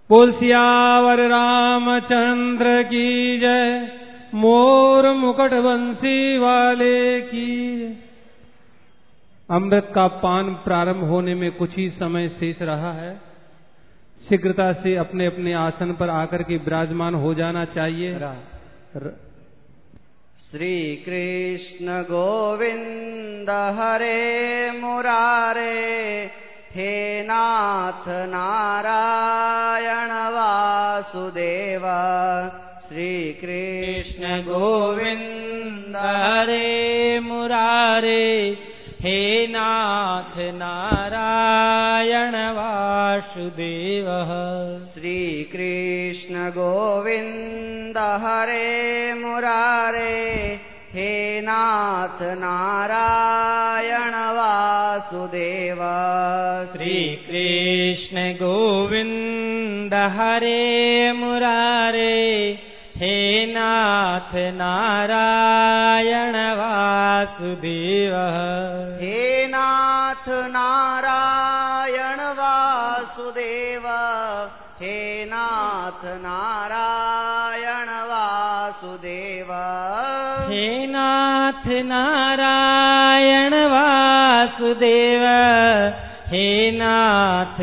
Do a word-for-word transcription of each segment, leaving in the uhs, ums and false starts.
बोल सियावर रामचंद्र की जय, मोर मुकुट बंसी वाले की जय। अमृत का पान प्रारंभ होने में कुछ ही समय शेष रहा है। शीघ्रता से अपने अपने आसन पर आकर के विराजमान हो जाना चाहिए। र... श्री कृष्ण गोविंद हरे मुरारे, हे नाथ नारायण वासुदेव। श्री कृष्ण गोविंद हरे मुरारे, हे नाथ नारायण वासुदेव। श्री कृष्ण गोविंद हरे मुरारे, हे नाथ नारायण वासुदेव। श्री कृष्ण गोविंद हरे मुरारे, हे नाथ नारायण वासुदेव। हे नाथ नारायण वासुदेव, हे नाथ नारायण वासुदेव। हे नाथ नारायण वासुदेव, हे नाथ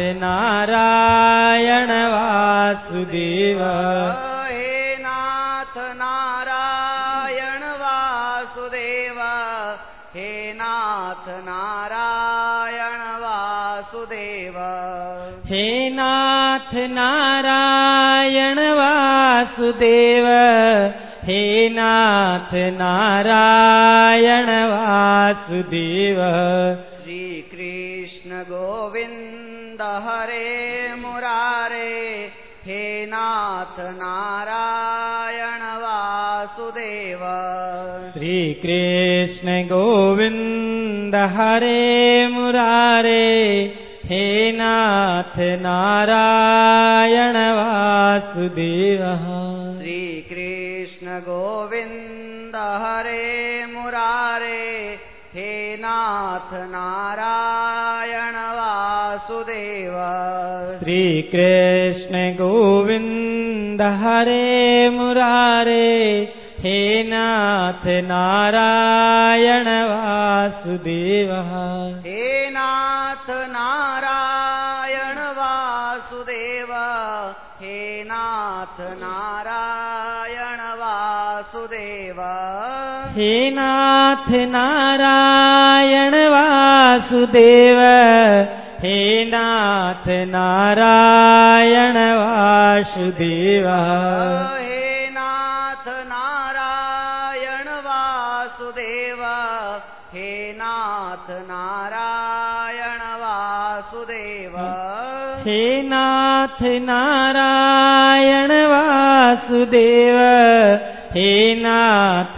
नारायण वासुदेव। हे नाथ नारायण वासुदेव, हे नाथ नारायण वासुदेव। हे नाथ नारायण वासुदेव, हे नाथ नारायण वासुदेव। श्री कृष्ण गोविंद हरे मुरारे, हे नाथ नारायण वासुदेव। श्री कृष्ण गोविंद हरे मुरारे, हे नाथ नारायण वासुदेव। श्री कृष्ण गोविंद हरे मुरारे, हे नाथ नारायण वासुदेव। श्री कृष्ण गोविंद हरे मुरारे, हे नाथ नारायण वासुदेव। हे नाथ नारायण वासुदेव, हे नाथ नारायण वासुदेव। हे नाथ नारायण वासुदेव, हे नाथ नारायण वासुदेव। हे नाथ नारायण वासुदेव, हे नाथ नारायण वासुदेव। हे नाथ नारायण वासुदेव, हे नाथ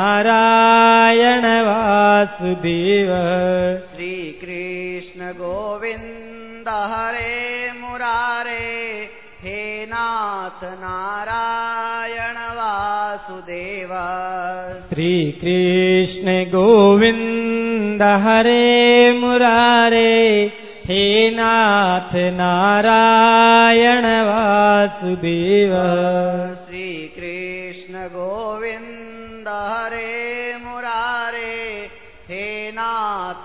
नारायण वासुदेव। श्री कृष्ण गोविंद हरे मुरारे, हे नाथ नारायण वासुदेव। श्री कृष्ण गोविंद हरे मुरारे, हे नाथ नारायण वासुदेव। श्री कृष्ण गोविंद हरे मुरारे, हे नाथ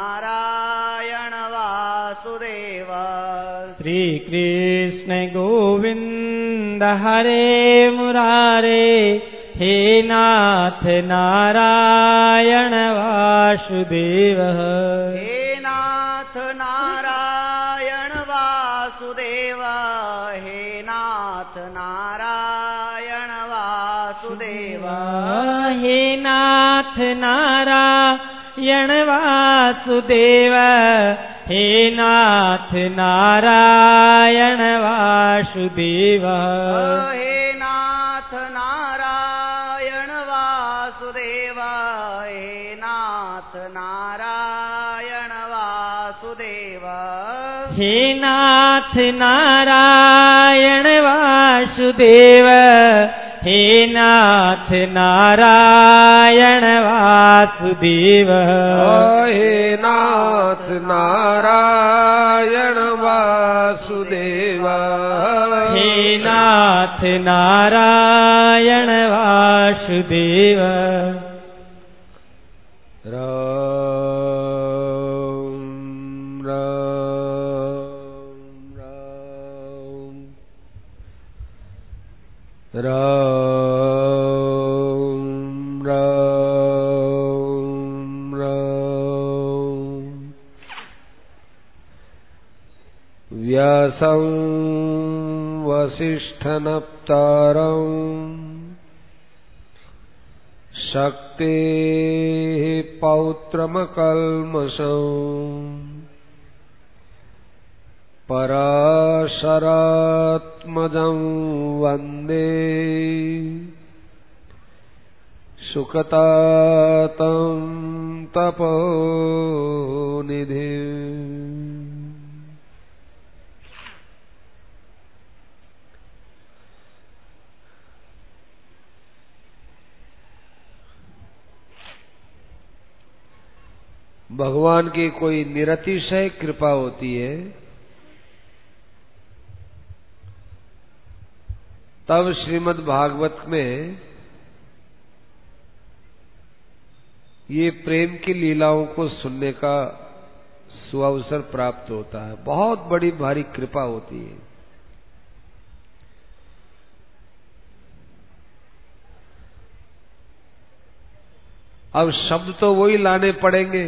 नारायण वासुदेव। श्री कृष्ण गोविंद हरे मुरारे, हे नाथ नारायण वासुदेव। हे नाथ नारायण वासुदेव, हे नाथ नारायण वासुदेव। हे नाथ नारायण वासुदेव, हे नाथ नारायण वासुदेव। हे नाथ नारायण वासुदेव, हे नाथ नारायण वासुदेव। हे नाथ नारायण वासुदेव, हे नाथ नारायण वासुदेव। हे नाथ नारायण वासुदेव, नाथ नारायण वासुदेव। राम राम राम राम राम राम। व्यासं वसिष्ठनप्तारं शक्तेः पौत्रमकल्मषम् पराशरात्मजं वन्दे सुखतातं तपोनिधिम्। भगवान की कोई निरतिशय कृपा होती है तब श्रीमद् भागवत में ये प्रेम की लीलाओं को सुनने का सुअवसर प्राप्त होता है। बहुत बड़ी भारी कृपा होती है। अब शब्द तो वही लाने पड़ेंगे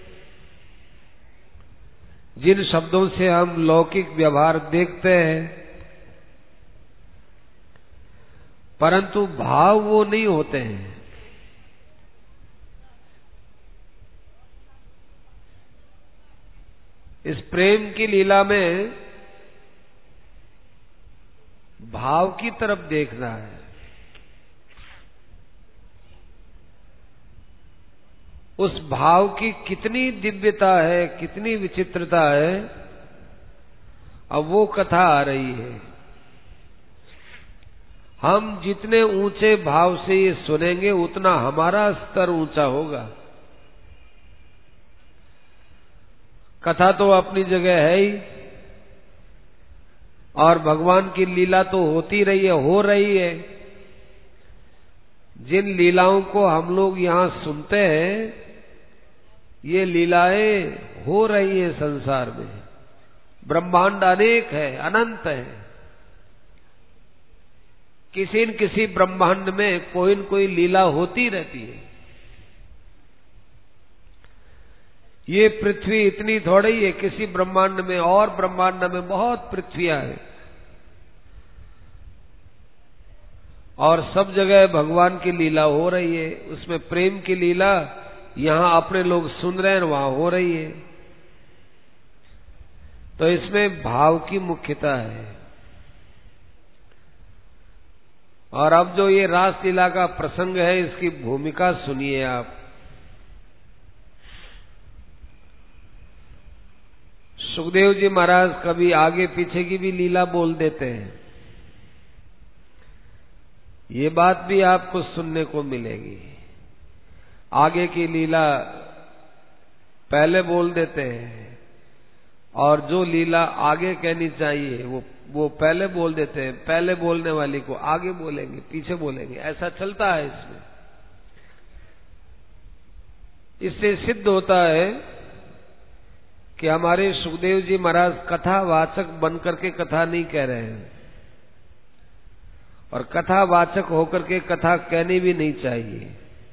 जिन शब्दों से हम लौकिक व्यवहार देखते हैं, परंतु भाव वो नहीं होते हैं। इस प्रेम की लीला में भाव की तरफ देखना है। उस भाव की कितनी दिव्यता है, कितनी विचित्रता है, अब वो कथा आ रही है। हम जितने ऊंचे भाव से ये सुनेंगे उतना हमारा स्तर ऊंचा होगा। कथा तो अपनी जगह है ही, और भगवान की लीला तो होती रही है, हो रही है। जिन लीलाओं को हम लोग यहाँ सुनते हैं, ये लीलाएं हो रही है संसार में। ब्रह्मांड अनेक है, अनंत है। किसी न किसी ब्रह्मांड में कोई न कोई लीला होती रहती है। ये पृथ्वी इतनी थोड़ी है, किसी ब्रह्मांड में और ब्रह्मांड में बहुत पृथ्वियां हैं, और सब जगह भगवान की लीला हो रही है। उसमें प्रेम की लीला यहां अपने लोग सुन रहे हैं, वहां हो रही है। तो इसमें भाव की मुख्यता है। और अब जो ये रास लीला का प्रसंग है, इसकी भूमिका सुनिए आप। सुखदेव जी महाराज कभी आगे पीछे की भी लीला बोल देते हैं। ये बात भी आपको सुनने को मिलेगी। आगे की लीला पहले बोल देते हैं, और जो लीला आगे कहनी चाहिए वो वो पहले बोल देते हैं। पहले बोलने वाली को आगे बोलेंगे, पीछे बोलेंगे, ऐसा चलता है इसमें। इससे सिद्ध होता है कि हमारे सुखदेव जी महाराज कथावाचक बनकर के कथा नहीं कह रहे हैं, और कथावाचक होकर के कथा कहनी भी नहीं चाहिए।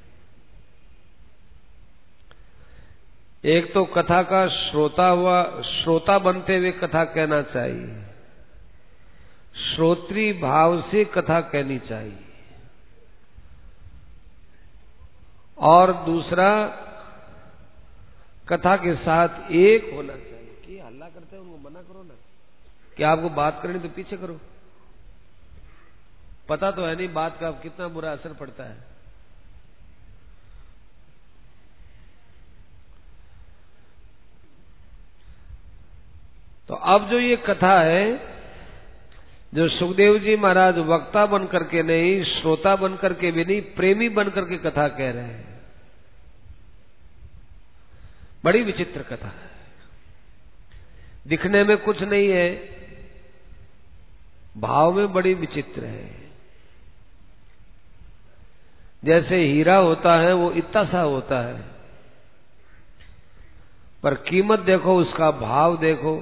एक तो कथा का श्रोता हुआ श्रोता बनते हुए कथा कहना चाहिए, श्रोत्री भाव से कथा कहनी चाहिए। और दूसरा, कथा के साथ एक होना चाहिए। कि हल्ला करते हैं उनको मना करो ना, कि आपको बात करनी तो पीछे करो। पता तो है नहीं बात का कितना बुरा असर पड़ता है। तो अब जो ये कथा है, जो सुखदेव जी महाराज वक्ता बन करके नहीं, श्रोता बन करके भी नहीं, प्रेमी बन करके कथा कह रहे हैं। बड़ी विचित्र कथा है। दिखने में कुछ नहीं है, भाव में बड़ी विचित्र है। जैसे हीरा होता है वो इतना सा होता है, पर कीमत देखो, उसका भाव देखो,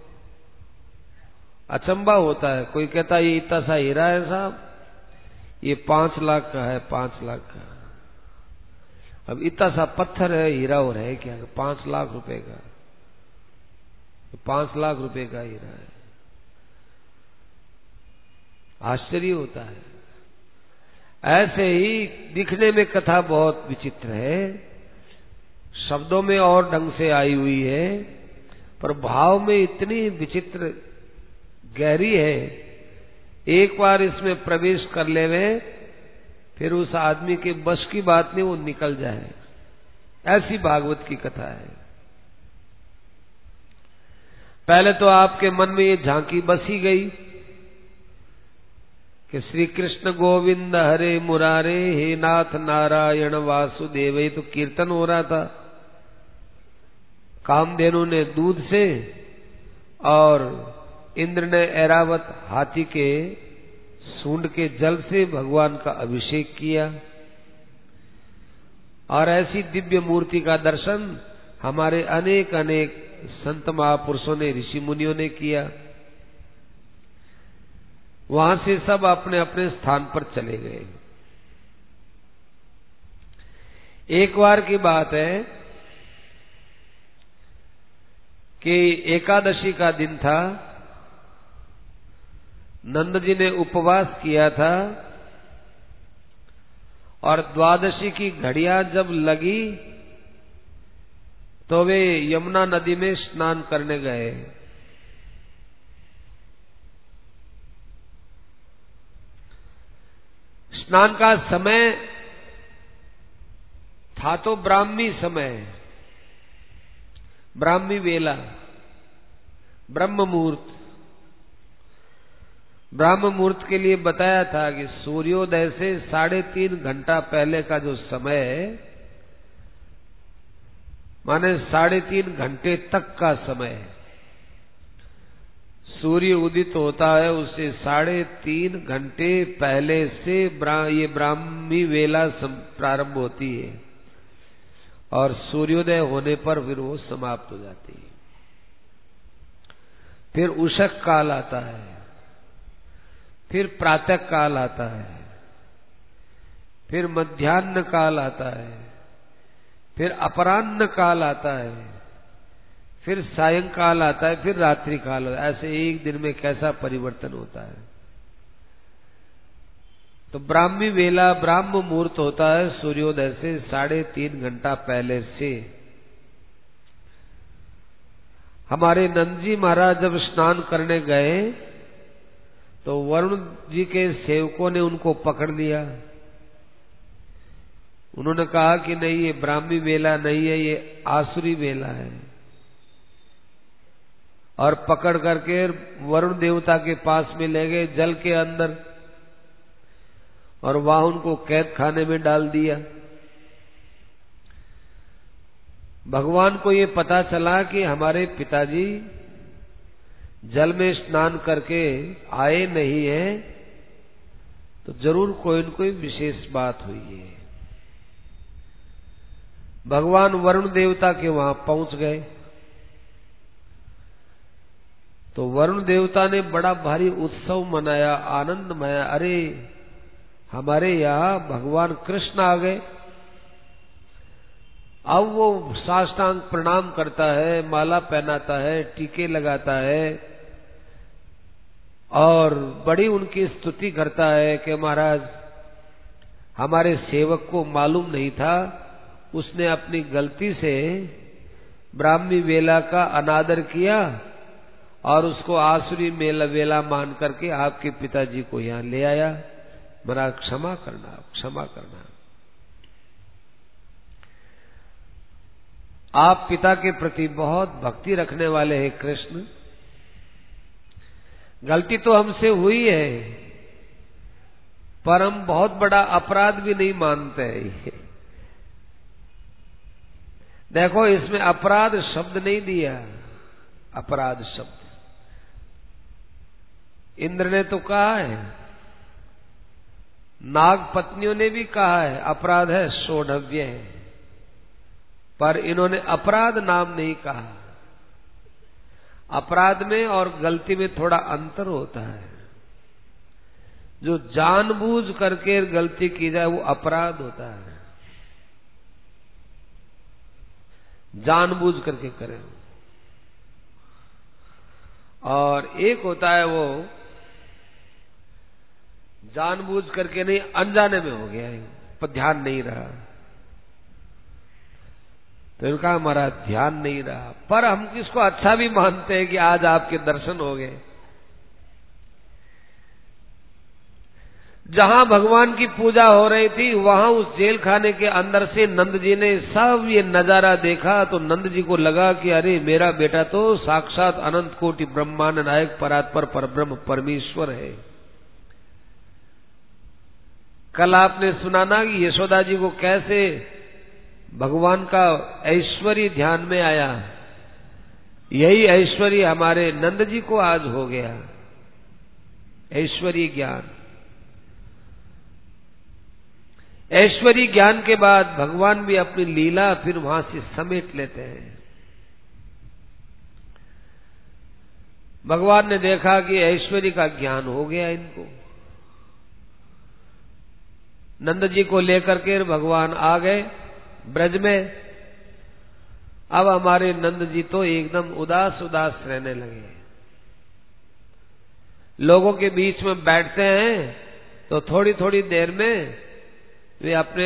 अचंबा होता है। कोई कहता है ये इतना सा हीरा है साहब, ये पांच लाख का है, पांच लाख का। अब इतना सा पत्थर है, हीरा और है क्या? पांच लाख रुपए का, पांच लाख रुपए का हीरा है। आश्चर्य होता है। ऐसे ही दिखने में कथा बहुत विचित्र है, शब्दों में और ढंग से आई हुई है, पर भाव में इतनी विचित्र गहरी है। एक बार इसमें प्रवेश कर लेवे, फिर उस आदमी के बस की बात नहीं, वो निकल जाए। ऐसी भागवत की कथा है। पहले तो आपके मन में ये झांकी बस ही गई कि श्री कृष्ण गोविंद हरे मुरारे, हे नाथ नारायण वासुदेव। ये तो कीर्तन हो रहा था। कामधेनु ने दूध से और इंद्र ने ऐरावत हाथी के सूंड के जल से भगवान का अभिषेक किया, और ऐसी दिव्य मूर्ति का दर्शन हमारे अनेक अनेक संत महापुरुषों ने, ऋषि मुनियों ने किया। वहां से सब अपने अपने स्थान पर चले गए। एक बार की बात है कि एकादशी का दिन था। नंद जी ने उपवास किया था, और द्वादशी की घड़ियां जब लगी तो वे यमुना नदी में स्नान करने गए। स्नान का समय था तो ब्राह्मी समय, ब्राह्मी वेला, ब्रह्म मुहूर्त। ब्रह्म मुहूर्त के लिए बताया था कि सूर्योदय से साढ़े तीन घंटा पहले का जो समय है, माने साढ़े तीन घंटे तक का समय है। सूर्य उदित होता है उससे साढ़े तीन घंटे पहले से ब्रा, ये ब्राह्मी वेला प्रारंभ होती है, और सूर्योदय होने पर फिर वो समाप्त हो जाती है। फिर उषक काल आता है, फिर प्रातः काल आता है, फिर मध्याह्न काल आता है, फिर अपराह्न काल आता है, फिर सायंकाल आता है, फिर रात्रि काल आता है। ऐसे एक दिन में कैसा परिवर्तन होता है। तो ब्राह्मी वेला, ब्राह्म मुहूर्त होता है सूर्योदय से साढ़े तीन घंटा पहले से। हमारे नंदजी महाराज जब स्नान करने गए तो वरुण जी के सेवकों ने उनको पकड़ लिया। उन्होंने कहा कि नहीं, ये ब्राह्मी वेला नहीं है, ये आसुरी वेला है, और पकड़ करके वरुण देवता के पास में ले गए जल के अंदर, और वहां उनको कैद खाने में डाल दिया। भगवान को ये पता चला कि हमारे पिताजी जल में स्नान करके आए नहीं है, तो जरूर कोई न कोई विशेष बात हुई है। भगवान वरुण देवता के वहां पहुंच गए तो वरुण देवता ने बड़ा भारी उत्सव मनाया, आनंद मनाया। अरे हमारे यहाँ भगवान कृष्ण आ गए। अब वो साष्टांग प्रणाम करता है, माला पहनाता है, टीके लगाता है, और बड़ी उनकी स्तुति करता है कि महाराज हमारे सेवक को मालूम नहीं था, उसने अपनी गलती से ब्राह्मी वेला का अनादर किया और उसको आसुरी मेला वेला मान करके आपके पिताजी को यहाँ ले आया। महाराज क्षमा करना, क्षमा करना। आप पिता के प्रति बहुत भक्ति रखने वाले हैं कृष्ण, गलती तो हमसे हुई है, पर हम बहुत बड़ा अपराध भी नहीं मानते हैं। देखो इसमें अपराध शब्द नहीं दिया, अपराध शब्द। इंद्र ने तो कहा है, नाग पत्नियों ने भी कहा है अपराध है शोढ़व्य है, पर इन्होंने अपराध नाम नहीं कहा। अपराध में और गलती में थोड़ा अंतर होता है। जो जानबूझ करके गलती की जाए वो अपराध होता है, जानबूझ करके करें। और एक होता है वो जानबूझ करके नहीं, अनजाने में हो गया है, पर ध्यान नहीं रहा, तो इनका हमारा ध्यान नहीं रहा। पर हम किसको अच्छा भी मानते हैं कि आज आपके दर्शन हो गए। जहां भगवान की पूजा हो रही थी वहां उस जेल खाने के अंदर से नंद जी ने सब ये नजारा देखा, तो नंद जी को लगा कि अरे मेरा बेटा तो साक्षात अनंत कोटि ब्रह्मांड नायक परात्पर परब्रह्म परमेश्वर है। कल आपने सुना ना कि यशोदा जी को कैसे भगवान का ऐश्वर्य ध्यान में आया, यही ऐश्वर्य हमारे नंद जी को आज हो गया, ऐश्वर्य ज्ञान। ऐश्वर्य ज्ञान के बाद भगवान भी अपनी लीला फिर वहां से समेट लेते हैं। भगवान ने देखा कि ऐश्वर्य का ज्ञान हो गया इनको, नंद जी को लेकर के भगवान आ गए ब्रज में। अब हमारे नंद जी तो एकदम उदास उदास रहने लगे। लोगों के बीच में बैठते हैं तो थोड़ी थोड़ी देर में वे अपने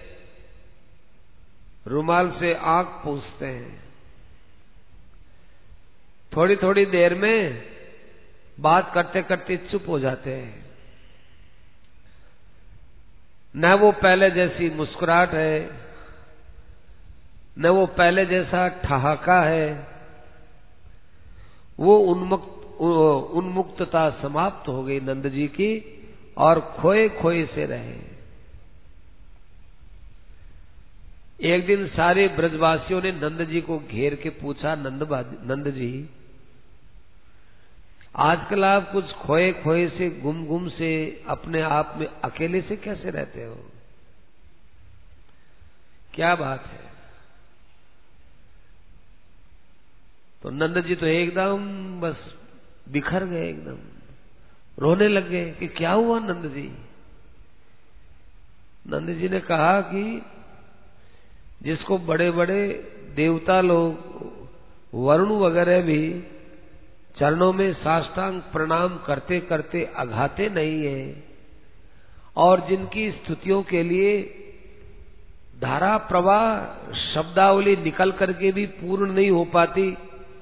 रुमाल से आंख पूछते हैं, थोड़ी थोड़ी देर में बात करते करते चुप हो जाते हैं। न वो पहले जैसी मुस्कुराहट है, न वो पहले जैसा ठहाका है, वो उन्मुक्त उन्मुक्तता समाप्त हो गई नंद जी की, और खोए खोए से रहे। एक दिन सारे ब्रजवासियों ने नंद जी को घेर के पूछा, नंद नंद जी आजकल आप कुछ खोए खोए से गुम गुम से अपने आप में अकेले से कैसे रहते हो, क्या बात है? तो नंद जी तो एकदम बस बिखर गए, एकदम रोने लग गए कि क्या हुआ नंद जी। नंद जी ने कहा कि जिसको बड़े बड़े देवता लोग वरुण वगैरह भी चरणों में साष्टांग प्रणाम करते करते अघाते नहीं है, और जिनकी स्तुतियों के लिए धारा प्रवाह शब्दावली निकल करके भी पूर्ण नहीं हो पाती,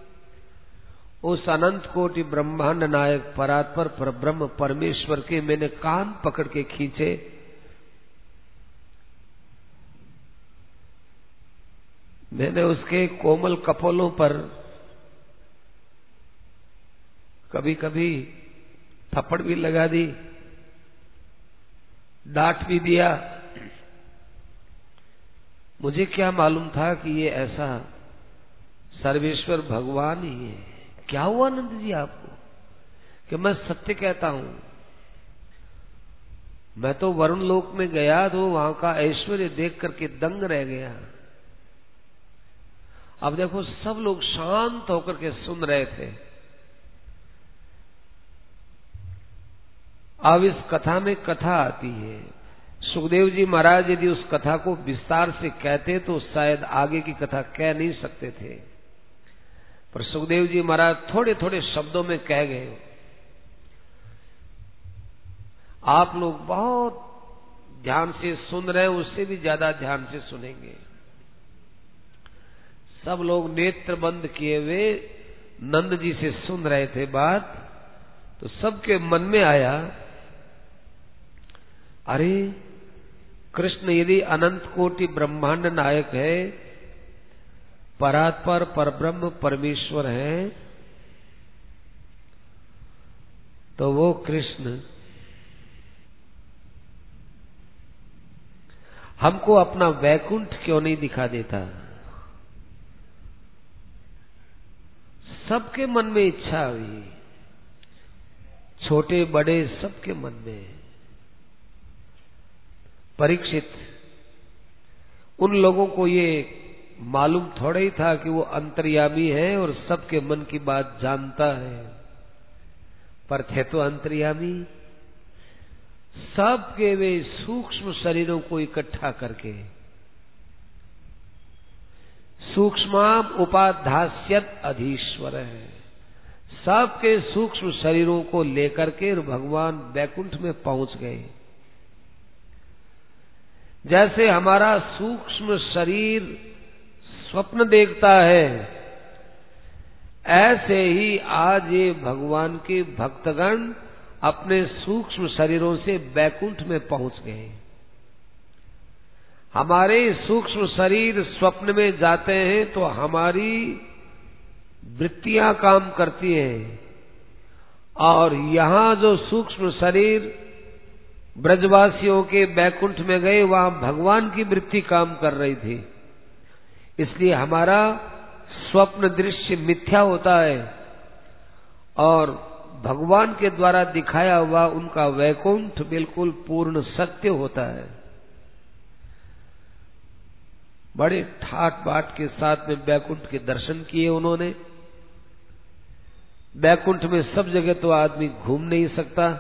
उस अनंत कोटि ब्रह्मांड नायक परात्पर परब्रह्म परमेश्वर के मैंने कान पकड़ के खींचे। मैंने उसके कोमल कपोलों पर कभी कभी थप्पड़ भी लगा दी, डांट भी दिया। मुझे क्या मालूम था कि ये ऐसा सर्वेश्वर भगवान ही है। क्या हुआ नंद जी आपको? कि मैं सत्य कहता हूं, मैं तो वरुण लोक में गया तो वहां का ऐश्वर्य देख करके दंग रह गया। अब देखो सब लोग शांत होकर के सुन रहे थे। अब इस कथा में कथा आती है। सुखदेव जी महाराज यदि उस कथा को विस्तार से कहते तो शायद आगे की कथा कह नहीं सकते थे, पर सुखदेव जी महाराज थोड़े थोड़े शब्दों में कह गए। आप लोग बहुत ध्यान से सुन रहे हैं, उससे भी ज्यादा ध्यान से सुनेंगे। सब लोग नेत्र बंद किए हुए नंद जी से सुन रहे थे बात। तो सबके मन में आया, अरे कृष्ण यदि अनंत कोटि ब्रह्मांड नायक है, परात्पर परब्रह्म परमेश्वर है, तो वो कृष्ण हमको अपना वैकुंठ क्यों नहीं दिखा देता? सबके मन में इच्छा हुई छोटे बड़े सबके मन में। परीक्षित, उन लोगों को ये मालूम थोड़ा ही था कि वो अंतर्यामी है और सबके मन की बात जानता है, पर थे तो अंतर्यामी। सबके वे सूक्ष्म शरीरों को इकट्ठा करके सूक्ष्माम उपाध्यास्यत अधीश्वर है, सबके सूक्ष्म शरीरों को लेकर के भगवान वैकुंठ में पहुंच गए। जैसे हमारा सूक्ष्म शरीर स्वप्न देखता है, ऐसे ही आज ये भगवान के भक्तगण अपने सूक्ष्म शरीरों से वैकुंठ में पहुंच गए। हमारे सूक्ष्म शरीर स्वप्न में जाते हैं तो हमारी वृत्तियां काम करती हैं, और यहां जो सूक्ष्म शरीर ब्रजवासियों के वैकुंठ में गए, वहां भगवान की वृत्ति काम कर रही थी। इसलिए हमारा स्वप्न दृश्य मिथ्या होता है और भगवान के द्वारा दिखाया हुआ उनका वैकुंठ बिल्कुल पूर्ण सत्य होता है। बड़े ठाट बाट के साथ में वैकुंठ के दर्शन किए उन्होंने। वैकुंठ में सब जगह तो आदमी घूम नहीं सकता।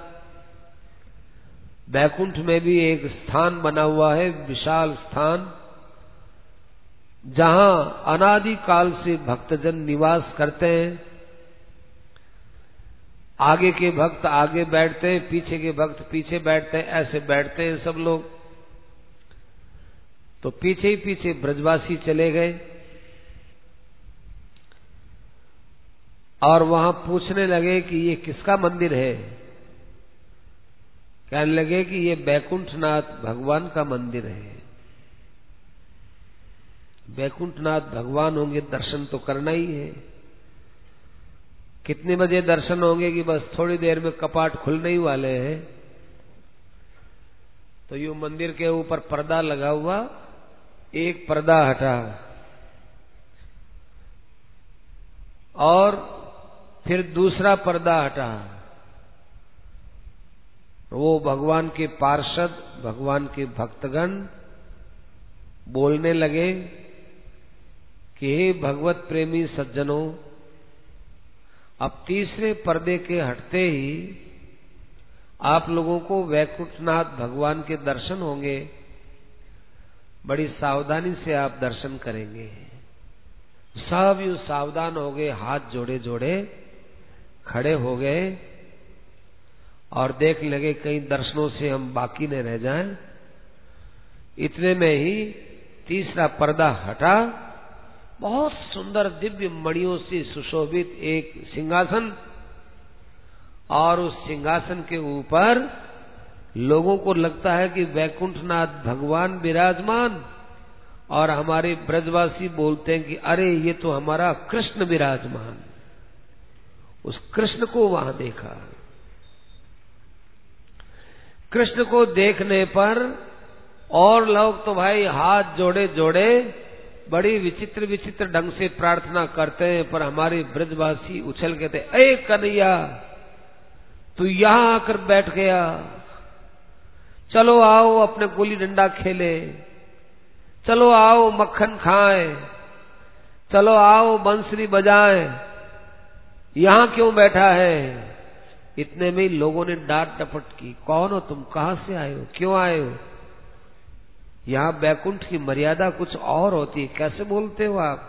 वैकुंठ में भी एक स्थान बना हुआ है, विशाल स्थान, जहां अनादि काल से भक्तजन निवास करते हैं। आगे के भक्त आगे बैठते हैं, पीछे के भक्त पीछे बैठते हैं, ऐसे बैठते हैं सब लोग। तो पीछे ही पीछे ब्रजवासी चले गए और वहां पूछने लगे कि ये किसका मंदिर है। कहने लगे कि ये बैकुंठनाथ भगवान का मंदिर है। बैकुंठनाथ भगवान होंगे, दर्शन तो करना ही है। कितने बजे दर्शन होंगे कि बस थोड़ी देर में कपाट खुलने ही वाले हैं। तो यूं मंदिर के ऊपर पर्दा लगा हुआ, एक पर्दा हटा और फिर दूसरा पर्दा हटा। वो भगवान के पार्षद, भगवान के भक्तगण बोलने लगे कि हे भगवत प्रेमी सज्जनों, अब तीसरे पर्दे के हटते ही आप लोगों को वैकुंठनाथ भगवान के दर्शन होंगे। बड़ी सावधानी से आप दर्शन करेंगे। सब यूं सावधान हो गए, हाथ जोड़े जोड़े खड़े हो गए और देख लगे कहीं दर्शनों से हम बाकी न रह जाएं। इतने में ही तीसरा पर्दा हटा। बहुत सुंदर दिव्य मणियों से सुशोभित एक सिंहासन, और उस सिंहासन के ऊपर लोगों को लगता है कि वैकुंठनाथ भगवान विराजमान, और हमारे ब्रजवासी बोलते हैं कि अरे ये तो हमारा कृष्ण विराजमान। उस कृष्ण को वहां देखा। कृष्ण को देखने पर और लोग तो भाई हाथ जोड़े जोड़े बड़ी विचित्र विचित्र ढंग से प्रार्थना करते हैं, पर हमारे ब्रजवासी उछल के थे, ए कन्हैया तू यहां आकर बैठ गया, चलो आओ अपने गुल्ली डंडा खेले, चलो आओ मक्खन खाएं, चलो आओ बंसरी बजाएं, यहां क्यों बैठा है। इतने में लोगों ने डांट डपट की, कौन हो तुम, कहां से आए हो, क्यों आए हो। यहां बैकुंठ की मर्यादा कुछ और होती है, कैसे बोलते हो आप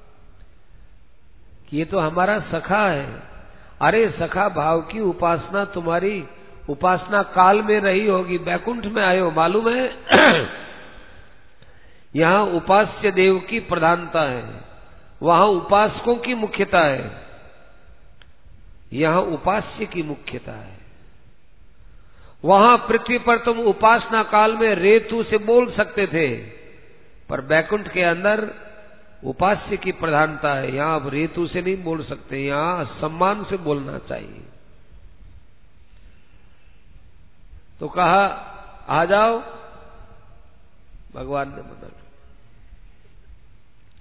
कि ये तो हमारा सखा है। अरे सखा भाव की उपासना तुम्हारी उपासना काल में रही होगी, बैकुंठ में आए हो मालूम है। यहां उपास्य देव की प्रधानता है, वहां उपासकों की मुख्यता है, यहां उपास्य की मुख्यता है। वहां पृथ्वी पर तुम उपासना काल में रेतु से बोल सकते थे, पर बैकुंठ के अंदर उपास्य की प्रधानता है। यहां अब रेतु से नहीं बोल सकते, यहां सम्मान से बोलना चाहिए। तो कहा आ जाओ, भगवान ने मना।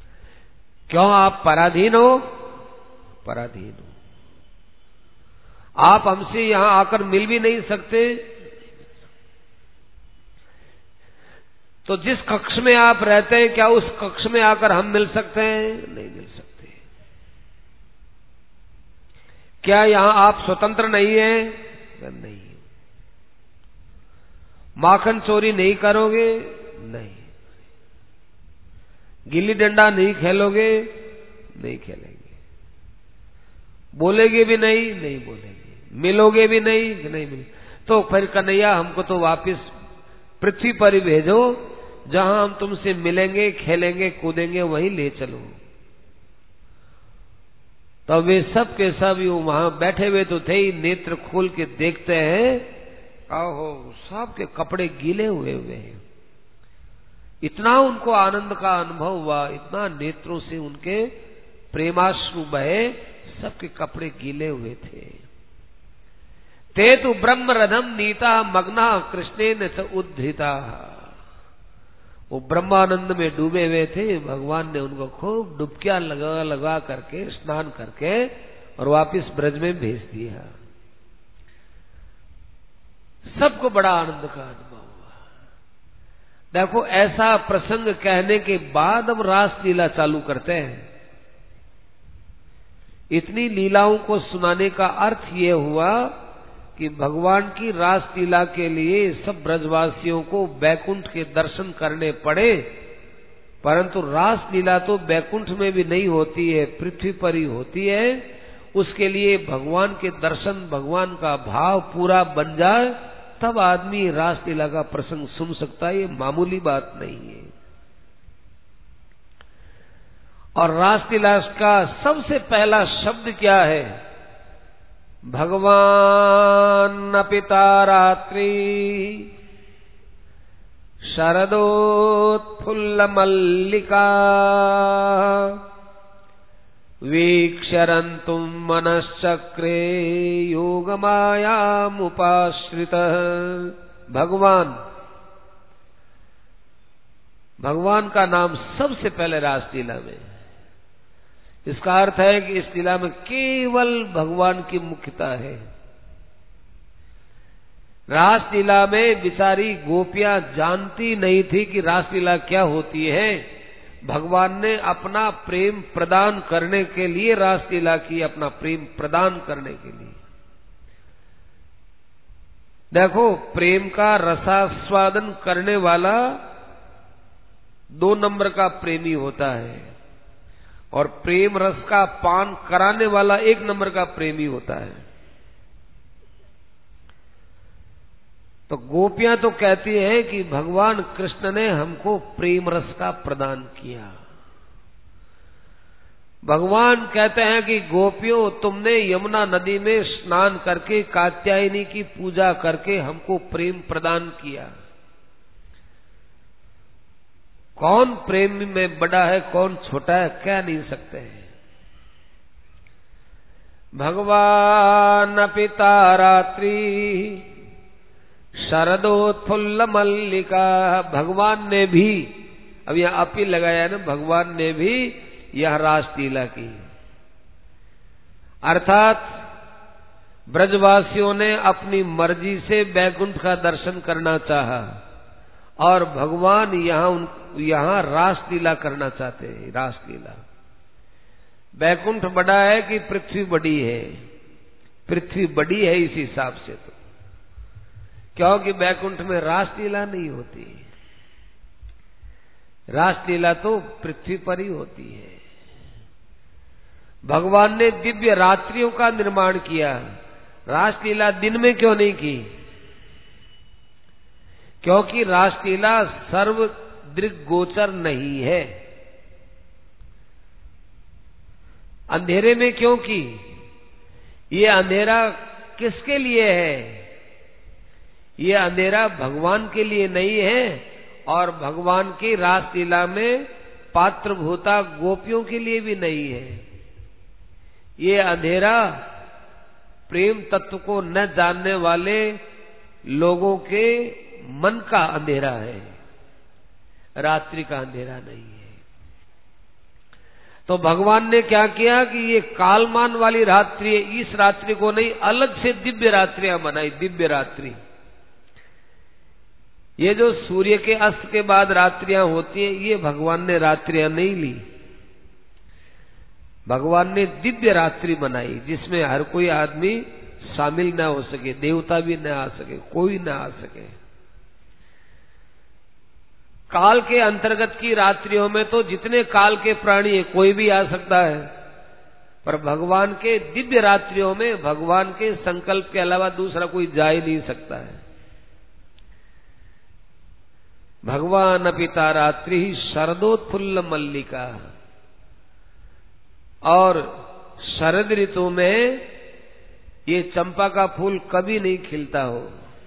क्यों आप पराधीन हो, पराधीन हो। आप हमसे यहां आकर मिल भी नहीं सकते, तो जिस कक्ष में आप रहते हैं क्या उस कक्ष में आकर हम मिल सकते हैं? नहीं मिल सकते। क्या यहां आप स्वतंत्र नहीं हैं? नहीं। माखन चोरी नहीं करोगे? नहीं। गिल्ली डंडा नहीं खेलोगे? नहीं खेलेंगे। बोलेगे भी नहीं? नहीं बोलेंगे। मिलोगे भी नहीं? नहीं मिल। तो फिर कन्हैया हमको तो वापिस पृथ्वी पर ही भेजो, जहां हम तुमसे मिलेंगे, खेलेंगे, कूदेंगे, वहीं ले चलो। तो वे सब के सब यूं वहां बैठे हुए तो थे ही, नेत्र खोल के देखते हैं, आहो सब के कपड़े गीले हुए हुए हैं। इतना उनको आनंद का अनुभव हुआ, इतना नेत्रों से उनके प्रेमाश्रु बहे, सबके कपड़े गीले हुए थे। ते तु ब्रह्म रधम नीता मग्ना कृष्णेन च उद्धृता। वो ब्रह्मानंद में डूबे हुए थे, भगवान ने उनको खूब डुबकियां लगा लगा करके स्नान करके और वापिस ब्रज में भेज दिया। सबको बड़ा आनंद का अनुभव हुआ। देखो ऐसा प्रसंग कहने के बाद हम रास लीला चालू करते हैं। इतनी लीलाओं को सुनाने का अर्थ ये हुआ कि भगवान की रास लीला के लिए सब ब्रजवासियों को बैकुंठ के दर्शन करने पड़े, परंतु रास लीला तो बैकुंठ में भी नहीं होती है, पृथ्वी पर ही होती है। उसके लिए भगवान के दर्शन, भगवान का भाव पूरा बन जाए, तब आदमी रास लीला का प्रसंग सुन सकता है। ये मामूली बात नहीं है। और रास लीला का सबसे पहला शब्द क्या है? भगवान पिता रात्रि शरदोत्फुल्ल मल्लिका वीक्षरन्तुं मनश्चक्रे योगमायामुपाश्रितः। भगवान, भगवान का नाम सबसे पहले रास लीला में। इसका अर्थ है कि इस लीला में केवल भगवान की मुख्यता है। रास लीला में बिचारी गोपियां जानती नहीं थी कि रास लीला क्या होती है। भगवान ने अपना प्रेम प्रदान करने के लिए रास लीला की, अपना प्रेम प्रदान करने के लिए। देखो, प्रेम का रसास्वादन करने वाला दो नंबर का प्रेमी होता है और प्रेम रस का पान कराने वाला एक नंबर का प्रेमी होता है। तो गोपियां तो कहती हैं कि भगवान कृष्ण ने हमको प्रेम रस का प्रदान किया। भगवान कहते हैं कि गोपियों, तुमने यमुना नदी में स्नान करके, कात्यायनी की पूजा करके हमको प्रेम प्रदान किया। कौन प्रेम में बड़ा है, कौन छोटा है, कह नहीं सकते हैं। भगवान पिता रात्रि शरदोत्फुल्ल मल्लिका। भगवान ने भी, अब यहां अपी लगाया ना, भगवान ने भी यह रास लीला की। अर्थात ब्रजवासियों ने अपनी मर्जी से बैकुंठ का दर्शन करना चाहा और भगवान यहां यहां रास लीला करना चाहते हैं। रास लीला, बैकुंठ बड़ा है कि पृथ्वी बड़ी है? पृथ्वी बड़ी है इस हिसाब से, तो क्योंकि बैकुंठ में रास लीला नहीं होती। रास लीला तो पृथ्वी पर ही होती है। भगवान ने दिव्य रात्रियों का निर्माण किया, रास लीला दिन में क्यों नहीं की? क्योंकि रास लीला सर्व दृग्गोचर नहीं है। अंधेरे में क्यों की? ये अंधेरा किसके लिए है? ये अंधेरा भगवान के लिए नहीं है और भगवान की रास लीला में पात्रभूता गोपियों के लिए भी नहीं है। ये अंधेरा प्रेम तत्व को न जानने वाले लोगों के मन का अंधेरा है, रात्रि का अंधेरा नहीं है। तो भगवान ने क्या किया कि ये कालमान वाली रात्रि, इस रात्रि को नहीं, अलग से दिव्य रात्रियां बनाई, दिव्य रात्रि। ये जो सूर्य के अस्त के बाद रात्रियां होती हैं, ये भगवान ने रात्रियां नहीं ली, भगवान ने दिव्य रात्रि बनाई, जिसमें हर कोई आदमी शामिल न हो सके, देवता भी न आ सके, कोई न आ सके। काल के अंतर्गत की रात्रियों में तो जितने काल के प्राणी है कोई भी आ सकता है, पर भगवान के दिव्य रात्रियों में भगवान के संकल्प के अलावा दूसरा कोई जा ही नहीं सकता है। भगवान पिता रात्रि शरदोत्फुल्ल मल्लिका, और शरद ऋतु में ये चंपा का फूल कभी नहीं खिलता हो।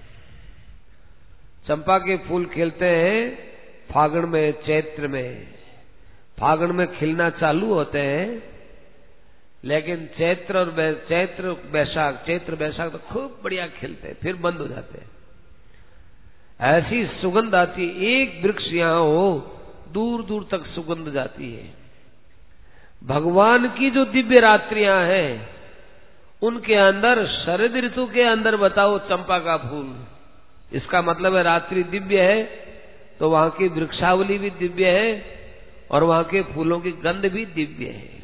चंपा के फूल खिलते हैं फागुन में, चैत्र में। फागुन में खिलना चालू होते हैं, लेकिन चैत्र और चैत्र बैसाख चैत्र बैसाख तो खूब बढ़िया खिलते हैं, फिर बंद हो जाते हैं। ऐसी सुगंध आती, एक वृक्ष यहां हो दूर दूर तक सुगंध जाती है। भगवान की जो दिव्य रात्रियां हैं, उनके अंदर शरद ऋतु के अंदर बताओ चंपा का फूल, इसका मतलब है रात्रि दिव्य है, तो वहां की वृक्षावली भी दिव्य है और वहां के फूलों की गंध भी दिव्य है।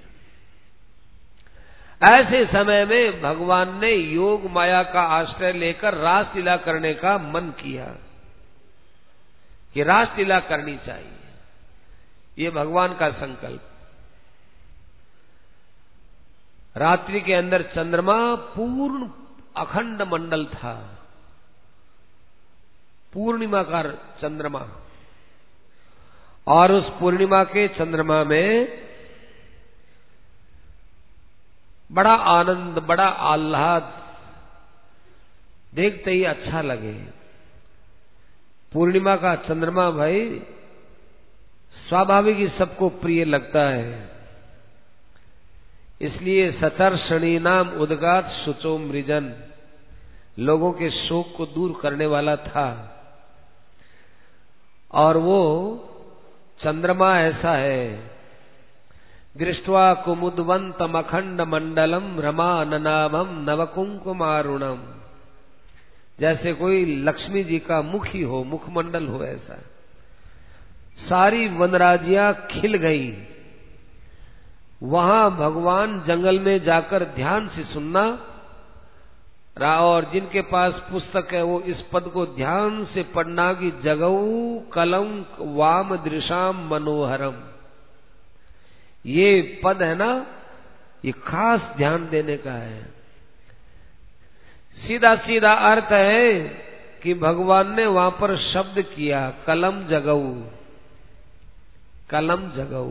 ऐसे समय में भगवान ने योग माया का आश्रय लेकर रासलीला करने का मन किया कि रासलीला करनी चाहिए, ये भगवान का संकल्प। रात्रि के अंदर चंद्रमा पूर्ण अखंड मंडल था, पूर्णिमा का चंद्रमा, और उस पूर्णिमा के चंद्रमा में बड़ा आनंद, बड़ा आह्लाद, देखते ही अच्छा लगे। पूर्णिमा का चंद्रमा भाई स्वाभाविक ही सबको प्रिय लगता है, इसलिए सतर्षणी नाम उदगात शुचो मृजन, लोगों के शोक को दूर करने वाला था। और वो चंद्रमा ऐसा है, दृष्ट्वा कुमुदवंतम अखंड मंडलम रमा ननाभम नवकुंकुमारुणम, जैसे कोई लक्ष्मी जी का मुख ही हो, मुखमंडल हो ऐसा। सारी वनराजियां खिल गई। वहां भगवान जंगल में जाकर ध्यान से सुनना, और जिनके पास पुस्तक है वो इस पद को ध्यान से पढ़ना कि जगऊ कलम वाम दृशाम मनोहरम। ये पद है ना, ये खास ध्यान देने का है। सीधा सीधा अर्थ है कि भगवान ने वहां पर शब्द किया कलम जगऊ, कलम जगऊ,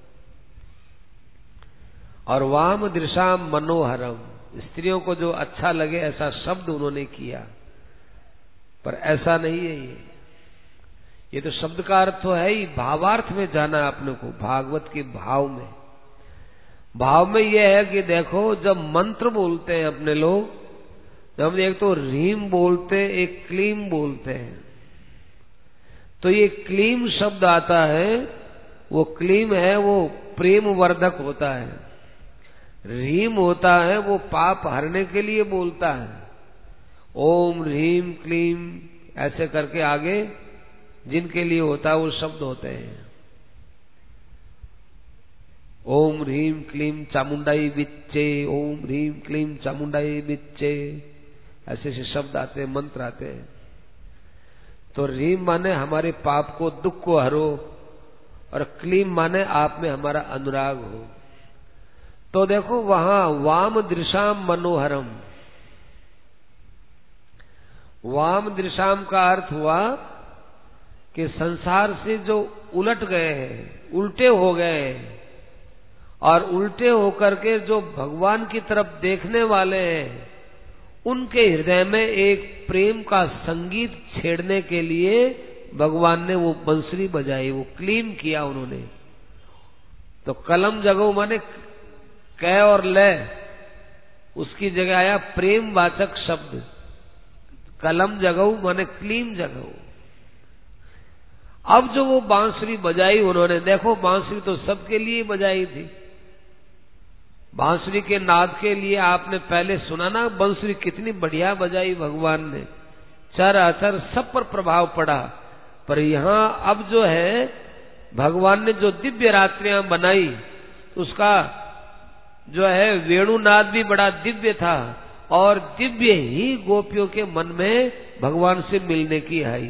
और वाम दृशाम मनोहरम, स्त्रियों को जो अच्छा लगे ऐसा शब्द उन्होंने किया। पर ऐसा नहीं है ये ये तो शब्द का अर्थ तो है ही, भावार्थ में जाना है अपने को, भागवत के भाव में। भाव में यह है कि देखो, जब मंत्र बोलते हैं अपने लोग, जब हम एक तो रीम बोलते हैं, एक क्लीम बोलते हैं, तो ये क्लीम शब्द आता है, वो क्लीम है वो प्रेम वर्धक होता है। रीम होता है वो पाप हरने के लिए बोलता है। ओम ह्रीम क्लीम ऐसे करके आगे जिनके लिए होता है वो शब्द होते हैं। ओम ह्रीम क्लीम चामुंडाई बिच्चे, ओम ह्रीम क्लीम चामुंडाई बिच्चे, ऐसे ऐसे शब्द आते हैं, मंत्र आते हैं। तो रीम माने हमारे पाप को, दुख को हरो, और क्लीम माने आप में हमारा अनुराग हो। तो देखो वहां वाम दृशाम मनोहरम, वाम दृशाम का अर्थ हुआ कि संसार से जो उलट गए हैं, उल्टे हो गए हैं, और उल्टे होकर के जो भगवान की तरफ देखने वाले हैं, उनके हृदय में एक प्रेम का संगीत छेड़ने के लिए भगवान ने वो बंसुरी बजाई, वो क्लीम किया उन्होंने। तो कलम जगो माने कै और लय, उसकी जगह आया प्रेम वाचक शब्द, कलम जगऊ माने क्लीम जगऊ। अब जो वो बांसुरी बजाई उन्होंने, देखो बांसुरी तो सबके लिए बजाई थी, बांसुरी के नाद के लिए आपने पहले सुना ना, बांसुरी कितनी बढ़िया बजाई भगवान ने, चर अचर सब पर प्रभाव पड़ा। पर यहाँ अब जो है भगवान ने जो दिव्य रात्रियां बनाई, उसका जो है वेणुनाद भी बड़ा दिव्य था, और दिव्य ही गोपियों के मन में भगवान से मिलने की आई।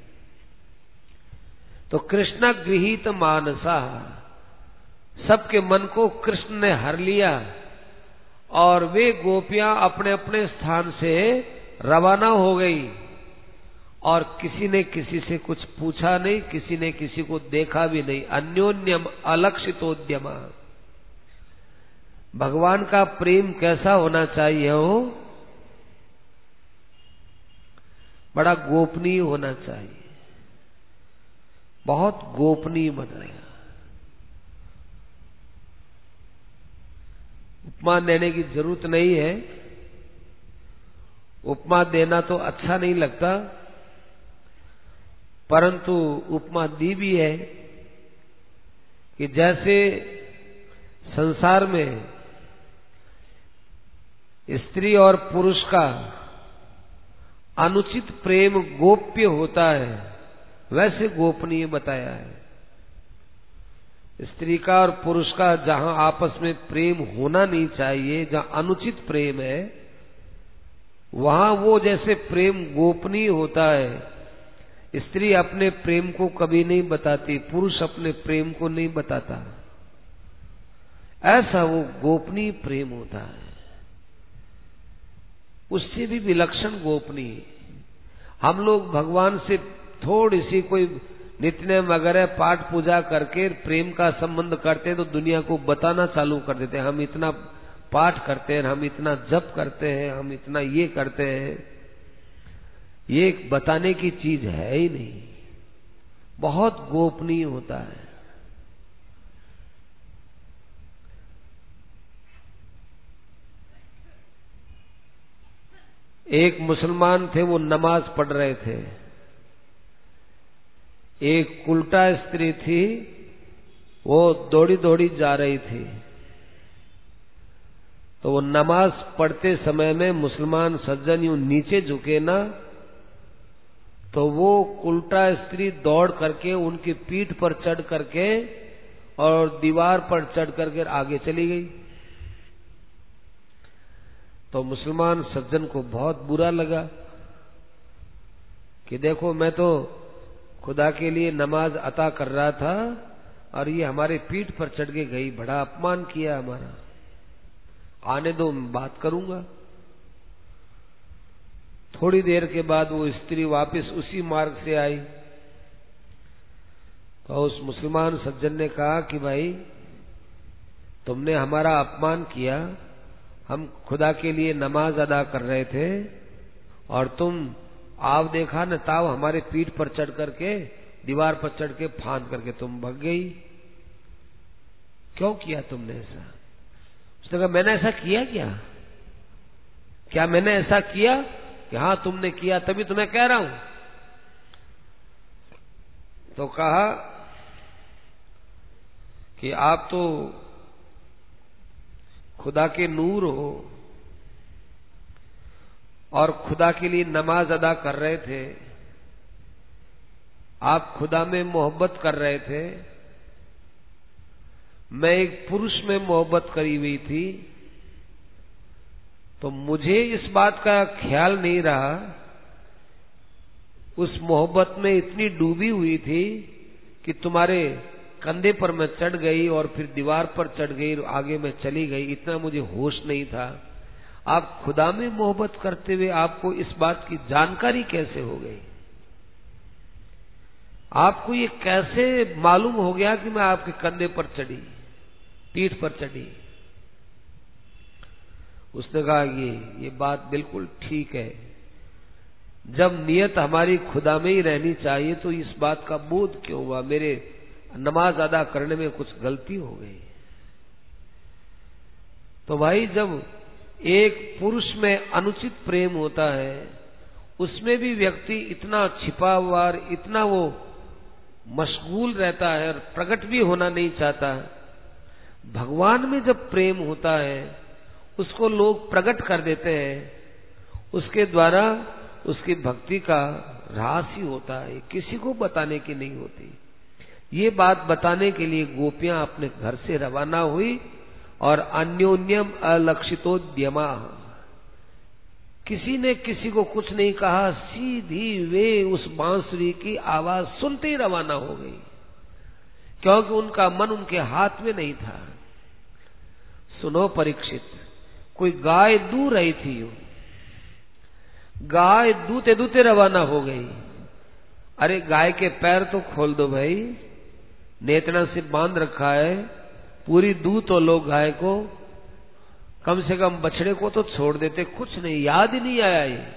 तो कृष्ण गृहीत मानसा, सबके मन को कृष्ण ने हर लिया, और वे गोपियां अपने अपने स्थान से रवाना हो गई, और किसी ने किसी से कुछ पूछा नहीं, किसी ने किसी को देखा भी नहीं। अन्योन्यम अलक्षितोद्यमा। भगवान का प्रेम कैसा होना चाहिए हो? बड़ा गोपनीय होना चाहिए, बहुत गोपनीय बनाया। उपमा देने की जरूरत नहीं है, उपमा देना तो अच्छा नहीं लगता, परंतु उपमा दी भी है कि जैसे संसार में स्त्री और पुरुष का अनुचित प्रेम गोप्य होता है, वैसे गोपनीय बताया है। स्त्री का और पुरुष का जहां आपस में प्रेम होना नहीं चाहिए, जहां अनुचित प्रेम है, वहां वो जैसे प्रेम गोपनीय होता है। स्त्री अपने प्रेम को कभी नहीं बताती, पुरुष अपने प्रेम को नहीं बताता, ऐसा वो गोपनीय प्रेम होता है। उससे भी विलक्षण गोपनीय। हम लोग भगवान से थोड़ी सी कोई नित्य वगैरह पाठ पूजा करके प्रेम का संबंध करते हैं तो दुनिया को बताना चालू कर देते हैं, हम इतना पाठ करते हैं, हम इतना जप करते हैं, हम इतना ये करते हैं। ये एक बताने की चीज है ही नहीं, बहुत गोपनीय होता है। एक मुसलमान थे, वो नमाज पढ़ रहे थे। एक उल्टा स्त्री थी, वो दौड़ी दौड़ी जा रही थी। तो वो नमाज पढ़ते समय में मुसलमान सज्जन यूं नीचे झुके ना, तो वो उल्टा स्त्री दौड़ करके उनकी पीठ पर चढ़ करके और दीवार पर चढ़ करके आगे चली गई। तो मुसलमान सज्जन को बहुत बुरा लगा कि देखो, मैं तो खुदा के लिए नमाज अता कर रहा था और ये हमारे पीठ पर चढ़ के गई, बड़ा अपमान किया हमारा, आने दो, मैं बात करूंगा। थोड़ी देर के बाद वो स्त्री वापस उसी मार्ग से आई। तो उस मुसलमान सज्जन ने कहा कि भाई, तुमने हमारा अपमान किया, हम खुदा के लिए नमाज अदा कर रहे थे और तुम आव देखा न ताव हमारे पीठ पर चढ़ करके, दीवार पर चढ़ के फांद करके तुम भाग गई। क्यों किया तुमने ऐसा? उसने कहा, मैंने ऐसा किया क्या? क्या मैंने ऐसा किया? कि हाँ तुमने किया, तभी तो मैं कह रहा हूं। तो कहा कि आप तो खुदा के नूर हो और खुदा के लिए नमाज अदा कर रहे थे, आप खुदा में मोहब्बत कर रहे थे, मैं एक पुरुष में मोहब्बत करी हुई थी, तो मुझे इस बात का ख्याल नहीं रहा, उस मोहब्बत में इतनी डूबी हुई थी कि तुम्हारे कंधे पर मैं चढ़ गई और फिर दीवार पर चढ़ गई और आगे मैं चली गई, इतना मुझे होश नहीं था। आप खुदा में मोहब्बत करते हुए आपको इस बात की जानकारी कैसे हो गई? आपको ये कैसे मालूम हो गया कि मैं आपके कंधे पर चढ़ी, पीठ पर चढ़ी? उसने कहा, ये ये बात बिल्कुल ठीक है। जब नियत हमारी खुदा में ही रहनी चाहिए तो इस बात का बोध क्यों हुआ? मेरे नमाज अदा करने में कुछ गलती हो गई। तो भाई, जब एक पुरुष में अनुचित प्रेम होता है, उसमें भी व्यक्ति इतना छिपा हुआ और इतना वो मशगूल रहता है और प्रकट भी होना नहीं चाहता। भगवान में जब प्रेम होता है उसको लोग प्रकट कर देते हैं, उसके द्वारा उसकी भक्ति का रास ही होता है, किसी को बताने की नहीं होती। ये बात बताने के लिए गोपियां अपने घर से रवाना हुई और अन्योन्यम अलक्षितोद्यमा, किसी ने किसी को कुछ नहीं कहा, सीधी वे उस बांसुरी की आवाज सुनते ही रवाना हो गई, क्योंकि उनका मन उनके हाथ में नहीं था। सुनो परीक्षित, कोई गाय दूर रही थी, गाय दूते दूते रवाना हो गई। अरे गाय के पैर तो खोल दो भाई, नेतना से बांध रखा है, पूरी दूध तो लो गाय को, कम से कम बछड़े को तो छोड़ देते, कुछ नहीं, याद ही नहीं आया ये।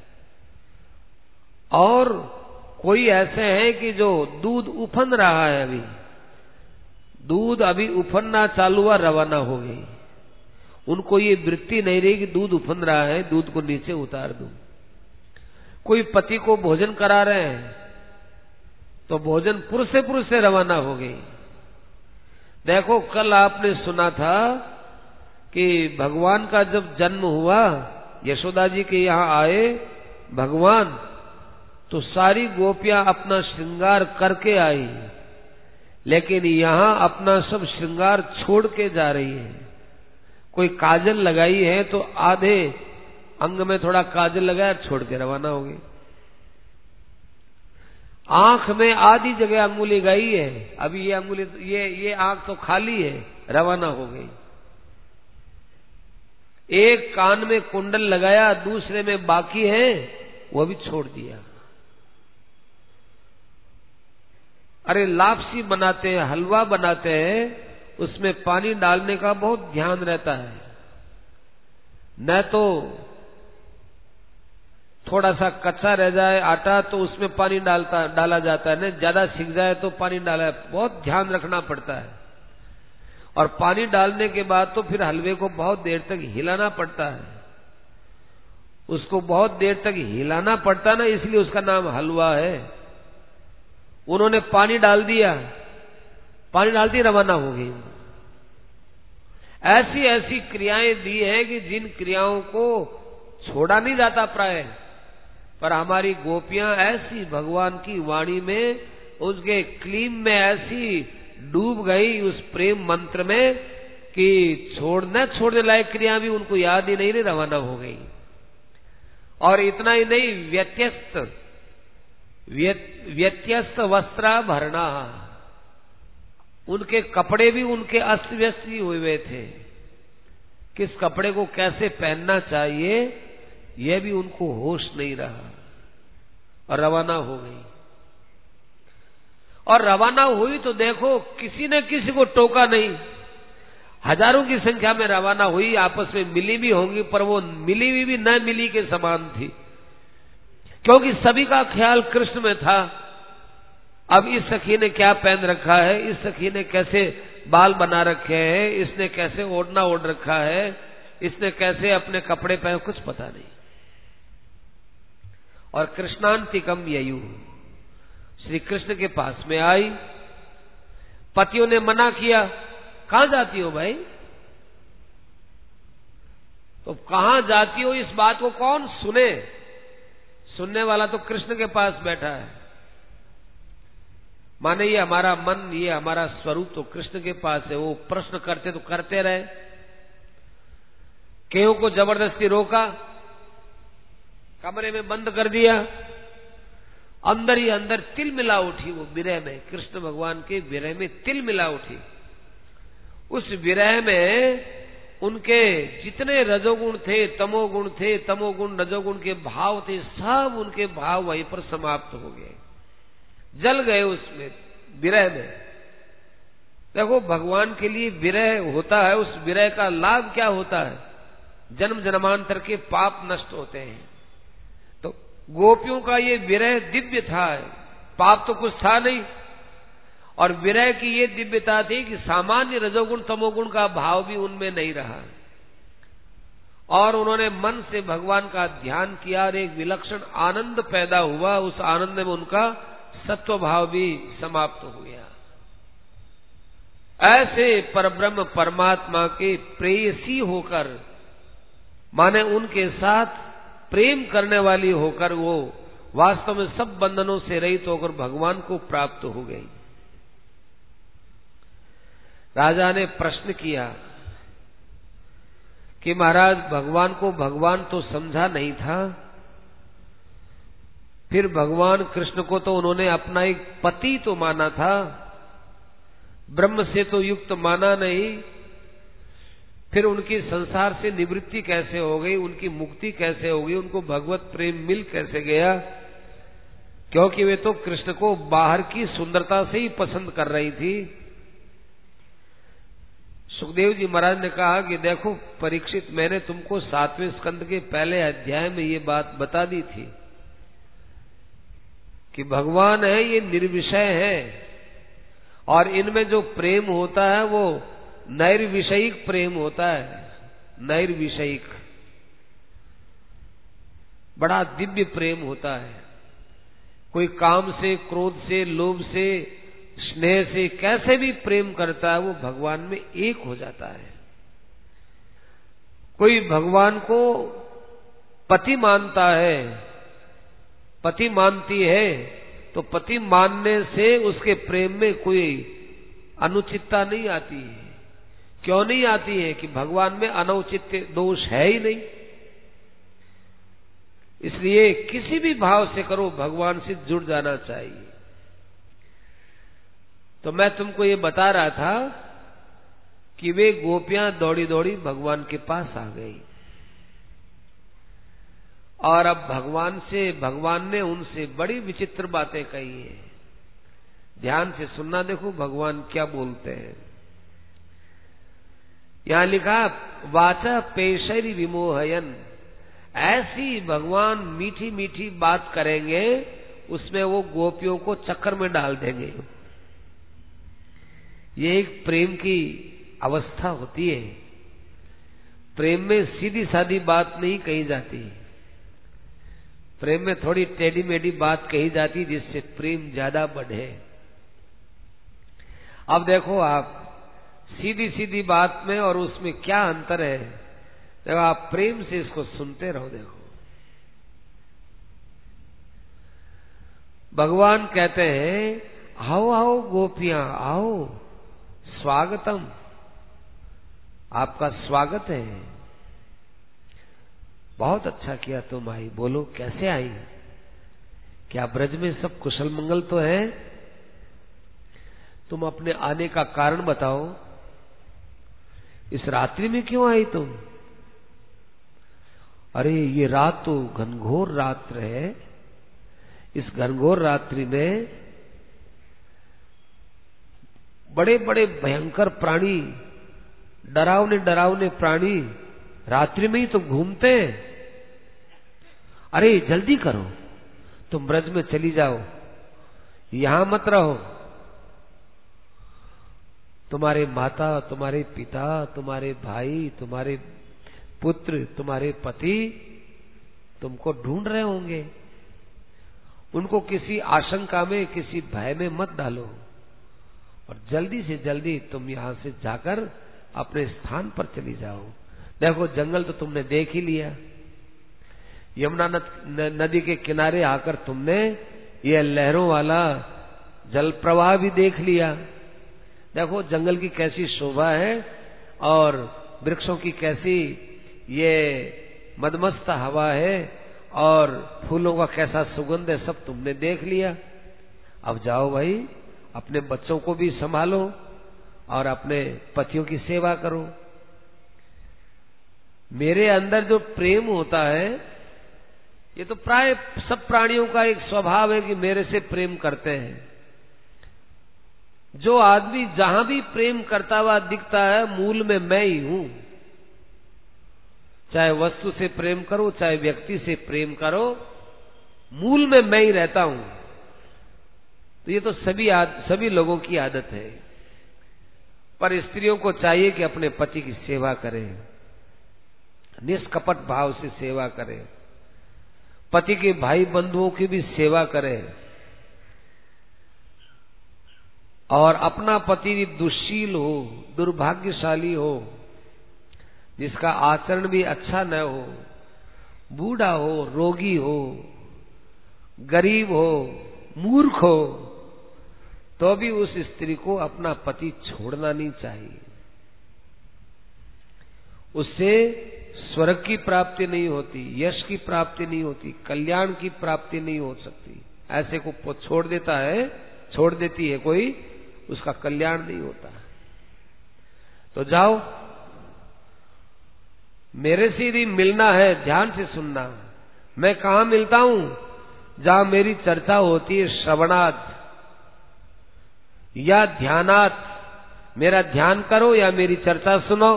और कोई ऐसे हैं कि जो दूध उफन रहा है, अभी दूध अभी उफनना चालू हुआ, रवाना हो गई। उनको ये वृत्ति नहीं रही कि दूध उफन रहा है, दूध को नीचे उतार दूं। कोई पति को भोजन करा रहे हैं तो भोजन पुरुष से पुरुष से रवाना हो गई। देखो कल आपने सुना था कि भगवान का जब जन्म हुआ, यशोदा जी के यहाँ आए भगवान, तो सारी गोपियां अपना श्रृंगार करके आई, लेकिन यहाँ अपना सब श्रृंगार छोड़ के जा रही है। कोई काजल लगाई है तो आधे अंग में थोड़ा काजल लगाया, छोड़ के रवाना हो गई। आंख में आधी जगह अंगुली गई है, अभी ये अंगुली ये ये आंख तो खाली है, रवाना हो गई। एक कान में कुंडल लगाया, दूसरे में बाकी है, वो भी छोड़ दिया। अरे लापसी बनाते हैं, हलवा बनाते हैं, उसमें पानी डालने का बहुत ध्यान रहता है, न तो थोड़ा सा कच्चा रह जाए आटा तो उसमें पानी डालता डाला जाता है, न ज्यादा सिक जाए तो पानी डाला, बहुत ध्यान रखना पड़ता है। और पानी डालने के बाद तो फिर हलवे को बहुत देर तक हिलाना पड़ता है, उसको बहुत देर तक हिलाना पड़ता ना, इसलिए उसका नाम हलवा है। उन्होंने पानी डाल दिया, पानी डालती रवाना हो गई। ऐसी ऐसी क्रियाएं दी हैं कि जिन क्रियाओं को छोड़ा नहीं जाता प्राय, पर हमारी गोपियां ऐसी भगवान की वाणी में, उसके क्लीम में ऐसी डूब गई उस प्रेम मंत्र में कि छोड़ना छोड़ने लायक क्रिया भी उनको याद ही नहीं, नहीं रवाना हो गई। और इतना ही नहीं, व्यत्यस्त व्यत्यस्त वस्त्राभरणा, उनके कपड़े भी उनके अस्त व्यस्त ही हुए थे, किस कपड़े को कैसे पहनना चाहिए यह भी उनको होश नहीं रहा, और रवाना हो गई। और रवाना हुई तो देखो किसी ने किसी को टोका नहीं, हजारों की संख्या में रवाना हुई, आपस में मिली भी होंगी, पर वो मिली हुई भी न मिली के समान थी, क्योंकि सभी का ख्याल कृष्ण में था। अब इस सखी ने क्या पहन रखा है, इस सखी ने कैसे बाल बना रखे हैं, इसने कैसे ओढ़ना ओढ़ रखा है, इसने कैसे अपने कपड़े पहने, कुछ पता नहीं। और कृष्णांतिकम ययु, श्री कृष्ण के पास में आई, पतियों ने मना किया, कहां जाती हो भाई, तो कहां जाती हो, इस बात को कौन सुने, सुनने वाला तो कृष्ण के पास बैठा है। माने ये हमारा मन, ये हमारा स्वरूप तो कृष्ण के पास है, वो प्रश्न करते तो करते रहे। केहू को जबरदस्ती रोका, कमरे में बंद कर दिया, अंदर ही अंदर तिल मिला उठी वो विरह में, कृष्ण भगवान के विरह में तिल मिला उठी। उस विरह में उनके जितने रजोगुण थे, तमोगुण थे, तमोगुण रजोगुण के भाव थे, सब उनके भाव वहीं पर समाप्त हो गए, जल गए उसमें विरह में। देखो भगवान के लिए विरह होता है, उस विरह का लाभ क्या होता है, जन्म जन्मांतर के पाप नष्ट होते हैं। तो गोपियों का ये विरह दिव्य था, पाप तो कुछ था नहीं, और विरह की ये दिव्यता थी कि सामान्य रजोगुण तमोगुण का भाव भी उनमें नहीं रहा, और उन्होंने मन से भगवान का ध्यान किया और एक विलक्षण आनंद पैदा हुआ, उस आनंद में उनका सत्व भाव भी समाप्त हो गया। ऐसे परब्रह्म परमात्मा के प्रेयसी होकर, माने उनके साथ प्रेम करने वाली होकर वो वास्तव में सब बंधनों से रहित होकर भगवान को प्राप्त हो गई। राजा ने प्रश्न किया कि महाराज, भगवान को भगवान तो समझा नहीं था, फिर भगवान कृष्ण को तो उन्होंने अपना एक पति तो माना था, ब्रह्म से तो युक्त माना नहीं, फिर उनकी संसार से निवृत्ति कैसे हो गई, उनकी मुक्ति कैसे हो गई, उनको भगवत प्रेम मिल कैसे गया? क्योंकि वे तो कृष्ण को बाहर की सुंदरता से ही पसंद कर रही थी। सुखदेव जी महाराज ने कहा कि देखो परीक्षित, मैंने तुमको सातवें स्कंद के पहले अध्याय में ये बात बता दी थी कि भगवान है ये निर्विषय है, और इनमें जो प्रेम होता है वो नैर्विषयिक प्रेम होता है। नैर्विषयिक बड़ा दिव्य प्रेम होता है। कोई काम से, क्रोध से, लोभ से, स्नेह से कैसे भी प्रेम करता है वो भगवान में एक हो जाता है। कोई भगवान को पति मानता है, पति मानती है, तो पति मानने से उसके प्रेम में कोई अनुचितता नहीं आती है। क्यों नहीं आती है? कि भगवान में अनौचित्य दोष है ही नहीं। इसलिए किसी भी भाव से करो, भगवान से जुड़ जाना चाहिए। तो मैं तुमको ये बता रहा था कि वे गोपियां दौड़ी दौड़ी भगवान के पास आ गई, और अब भगवान से भगवान ने उनसे बड़ी विचित्र बातें कही है। ध्यान से सुनना, देखो भगवान क्या बोलते हैं। यहां लिखा, वाचा पेशरी विमोहयन। ऐसी भगवान मीठी मीठी बात करेंगे, उसमें वो गोपियों को चक्कर में डाल देंगे। ये एक प्रेम की अवस्था होती है। प्रेम में सीधी सादी बात नहीं कही जाती, प्रेम में थोड़ी टेढ़ी मेढ़ी बात कही जाती, जिससे प्रेम ज्यादा बढ़े। अब देखो आप, सीधी सीधी बात में और उसमें क्या अंतर है। देखो आप प्रेम से इसको सुनते रहो। देखो भगवान कहते हैं, आओ आओ गोपियां आओ, स्वागतम, आपका स्वागत है। बहुत अच्छा किया तुम आई। बोलो कैसे आई? क्या ब्रज में सब कुशल मंगल तो है? तुम अपने आने का कारण बताओ। इस रात्रि में क्यों आई तुम? अरे ये रात तो घनघोर रात्र है। इस घनघोर रात्रि में बड़े बड़े भयंकर प्राणी, डरावने डरावने प्राणी रात्रि में ही तो घूमते हैं। अरे जल्दी करो, तुम ब्रज में चली जाओ, यहां मत रहो। तुम्हारे माता, तुम्हारे पिता, तुम्हारे भाई, तुम्हारे पुत्र, तुम्हारे पति तुमको ढूंढ रहे होंगे। उनको किसी आशंका में, किसी भय में मत डालो, और जल्दी से जल्दी तुम यहां से जाकर अपने स्थान पर चली जाओ। देखो जंगल तो तुमने देख ही लिया, यमुना नदी के किनारे आकर तुमने ये लहरों वाला जल प्रवाह भी देख लिया। देखो जंगल की कैसी शोभा है, और वृक्षों की कैसी ये मदमस्त हवा है, और फूलों का कैसा सुगंध है, सब तुमने देख लिया। अब जाओ भाई, अपने बच्चों को भी संभालो और अपने पतियों की सेवा करो। मेरे अंदर जो प्रेम होता है, ये तो प्राय सब प्राणियों का एक स्वभाव है कि मेरे से प्रेम करते हैं। जो आदमी जहां भी प्रेम करता हुआ दिखता है, मूल में मैं ही हूं। चाहे वस्तु से प्रेम करो, चाहे व्यक्ति से प्रेम करो, मूल में मैं ही रहता हूं। तो ये तो सभी आद, सभी लोगों की आदत है। पर स्त्रियों को चाहिए कि अपने पति की सेवा करें, निष्कपट भाव से सेवा करें, पति के भाई बंधुओं की भी सेवा करें। और अपना पति दुशील हो, दुर्भाग्यशाली हो, जिसका आचरण भी अच्छा न हो, बूढ़ा हो, रोगी हो, गरीब हो, मूर्ख हो, तो भी उस स्त्री को अपना पति छोड़ना नहीं चाहिए। उससे स्वर्ग की प्राप्ति नहीं होती, यश की प्राप्ति नहीं होती, कल्याण की प्राप्ति नहीं हो सकती। ऐसे को छोड़ देता है, छोड़ देती है कोई, उसका कल्याण नहीं होता। तो जाओ, मेरे से यदि मिलना है, ध्यान से सुनना। मैं कहां मिलता हूं? जहां मेरी चर्चा होती है, श्रवणात् या ध्यानात्। मेरा ध्यान करो या मेरी चर्चा सुनो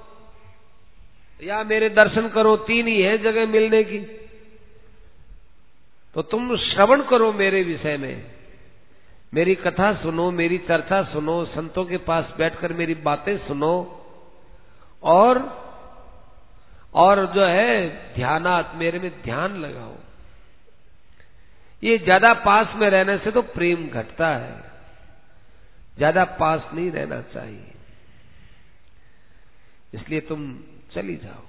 या मेरे दर्शन करो, तीन ही है जगह मिलने की। तो तुम श्रवण करो मेरे विषय में, मेरी कथा सुनो, मेरी चर्चा सुनो, संतों के पास बैठकर मेरी बातें सुनो, और और जो है ध्यानात्, मेरे में ध्यान लगाओ। ये ज्यादा पास में रहने से तो प्रेम घटता है, ज्यादा पास नहीं रहना चाहिए। इसलिए तुम चली जाओ।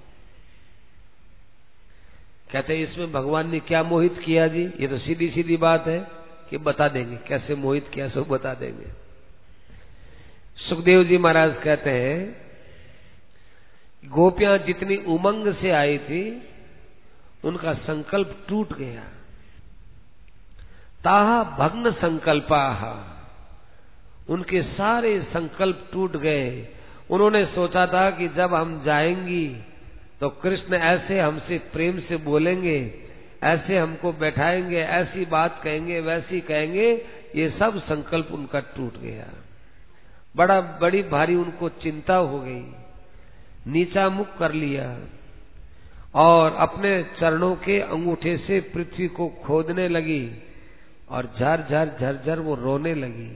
कहते हैं इसमें भगवान ने क्या मोहित किया जी? ये तो सीधी सीधी बात है कि बता देंगे कैसे मोहित किया, सब बता देंगे। सुखदेव जी महाराज कहते हैं गोपियां जितनी उमंग से आई थी, उनका संकल्प टूट गया। ताहा भग्न संकल्पाः, उनके सारे संकल्प टूट गए। उन्होंने सोचा था कि जब हम जाएंगी तो कृष्ण ऐसे हमसे प्रेम से बोलेंगे, ऐसे हमको बैठाएंगे, ऐसी बात कहेंगे, वैसी कहेंगे। ये सब संकल्प उनका टूट गया। बड़ा बड़ी भारी उनको चिंता हो गई, नीचा मुख कर लिया और अपने चरणों के अंगूठे से पृथ्वी को खोदने लगी और झर झर झर झर वो रोने लगी।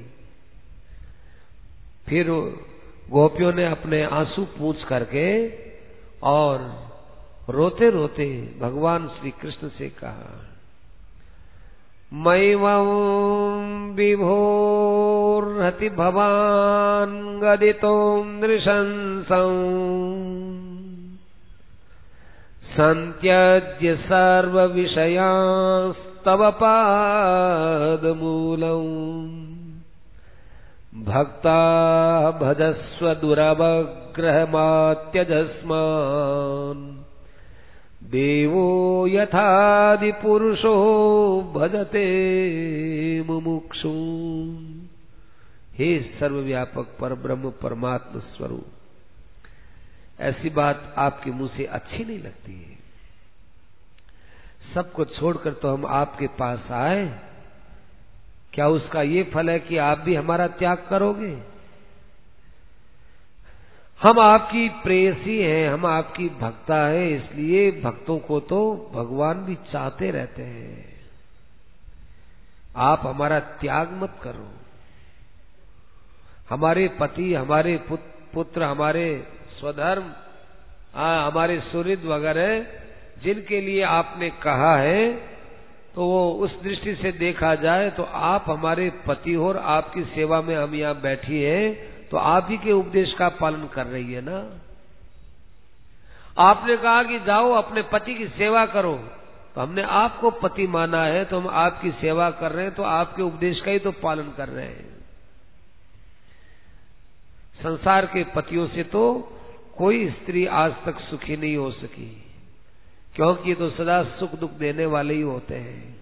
फिर गोपियों ने अपने आंसू पूंछ करके और रोते रोते भगवान श्री कृष्ण से कहा, मैवं विभोर्हति भवान गदितों नृशंसं संत्यज्य सर्व विषयांस्तव पादमूलम् भक्ता भजस्व दुरवग्रहमात्यजस्मान् देवो यथादि पुरुषो भजते मुमुक्षु। हे सर्वव्यापक परब्रह्म परमात्मा स्वरूप, ऐसी बात आपके मुंह से अच्छी नहीं लगती है। सबको छोड़कर तो हम आपके पास आए, क्या उसका ये फल है कि आप भी हमारा त्याग करोगे? हम आपकी प्रेयसी हैं, हम आपकी भक्ता हैं, इसलिए भक्तों को तो भगवान भी चाहते रहते हैं। आप हमारा त्याग मत करो। हमारे पति, हमारे पुत्र, हमारे स्वधर्म, हमारे सुहृद वगैरह जिनके लिए आपने कहा है, तो वो उस दृष्टि से देखा जाए तो आप हमारे पति हो और आपकी सेवा में हम यहाँ बैठी हैं, तो आप ही के उपदेश का पालन कर रही है ना। आपने कहा कि जाओ अपने पति की सेवा करो, तो हमने आपको पति माना है, तो हम आपकी सेवा कर रहे हैं, तो आपके उपदेश का ही तो पालन कर रहे हैं। संसार के पतियों से तो कोई स्त्री आज तक सुखी नहीं हो सकी, क्योंकि ये तो सदा सुख दुख देने वाले ही होते हैं।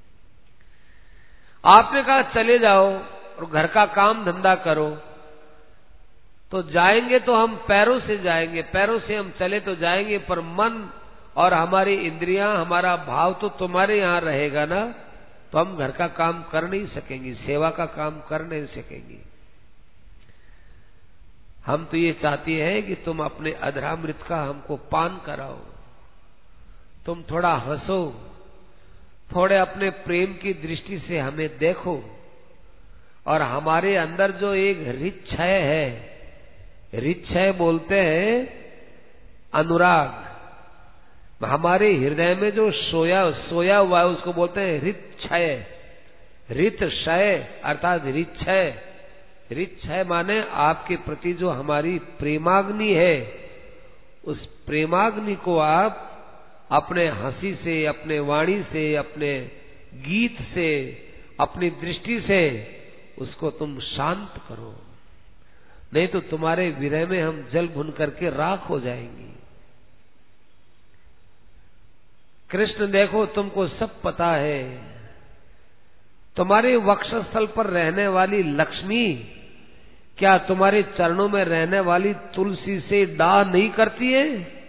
आपने कहा चले जाओ और घर का काम धंधा करो, तो जाएंगे तो हम पैरों से जाएंगे, पैरों से हम चले तो जाएंगे, पर मन और हमारी इंद्रियां, हमारा भाव तो तुम्हारे यहां रहेगा ना, तो हम घर का काम कर नहीं सकेंगे, सेवा का काम कर नहीं सकेंगे। हम तो ये चाहते हैं कि तुम अपने अधरामृत का हमको पान कराओ, तुम थोड़ा हंसो, थोड़े अपने प्रेम की दृष्टि से हमें देखो, और हमारे अंदर जो एक हृच्छय है, हृच्छय बोलते हैं अनुराग, हमारे हृदय में जो सोया सोया हुआ है उसको बोलते हैं हृच्छय। हृत क्षय अर्थात हृच्छय, रिच है माने आपके प्रति जो हमारी प्रेमाग्नि है, उस प्रेमाग्नि को आप अपने हंसी से, अपने वाणी से, अपने गीत से, अपनी दृष्टि से उसको तुम शांत करो, नहीं तो तुम्हारे विरह में हम जल भुन करके राख हो जाएंगी। कृष्ण देखो, तुमको सब पता है, तुम्हारे वक्षस्थल पर रहने वाली लक्ष्मी क्या तुम्हारे चरणों में रहने वाली तुलसी से डाह नहीं करती है?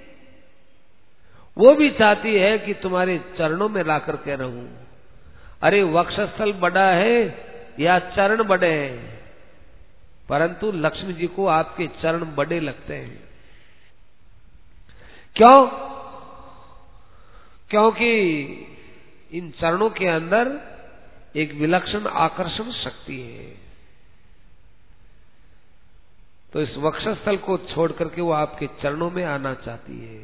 वो भी चाहती है कि तुम्हारे चरणों में ला करके रहूं। अरे वक्षस्थल बड़ा है या चरण बड़े हैं, परंतु लक्ष्मी जी को आपके चरण बड़े लगते हैं। क्यों? क्योंकि इन चरणों के अंदर एक विलक्षण आकर्षण शक्ति है। तो इस वक्षस्थल को छोड़ करके वो आपके चरणों में आना चाहती है।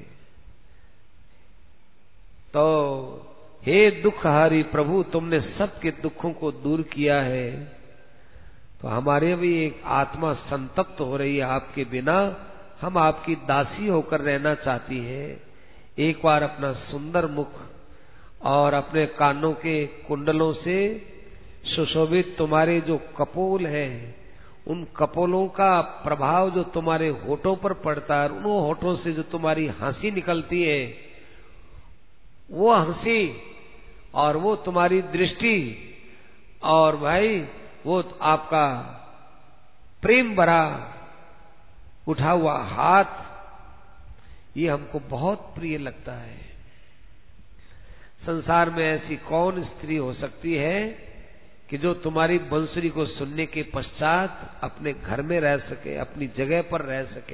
तो हे दुखहारी प्रभु, तुमने सबके दुखों को दूर किया है, तो हमारे भी एक आत्मा संतप्त हो रही है आपके बिना, हम आपकी दासी होकर रहना चाहती है। एक बार अपना सुंदर मुख और अपने कानों के कुंडलों से सुशोभित तुम्हारे जो कपोल हैं, उन कपोलों का प्रभाव जो तुम्हारे होठों पर पड़ता है, उन होठों से जो तुम्हारी हंसी निकलती है, वो हंसी और वो तुम्हारी दृष्टि और भाई वो आपका प्रेम भरा उठा हुआ हाथ, ये हमको बहुत प्रिय लगता है। संसार में ऐसी कौन स्त्री हो सकती है कि जो तुम्हारी बंसुरी को सुनने के पश्चात अपने घर में रह सके, अपनी जगह पर रह सके,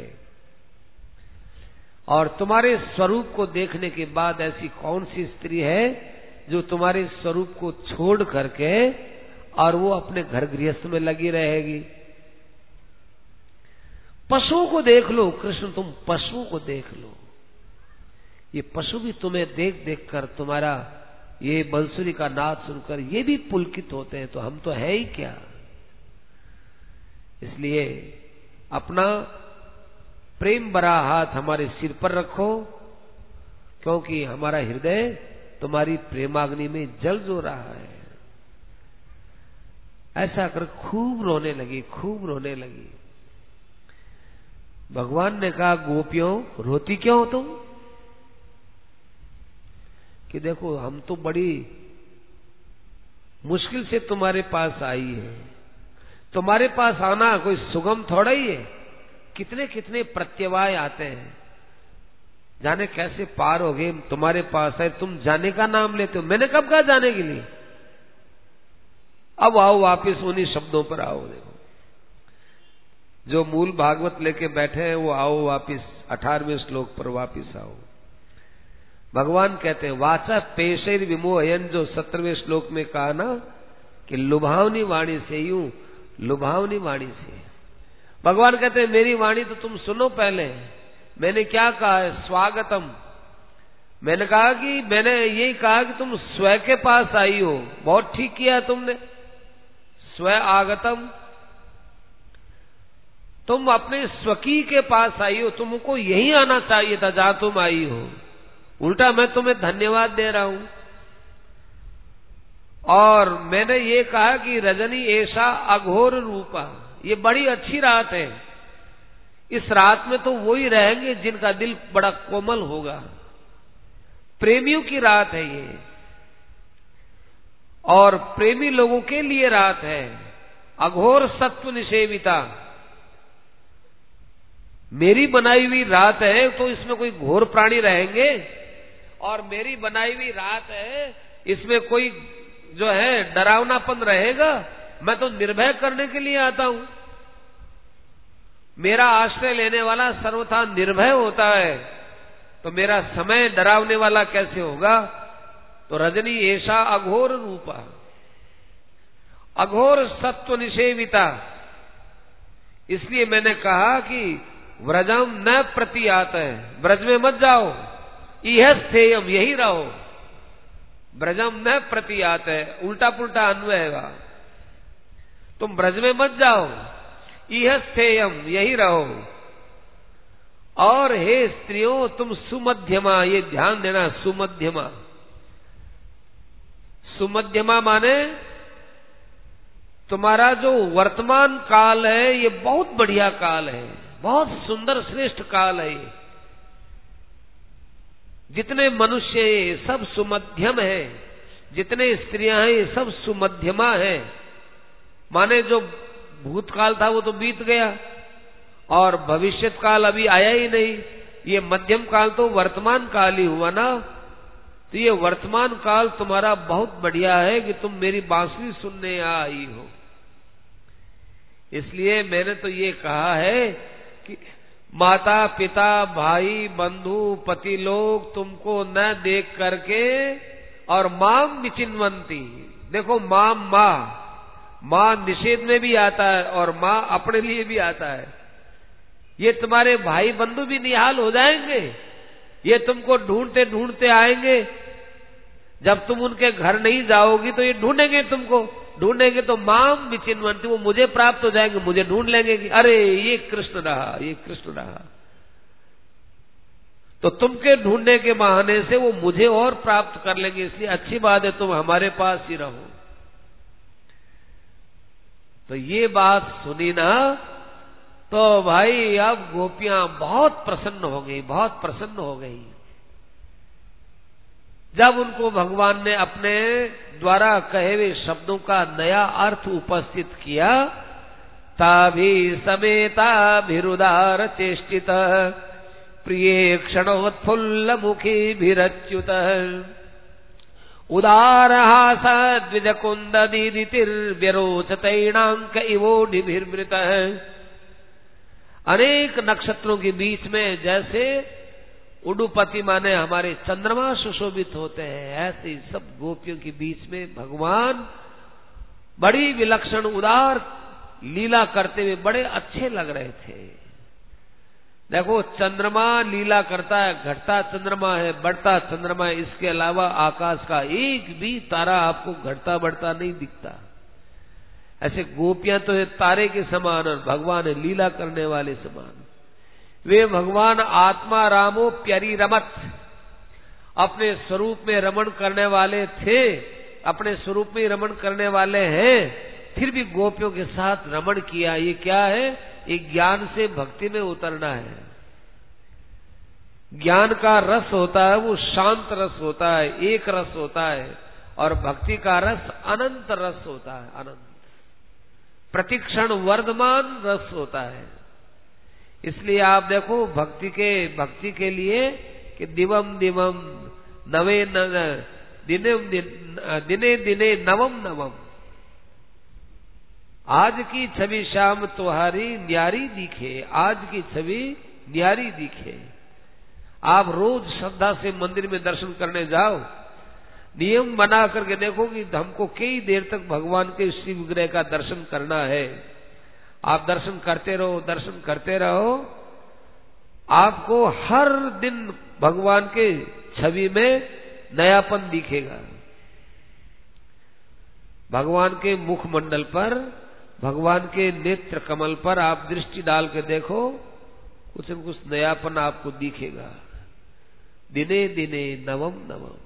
और तुम्हारे स्वरूप को देखने के बाद ऐसी कौन सी स्त्री है जो तुम्हारे स्वरूप को छोड़ करके और वो अपने घर गृहस्थ में लगी रहेगी। पशुओं को देख लो कृष्ण, तुम पशुओं को देख लो, ये पशु भी तुम्हें देख देख कर, तुम्हारा ये बंसुरी का नाद सुनकर ये भी पुलकित होते हैं, तो हम तो है ही क्या। इसलिए अपना प्रेम भरा हाथ हमारे सिर पर रखो, क्योंकि हमारा हृदय तुम्हारी प्रेमाग्नि में जल जो रहा है। ऐसा कर खूब रोने लगी, खूब रोने लगी। भगवान ने कहा, गोपियों रोती क्यों हो तुम? कि देखो हम तो बड़ी मुश्किल से तुम्हारे पास आई है, तुम्हारे पास आना कोई सुगम थोड़ा ही है, कितने कितने प्रत्यवाय आते हैं, जाने कैसे पार हो गए तुम्हारे पास है, तुम जाने का नाम लेते हो। मैंने कब कहा जाने के लिए? अब आओ वापिस उन्हीं शब्दों पर आओ। देखो जो मूल भागवत लेके बैठे हैं वो आओ वापिस अठारहवें श्लोक पर वापिस आओ। भगवान कहते हैं वाचा पेशर विमोहयन, जो सत्रहवें श्लोक में कहा ना कि लुभावनी वाणी से, यूं लुभावनी वाणी से। भगवान कहते हैं मेरी वाणी तो तुम सुनो पहले। मैंने क्या कहा है? स्वागतम। मैंने कहा कि मैंने यही कहा कि तुम स्वयं के पास आई हो, बहुत ठीक किया तुमने। स्वयं आगतम, तुम अपने स्वकीय के पास आई हो, तुमको यही आना चाहिए था जहां तुम आई हो। उल्टा मैं तुम्हें धन्यवाद दे रहा हूं। और मैंने ये कहा कि रजनी ऐसा अघोर रूपा, ये बड़ी अच्छी रात है। इस रात में तो वही रहेंगे जिनका दिल बड़ा कोमल होगा। प्रेमियों की रात है ये, और प्रेमी लोगों के लिए रात है। अघोर सत्व निषेविता, मेरी बनाई हुई रात है तो इसमें कोई घोर प्राणी रहेंगे? और मेरी बनाई हुई रात है, इसमें कोई जो है डरावनापन रहेगा? मैं तो निर्भय करने के लिए आता हूं। मेरा आश्रय लेने वाला सर्वथा निर्भय होता है, तो मेरा समय डरावने वाला कैसे होगा? तो रजनी ऐसा अघोर रूपा, अघोर सत्व निषेविता। इसलिए मैंने कहा कि व्रजम न प्रति आता है, ब्रज में मत जाओ, यह स्थेयम, यही रहो। ब्रजम न प्रति आता है, उल्टा पुल्टा अन्वय है। तुम ब्रज में मत जाओ, इह स्थेयम, यही रहो। और हे स्त्रियों तुम सुमध्यमा, ये ध्यान देना, सुमध्यमा। सुमध्यमा माने तुम्हारा जो वर्तमान काल है ये बहुत बढ़िया काल है, बहुत सुंदर श्रेष्ठ काल है। जितने मनुष्य ये सब सुमध्यम है, जितने स्त्रियां हैं ये सब सुमध्यमा है। माने जो भूतकाल था वो तो बीत गया और भविष्यत काल अभी आया ही नहीं, ये मध्यम काल तो वर्तमान काल ही हुआ ना। तो ये वर्तमान काल तुम्हारा बहुत बढ़िया है कि तुम मेरी बांसुरी सुनने आई हो। इसलिए मैंने तो ये कहा है कि माता पिता भाई बंधु पति लोग तुमको न देख करके और माम विचिन्वंती, देखो माम माँ, माँ निषेध में भी आता है और माँ अपने लिए भी आता है। ये तुम्हारे भाई बंधु भी निहाल हो जाएंगे, ये तुमको ढूंढते ढूंढते आएंगे। जब तुम उनके घर नहीं जाओगी तो ये ढूंढेंगे तुमको, ढूंढेंगे तो माम विचिन्वंती, वो मुझे प्राप्त हो जाएंगे, मुझे ढूंढ लेंगे कि अरे ये कृष्ण रहा, ये कृष्ण रहा। तो तुमके ढूंढने के बहाने से वो मुझे और प्राप्त कर लेंगे। इसलिए अच्छी बात है तुम हमारे पास ही रहो। तो ये बात सुनी ना, तो भाई अब गोपियां बहुत प्रसन्न हो गई, बहुत प्रसन्न हो गई। जब उनको भगवान ने अपने द्वारा कहे हुए शब्दों का नया अर्थ उपस्थित किया, ताभि समेता भिरुदार चेष्टित प्रिय क्षणोत्फुल्ल मुखी भिरच्युत उदार हास द्विज कुंद दीदितिर्व्यरोचतैणांक इवोनिभिर्मृत। अनेक नक्षत्रों के बीच में जैसे उडुपति माने हमारे चंद्रमा सुशोभित होते हैं, ऐसे सब गोपियों के बीच में भगवान बड़ी विलक्षण उदार लीला करते हुए बड़े अच्छे लग रहे थे। देखो चंद्रमा लीला करता है, घटता चंद्रमा है, बढ़ता चंद्रमा है, इसके अलावा आकाश का एक भी तारा आपको घटता बढ़ता नहीं दिखता। ऐसे गोपियां तो है तारे के समान और भगवान है लीला करने वाले समान। वे भगवान आत्मा रामो प्यारी रमत, अपने स्वरूप में रमण करने वाले थे, अपने स्वरूप में रमण करने वाले हैं, फिर भी गोपियों के साथ रमण किया। ये क्या है? एक ज्ञान से भक्ति में उतरना है। ज्ञान का रस होता है वो शांत रस होता है, एक रस होता है, और भक्ति का रस अनंत रस होता है, अनंत प्रतिक्षण वर्धमान रस होता है। इसलिए आप देखो भक्ति के भक्ति के लिए कि दिवम दिवम नवे न, दिने दिने दिने नवम नवम, आज की छवि शाम तुम्हारी न्यारी दिखे, आज की छवि न्यारी दिखे। आप रोज श्रद्धा से मंदिर में दर्शन करने जाओ, नियम बना करके देखो कि हमको कई देर तक भगवान के श्री विग्रह का दर्शन करना है। आप दर्शन करते रहो, दर्शन करते रहो, आपको हर दिन भगवान के छवि में नयापन दिखेगा। भगवान के मुखमंडल पर, भगवान के नेत्र कमल पर आप दृष्टि डाल के देखो, कुछ न कुछ नयापन आपको दिखेगा। दिने दिने नवम नवम,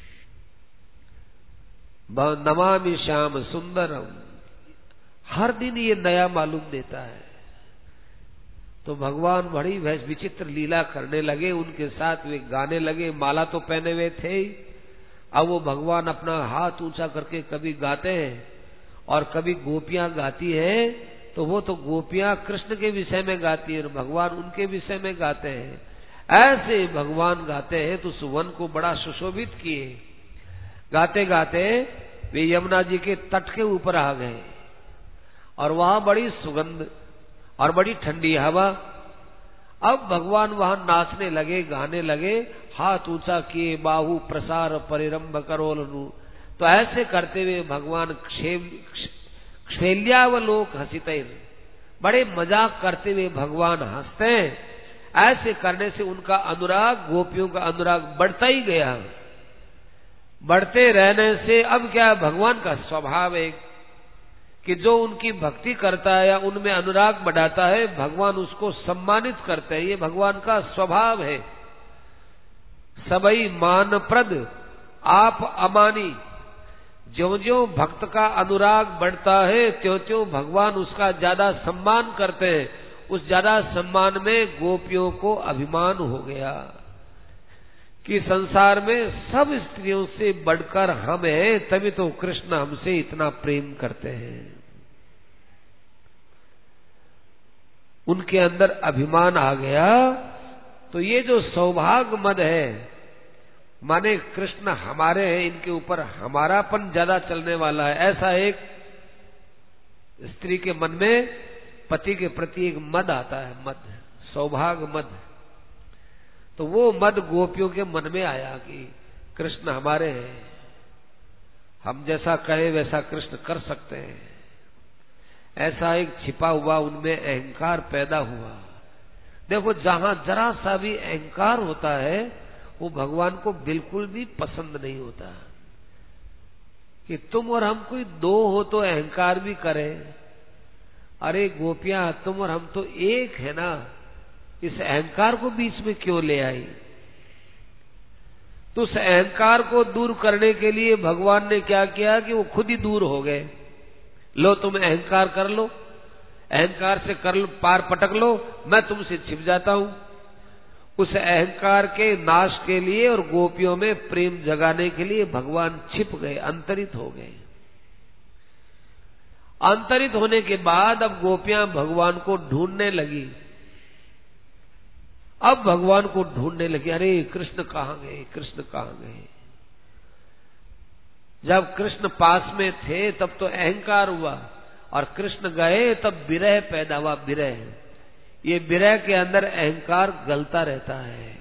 नमामि श्याम सुंदरम, हर दिन ये नया मालूम देता है। तो भगवान बड़ी विचित्र लीला करने लगे, उनके साथ वे गाने लगे। माला तो पहने हुए थे ही, अब वो भगवान अपना हाथ ऊंचा करके कभी गाते हैं और कभी गोपियां गाती हैं। तो वो तो गोपियां कृष्ण के विषय में गाती है और भगवान उनके विषय में गाते हैं। ऐसे भगवान गाते हैं तो सुवन को बड़ा सुशोभित किए। गाते गाते वे यमुना जी के तट के ऊपर आ गए और वहां बड़ी सुगंध और बड़ी ठंडी हवा। अब भगवान वहां नाचने लगे, गाने लगे, हाथ ऊंचा किए, बाहु प्रसार परिरंभ करोलनु। तो ऐसे करते हुए भगवान क्षेल्यावलोक हंसिते, बड़े मजाक करते हुए भगवान हंसते हैं। ऐसे करने से उनका अनुराग, गोपियों का अनुराग बढ़ता ही गया। बढ़ते रहने से अब क्या, भगवान का स्वभाव है कि जो उनकी भक्ति करता है या उनमें अनुराग बढ़ाता है, भगवान उसको सम्मानित करते हैं। ये भगवान का स्वभाव है। सबई मानप्रद आप अमानी। ज्यों ज्यों भक्त का अनुराग बढ़ता है, त्यों त्यों भगवान उसका ज्यादा सम्मान करते हैं। उस ज्यादा सम्मान में गोपियों को अभिमान हो गया कि संसार में सब स्त्रियों से बढ़कर हम हैं, तभी तो कृष्ण हमसे इतना प्रेम करते हैं। उनके अंदर अभिमान आ गया। तो ये जो सौभाग्य मद है, माने कृष्ण हमारे हैं, इनके ऊपर हमारापन ज्यादा चलने वाला है, ऐसा एक स्त्री के मन में पति के प्रति एक मद आता है, मद, सौभाग्य मद। तो वो मद गोपियों के मन में आया कि कृष्ण हमारे हैं, हम जैसा कहे वैसा कृष्ण कर सकते हैं। ऐसा एक छिपा हुआ उनमें अहंकार पैदा हुआ। देखो, जहां जरा सा भी अहंकार होता है वो भगवान को बिल्कुल भी पसंद नहीं होता। कि तुम और हम कोई दो हो तो अहंकार भी करें। अरे गोपियां, तुम और हम तो एक है ना, इस अहंकार को बीच में क्यों ले आई? तो उस अहंकार को दूर करने के लिए भगवान ने क्या किया कि वो खुद ही दूर हो गए। लो, तुम अहंकार कर लो, अहंकार से कर लो, पार पटक लो, मैं तुमसे छिप जाता हूं। उस अहंकार के नाश के लिए और गोपियों में प्रेम जगाने के लिए भगवान छिप गए, अंतरित हो गए। अंतरित होने के बाद अब गोपियां भगवान को ढूंढने लगी। अब भगवान को ढूंढने लगी, अरे कृष्ण कहां गए, कृष्ण कहां गए। जब कृष्ण पास में थे तब तो अहंकार हुआ, और कृष्ण गए तब विरह पैदा हुआ, विरह। ये विरह के अंदर अहंकार गलता रहता है।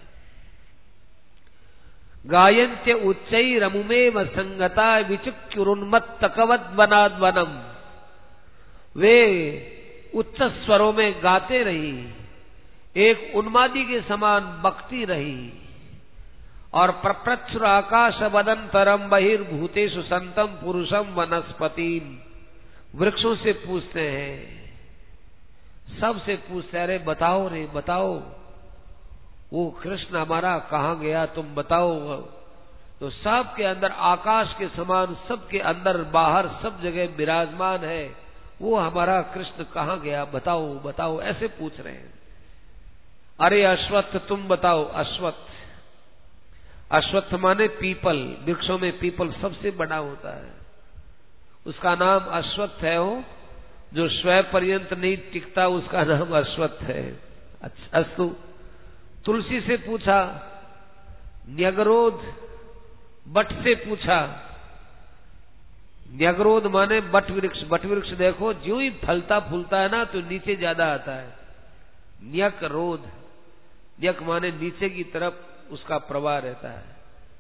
गायन्त्य उच्चै रमुमेव संगता विचुक्युरुन्मत्त कवत वनाद वनम। वे उच्च स्वरों में गाते रही, एक उन्मादी के समान बकती रही, और प्रप्रच्छुर आकाश वदंतरम बहिर्भूतेषु संतम पुरुषम वनस्पतिम। वृक्षों से पूछते हैं, सबसे पूछते, अरे बताओ रे बताओ, वो कृष्ण हमारा कहां गया, तुम बताओ। तो सब के अंदर आकाश के समान, सबके अंदर बाहर सब जगह विराजमान है, वो हमारा कृष्ण कहां गया, बताओ बताओ, ऐसे पूछ रहे हैं। अरे अश्वत्थ तुम बताओ। अश्वत्थ, अश्वत्थ माने पीपल, वृक्षों में पीपल सबसे बड़ा होता है, उसका नाम अश्वत्थ है। वो जो स्वयं पर्यंत नहीं टिकता उसका नाम अश्वत्थ है। अच्छा, अस्तु। तुलसी से पूछा, न्यगरोध बट से पूछा। न्यगरोध माने बट वृक्ष। बट वृक्ष देखो, ज्यों ही फलता फूलता है ना तो नीचे ज्यादा आता है। न्यक रोध, न्यक माने नीचे की तरफ उसका प्रवाह रहता है।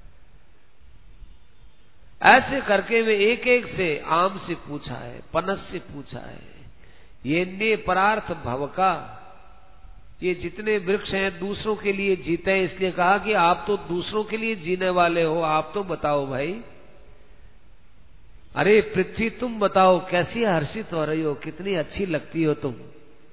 ऐसे करके वे एक एक से आम से पूछा है, पनस से पूछा है। ये ने परार्थ भव का, ये जितने वृक्ष हैं दूसरों के लिए जीते हैं, इसलिए कहा कि आप तो दूसरों के लिए जीने वाले हो, आप तो बताओ भाई। अरे पृथ्वी तुम बताओ, कैसी हर्षित हो रही हो, कितनी अच्छी लगती हो तुम।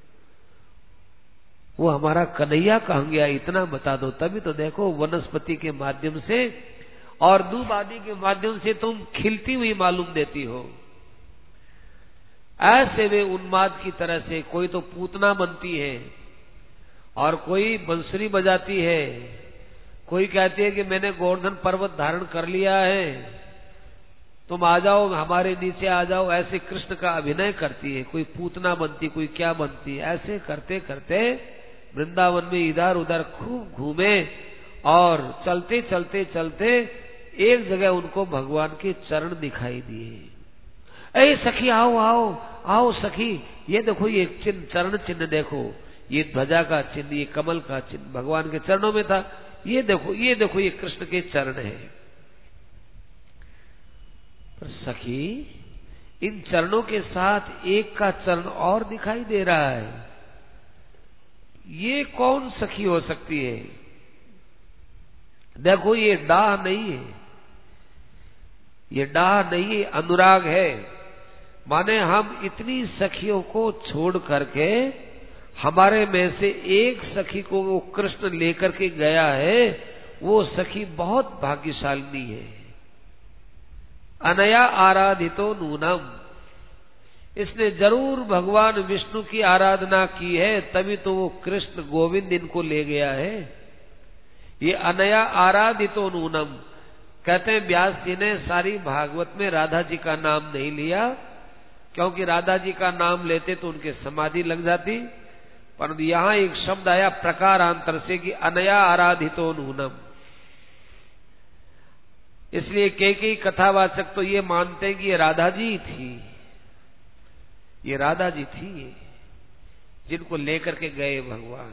वो हमारा कन्हैया कहां गया, इतना बता दो। तभी तो देखो वनस्पति के माध्यम से और दूब आदि के माध्यम से तुम खिलती हुई मालूम देती हो। ऐसे वे उन्माद की तरह से, कोई तो पूतना बनती है और कोई बंसुरी बजाती है, कोई कहती है कि मैंने गोवर्धन पर्वत धारण कर लिया है, तुम आ जाओ हमारे नीचे आ जाओ। ऐसे कृष्ण का अभिनय करती है, कोई पूतना बनती, कोई क्या बनती है। ऐसे करते करते वृंदावन में इधर उधर खूब घूमे और चलते चलते चलते एक जगह उनको भगवान के चरण दिखाई दिए। ऐ सखी आओ आओ आओ सखी, ये देखो ये चिन्ह, चरण चिन्ह देखो, ये ध्वजा का चिन्ह, ये कमल का चिन्ह भगवान के चरणों में था। ये देखो ये देखो ये कृष्ण के चरण है। पर सखी, इन चरणों के साथ एक का चरण और दिखाई दे रहा है, ये कौन सखी हो सकती है? देखो ये डाह नहीं है, ये डाह नहीं है, अनुराग है। माने हम इतनी सखियों को छोड़ करके हमारे में से एक सखी को वो कृष्ण लेकर के गया है, वो सखी बहुत भाग्यशालिनी है। अनया आराधितो नूनम, इसने जरूर भगवान विष्णु की आराधना की है, तभी तो वो कृष्ण गोविंद इनको ले गया है। ये अनया आराधितो नूनम कहते हैं, व्यास जी ने सारी भागवत में राधा जी का नाम नहीं लिया, क्योंकि राधा जी का नाम लेते तो उनके समाधि लग जाती, परंतु यहां एक शब्द आया प्रकारांतर से कि अनया आराधितो नूनम। इसलिए कई कई कथावाचक तो ये मानते हैं कि ये राधा जी थी, ये राधा जी थी ये जिनको लेकर के गए भगवान।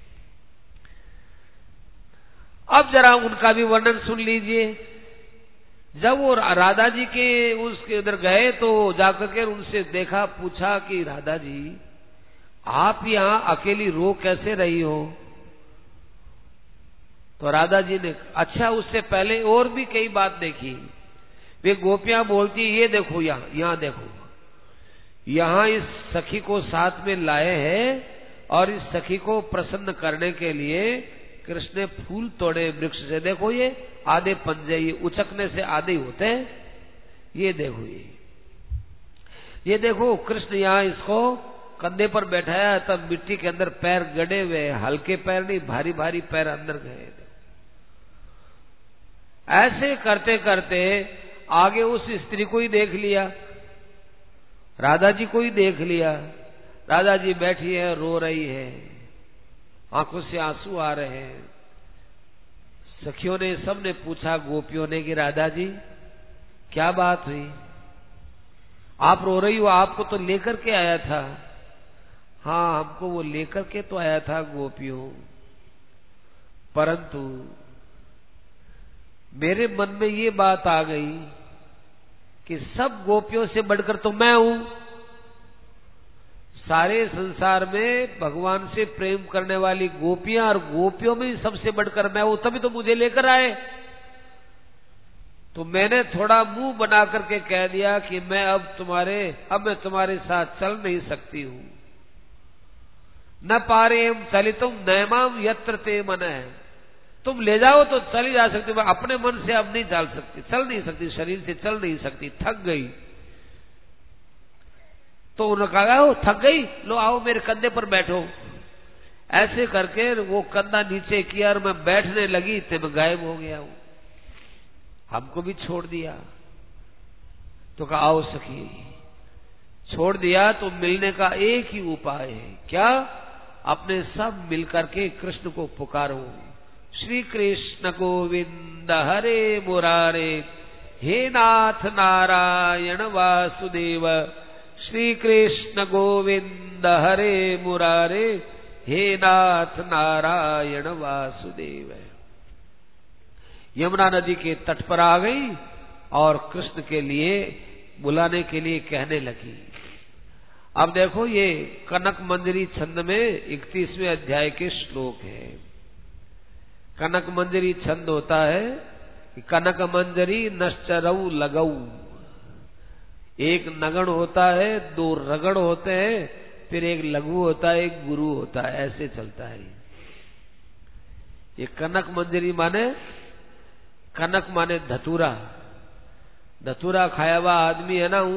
अब जरा उनका भी वर्णन सुन लीजिए। जब वो राधा जी के उसके उधर गए तो जाकर के उनसे देखा, पूछा कि राधा जी आप यहां अकेली रो कैसे रही हो? तो राधा जी ने, अच्छा उससे पहले और भी कई बात देखी। वे गोपियां बोलती, ये देखो यहां यहां देखो, यहां इस सखी को साथ में लाए हैं और इस सखी को प्रसन्न करने के लिए कृष्ण ने फूल तोड़े वृक्ष से। देखो ये आधे पंजे, ये उचकने से आधे होते हैं, ये देखो ये ये देखो कृष्ण यहां इसको कंधे पर बैठाया, तब मिट्टी के अंदर पैर गड़े हुए, हल्के पैर नहीं भारी भारी पैर अंदर गए। ऐसे करते करते आगे उस स्त्री को ही देख लिया, राधा जी को ही देख लिया। राधा जी बैठी है, रो रही है, आंखों से आंसू आ रहे हैं। सखियों ने, सबने पूछा, गोपियों ने कि राधा जी क्या बात हुई, आप रो रही हो? आपको तो लेकर के आया था। हाँ, हमको वो लेकर के तो आया था गोपियों, परंतु मेरे मन में ये बात आ गई कि सब गोपियों से बढ़कर तो मैं हूं। सारे संसार में भगवान से प्रेम करने वाली गोपियां, और गोपियों में सबसे बढ़कर मैं हूं, तभी तो मुझे लेकर आए। तो मैंने थोड़ा मुंह बना करके कह दिया कि मैं अब तुम्हारे अब मैं तुम्हारे साथ चल नहीं सकती हूं। न पारेम चलितुम नैमाम यत्र ते मन है, तुम ले जाओ तो चली जा सकती, मैं अपने मन से अब नहीं चल सकती, चल नहीं सकती, शरीर से चल नहीं सकती, थक गई। तो उन्होंने कहा, ओ थक गई, लो आओ मेरे कंधे पर बैठो। ऐसे करके वो कंधा नीचे किया और मैं बैठने लगी, तब मैं गायब हो गया हूं। हमको भी छोड़ दिया। तो कहा, आओ सखी, छोड़ दिया तो मिलने का एक ही उपाय है, क्या? अपने सब मिलकर के कृष्ण को पुकारो, श्री कृष्ण गोविंद हरे मुरारे, हे नाथ नारायण वासुदेव, श्री कृष्ण गोविंद हरे मुरारे, हे नाथ नारायण वासुदेव। यमुना नदी के तट पर आ गई और कृष्ण के लिए बुलाने के लिए कहने लगी। अब देखो, ये कनक मंजरी छंद में इकतीसवें अध्याय के श्लोक है। कनक मंजरी छंद होता है कि कनक मंजरी नश्चरऊ लगऊ, एक नगण होता है, दो रगड़ होते हैं, फिर एक लघु होता है, एक गुरु होता है, ऐसे चलता है। ये कनक मंजरी माने, कनक माने धतूरा, धतूरा खाया हुआ आदमी है ना,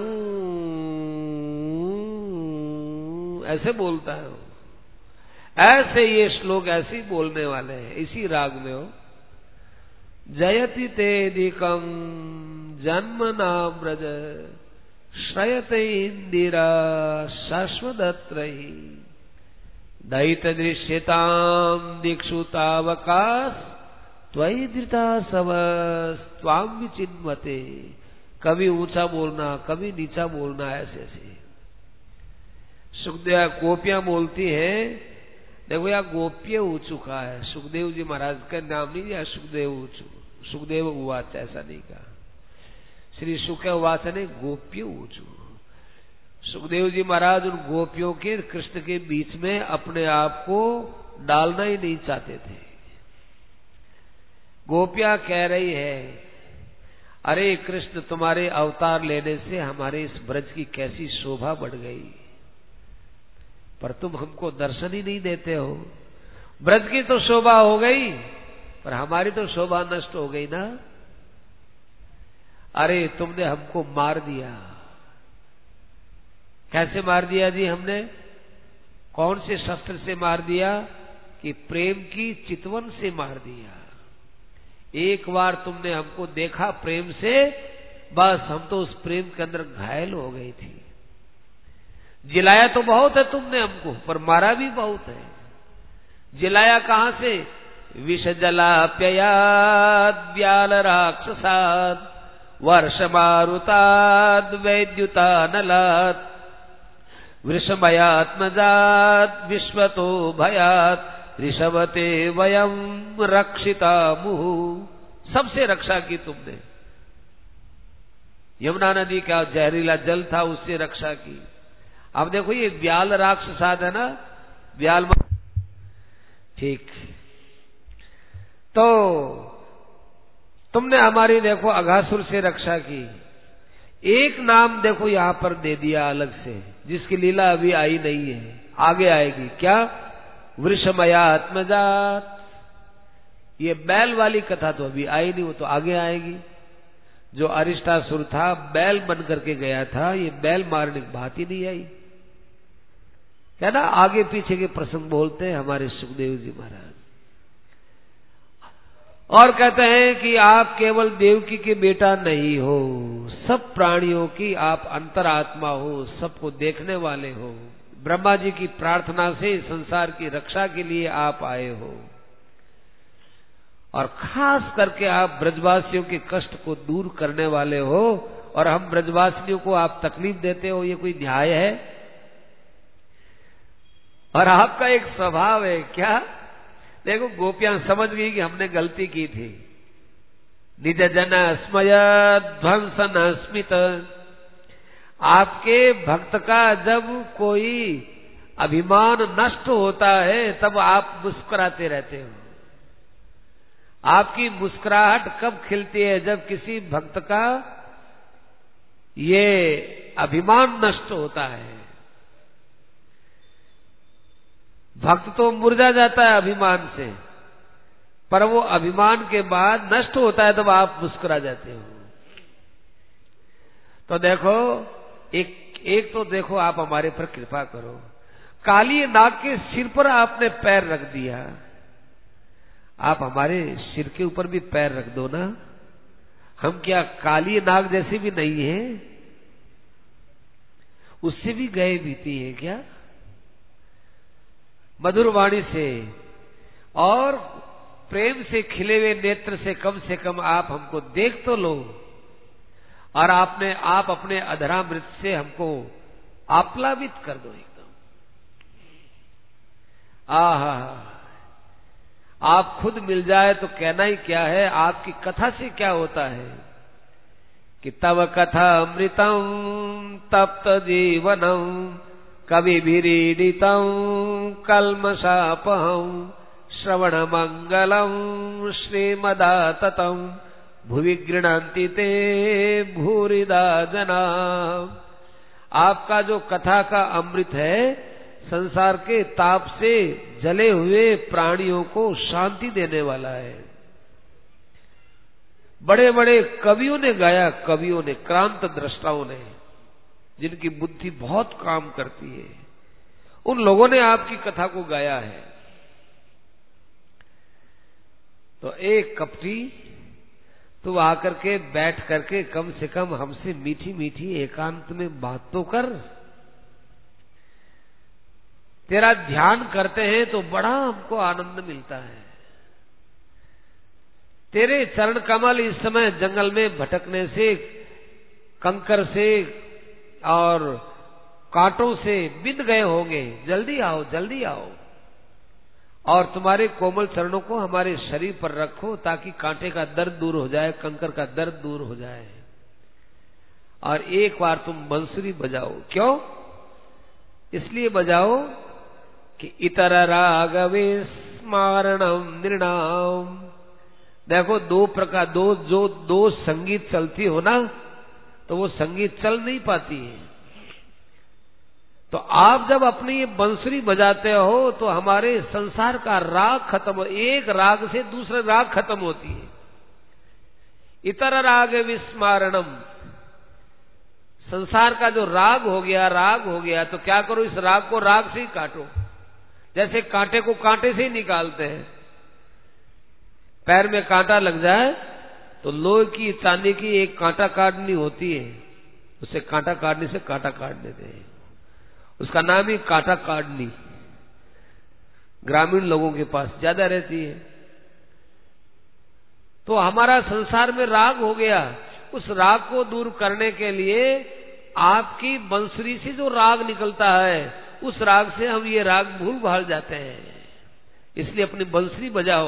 ऐसे बोलता है। ऐसे ये श्लोक ऐसे ही बोलने वाले हैं, इसी राग में हो। जयति तेदिकम जन्म नाम्रज श्रयते इंदिरा शाश्वतत्रयी, दैत दृश्यताम दीक्षुतावकाश त्वयि धृता सवस त्वाम विचिन्वते। कभी ऊंचा बोलना, कभी नीचा बोलना, ऐसे ऐसे। सुखदेव गोपियां बोलती हैं, देखो यार गोप्य हो चुका है, सुखदेव जी महाराज का नाम नहीं दिया, सुखदेव सुखदेव उवाच, ऐसा नहीं कहा। श्री सुख उवाच ने गोप्य ऊंचू। सुखदेव जी महाराज उन गोपियों के कृष्ण के बीच में अपने आप को डालना ही नहीं चाहते थे। गोपियां कह रही है, अरे कृष्ण, तुम्हारे अवतार लेने से हमारे इस ब्रज की कैसी शोभा बढ़ गई, पर तुम हमको दर्शन ही नहीं देते हो। ब्रज की तो शोभा हो गई, पर हमारी तो शोभा नष्ट हो गई ना। अरे तुमने हमको मार दिया। कैसे मार दिया जी हमने? कौन से शस्त्र से मार दिया? कि प्रेम की चितवन से मार दिया। एक बार तुमने हमको देखा प्रेम से, बस हम तो उस प्रेम के अंदर घायल हो गई थी। जिलाया तो बहुत है तुमने हमको, पर मारा भी बहुत है। जिलाया कहां से? विष जलाप्ययाद व्याल राक्षसाद वर्ष मारुताद वैद्युतानलाद वृषमयात्मजात विश्वतो भयात ऋषभते वयम रक्षिता मुहु। सबसे रक्षा की तुमने। यमुना नदी का जहरीला जल था, उससे रक्षा की। अब देखो ये व्याल राक्षसाद है ना, व्याल। ठीक, तो तुमने हमारी देखो अघासुर से रक्षा की। एक नाम देखो यहां पर दे दिया अलग से, जिसकी लीला अभी आई नहीं है, आगे आएगी। क्या? वृषमया आत्मजात। ये बैल वाली कथा तो अभी आई नहीं, वो तो आगे आएगी। जो अरिष्टासुर था, बैल बन करके गया था, ये बैल मारने की बात ही नहीं आई। क्या ना, आगे पीछे के प्रसंग बोलते हैं हमारे सुखदेव जी महाराज। और कहते हैं कि आप केवल देवकी के बेटा नहीं हो, सब प्राणियों की आप अंतरात्मा हो, सबको देखने वाले हो। ब्रह्मा जी की प्रार्थना से संसार की रक्षा के लिए आप आए हो, और खास करके आप ब्रजवासियों के कष्ट को दूर करने वाले हो, और हम ब्रजवासियों को आप तकलीफ देते हो, ये कोई न्याय है? और आपका एक स्वभाव है क्या? देखो गोपियां समझ गई कि हमने गलती की थी। निज जन स्मय ध्वंसन स्मित। आपके भक्त का जब कोई अभिमान नष्ट होता है तब आप मुस्कुराते रहते हो। आपकी मुस्कुराहट कब खिलती है? जब किसी भक्त का ये अभिमान नष्ट होता है। भक्त तो मुरझा जाता है अभिमान से, पर वो अभिमान के बाद नष्ट होता है तब आप मुस्कुरा जाते हो। तो देखो, एक एक तो देखो आप हमारे पर कृपा करो। काली नाग के सिर पर आपने पैर रख दिया, आप हमारे सिर के ऊपर भी पैर रख दो ना। हम क्या काली नाग जैसे भी नहीं है? उससे भी गए बीती है क्या? मधुर वाणी से और प्रेम से खिले हुए नेत्र से कम से कम आप हमको देख तो लो, और आपने आप अपने अधरामृत से हमको आप्लावित कर दो एकदम। आहा, आप खुद मिल जाए तो कहना ही क्या है। आपकी कथा से क्या होता है कि तव कथा अमृतम तप्त जीवनम कवि भिरीडितम कल्मषापहम श्रवण मंगलम श्रीमदाततम भुवि गृह्णन्ति ते भूरिदा जना। आपका जो कथा का अमृत है, संसार के ताप से जले हुए प्राणियों को शांति देने वाला है। बड़े बड़े कवियों ने गाया, कवियों ने, क्रांत दृष्टाओं ने, जिनकी बुद्धि बहुत काम करती है, उन लोगों ने आपकी कथा को गाया है। तो एक कपटी तू आकर के बैठ करके कम से कम हमसे मीठी मीठी एकांत में बात तो कर। तेरा ध्यान करते हैं तो बड़ा हमको आनंद मिलता है। तेरे चरण कमल इस समय जंगल में भटकने से, कंकर से और कांटों से बिंद गए होंगे। जल्दी आओ, जल्दी आओ, और तुम्हारे कोमल चरणों को हमारे शरीर पर रखो ताकि कांटे का दर्द दूर हो जाए, कंकर का दर्द दूर हो जाए। और एक बार तुम बंसुरी बजाओ। क्यों? इसलिए बजाओ कि इतर रागवे स्मारणम निर्णाम देखो दो प्रकार दो जो दो संगीत चलती हो ना, तो वो संगीत चल नहीं पाती है। तो आप जब अपनी ये बंसुरी बजाते हो तो हमारे संसार का राग खत्म हो, एक राग से दूसरे राग खत्म होती है। इतर राग विस्मारणम, संसार का जो राग हो गया राग हो गया तो क्या करो, इस राग को राग से ही काटो। जैसे कांटे को कांटे से ही निकालते हैं। पैर में कांटा लग जाए तो लोहे की चांदी की एक कांटा काटनी होती है, उसे कांटा काटने से कांटा काट देते हैं, उसका नाम ही कांटा काटनी। ग्रामीण लोगों के पास ज्यादा रहती है। तो हमारा संसार में राग हो गया, उस राग को दूर करने के लिए आपकी बंसुरी से जो राग निकलता है उस राग से हम ये राग भूल भाल जाते हैं। इसलिए अपनी बंसुरी बजाओ।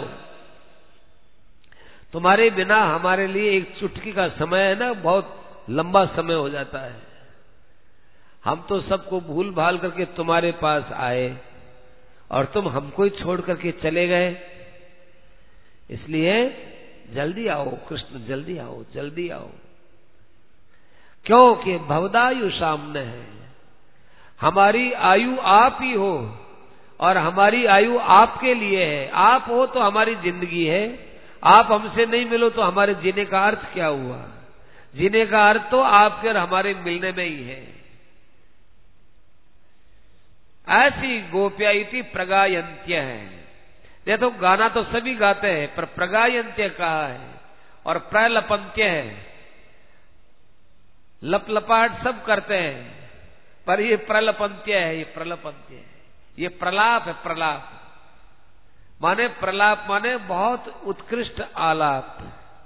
तुम्हारे बिना हमारे लिए एक चुटकी का समय है ना, बहुत लंबा समय हो जाता है। हम तो सबको भूल भाल करके तुम्हारे पास आए और तुम हमको ही छोड़ करके चले गए। इसलिए जल्दी आओ कृष्ण, जल्दी आओ, जल्दी आओ। क्योंकि भवदायु सामने है, हमारी आयु आप ही हो और हमारी आयु आपके लिए है। आप हो तो हमारी जिंदगी है, आप हमसे नहीं मिलो तो हमारे जीने का अर्थ क्या हुआ? जीने का अर्थ तो आपके और हमारे मिलने में ही है। ऐसी गोप्या इति प्रगायंत्य है। ये तो गाना तो सभी गाते हैं, पर प्रगायंत्य कहा है और प्रलपंत्य है। लपलपाट सब करते हैं, पर ये प्रलपंत्य है, ये प्रलपंत्य है, ये प्रलाप है। प्रलाप माने प्रलाप माने बहुत उत्कृष्ट आलाप।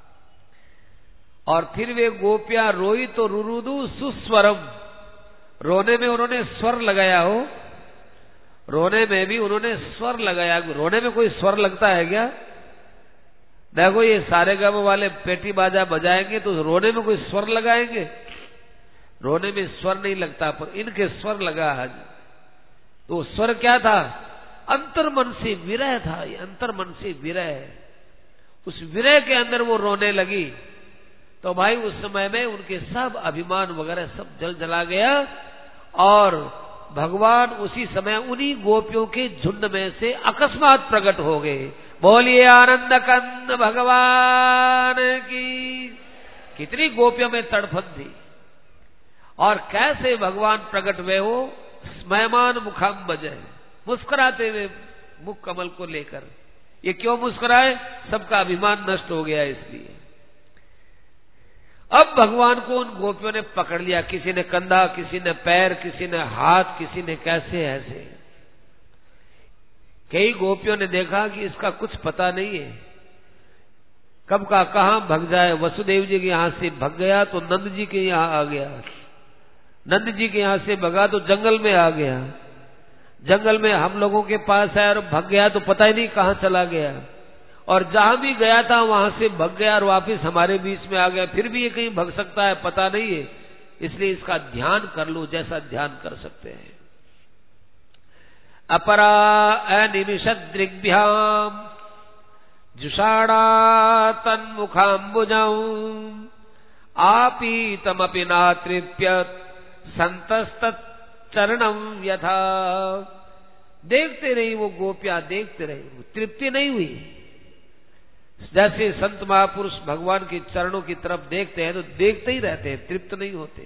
और फिर वे गोपियां रोई तो रुरुदु सुस्वरम, रोने में उन्होंने स्वर लगाया हो, रोने में भी उन्होंने स्वर लगाया। रोने में कोई स्वर लगता है क्या? देखो ये सारे गम वाले पेटी बाजा बजाएंगे तो रोने में कोई स्वर लगाएंगे? रोने में स्वर नहीं लगता, पर इनके स्वर लगा आज। तो स्वर क्या था? अंतर मन से विरह था, ये अंतर मन से विरह। उस विरह के अंदर वो रोने लगी। तो भाई उस समय में उनके सब अभिमान वगैरह सब जल जला गया और भगवान उसी समय उन्हीं गोपियों के झुंड में से अकस्मात प्रकट हो गए। बोलिए आनंद कंद भगवान की। कितनी गोपियों में तड़फन थी और कैसे भगवान प्रकट हुए हो, स्मयमान मुखाम्बज, मुस्कुराते हुए मुख कमल को लेकर। ये क्यों मुस्कुराए? सबका अभिमान नष्ट हो गया इसलिए। अब भगवान को उन गोपियों ने पकड़ लिया, किसी ने कंधा, किसी ने पैर, किसी ने हाथ, किसी ने कैसे ऐसे। कई गोपियों ने देखा कि इसका कुछ पता नहीं है, कब का कहां भग जाए। वसुदेव जी के यहां से भग गया तो नंद जी के यहां आ गया, नंद जी के यहां से भगा तो जंगल में आ गया, जंगल में हम लोगों के पास आया और भग गया तो पता ही नहीं कहां चला गया। और जहां भी गया था वहां से भग गया और वापस हमारे बीच में आ गया। फिर भी ये कहीं भग सकता है, पता नहीं है। इसलिए इसका ध्यान कर लो जैसा ध्यान कर सकते हैं। अपरा अनिमिषदृग्भ्याम जुषाणा तन्मुखाम्बुजौ आपीतमपि नातृप्यत संतस्तत् चरणम यथा। देखते रही वो गोपियां, देखते रही, तृप्ति नहीं हुई। जैसे संत महापुरुष भगवान के चरणों की तरफ देखते हैं तो देखते ही रहते हैं, तृप्त नहीं होते।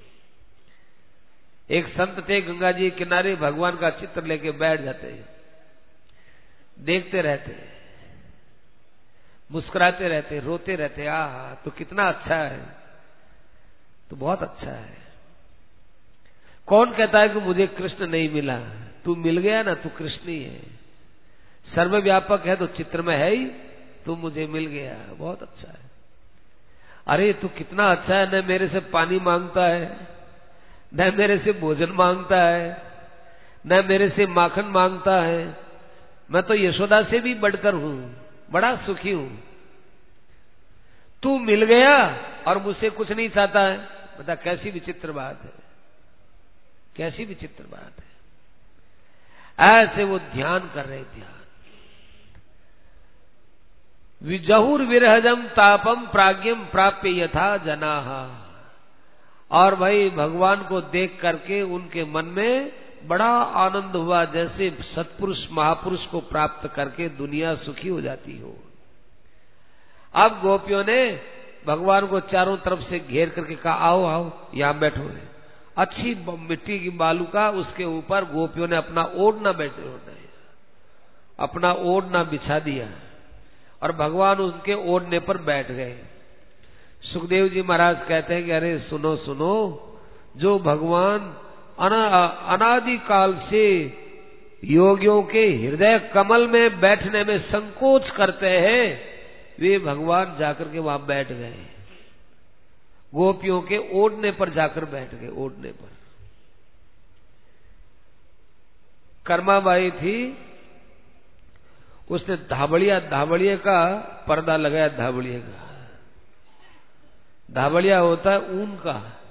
एक संत थे गंगा जी किनारे, भगवान का चित्र लेके बैठ जाते हैं, देखते रहते हैं, मुस्कुराते रहते हैं, रोते रहते हैं। आहा तो कितना अच्छा है, तो बहुत अच्छा है। कौन कहता है कि मुझे कृष्ण नहीं मिला? तू मिल गया ना, तू कृष्ण ही है। सर्वव्यापक है तो चित्र में है ही, तू मुझे मिल गया, बहुत अच्छा है। अरे तू कितना अच्छा है, न मेरे से पानी मांगता है, न मेरे से भोजन मांगता है, न मेरे से माखन मांगता है। मैं तो यशोदा से भी बढ़कर हूं, बड़ा सुखी हूं। तू मिल गया और मुझसे कुछ नहीं चाहता है। बता कैसी विचित्र बात है, कैसी विचित्र बात है। ऐसे वो ध्यान कर रहे, ध्यान विजहुर विरहजम तापम प्राज्ञम प्राप्य यथा जनाः। और भाई भगवान को देख करके उनके मन में बड़ा आनंद हुआ, जैसे सत्पुरुष महापुरुष को प्राप्त करके दुनिया सुखी हो जाती हो। अब गोपियों ने भगवान को चारों तरफ से घेर करके कहा, आओ आओ यहां बैठो। अच्छी मिट्टी की बालूका, उसके ऊपर गोपियों ने अपना ओढ़ना बैठे होना अपना ओढ़ना बिछा दिया और भगवान उनके ओढ़ने पर बैठ गए। सुखदेव जी महाराज कहते हैं कि अरे सुनो सुनो, जो भगवान अना, अनादि काल से योगियों के हृदय कमल में बैठने में संकोच करते हैं, वे भगवान जाकर के वहां बैठ गए, गोपियों के ओढ़ने पर जाकर बैठ गए। ओढ़ने पर कर्माबाई थी, उसने धाबड़िया धाबड़िया का पर्दा लगाया। धाबड़िया का धाबड़िया होता है ऊन का,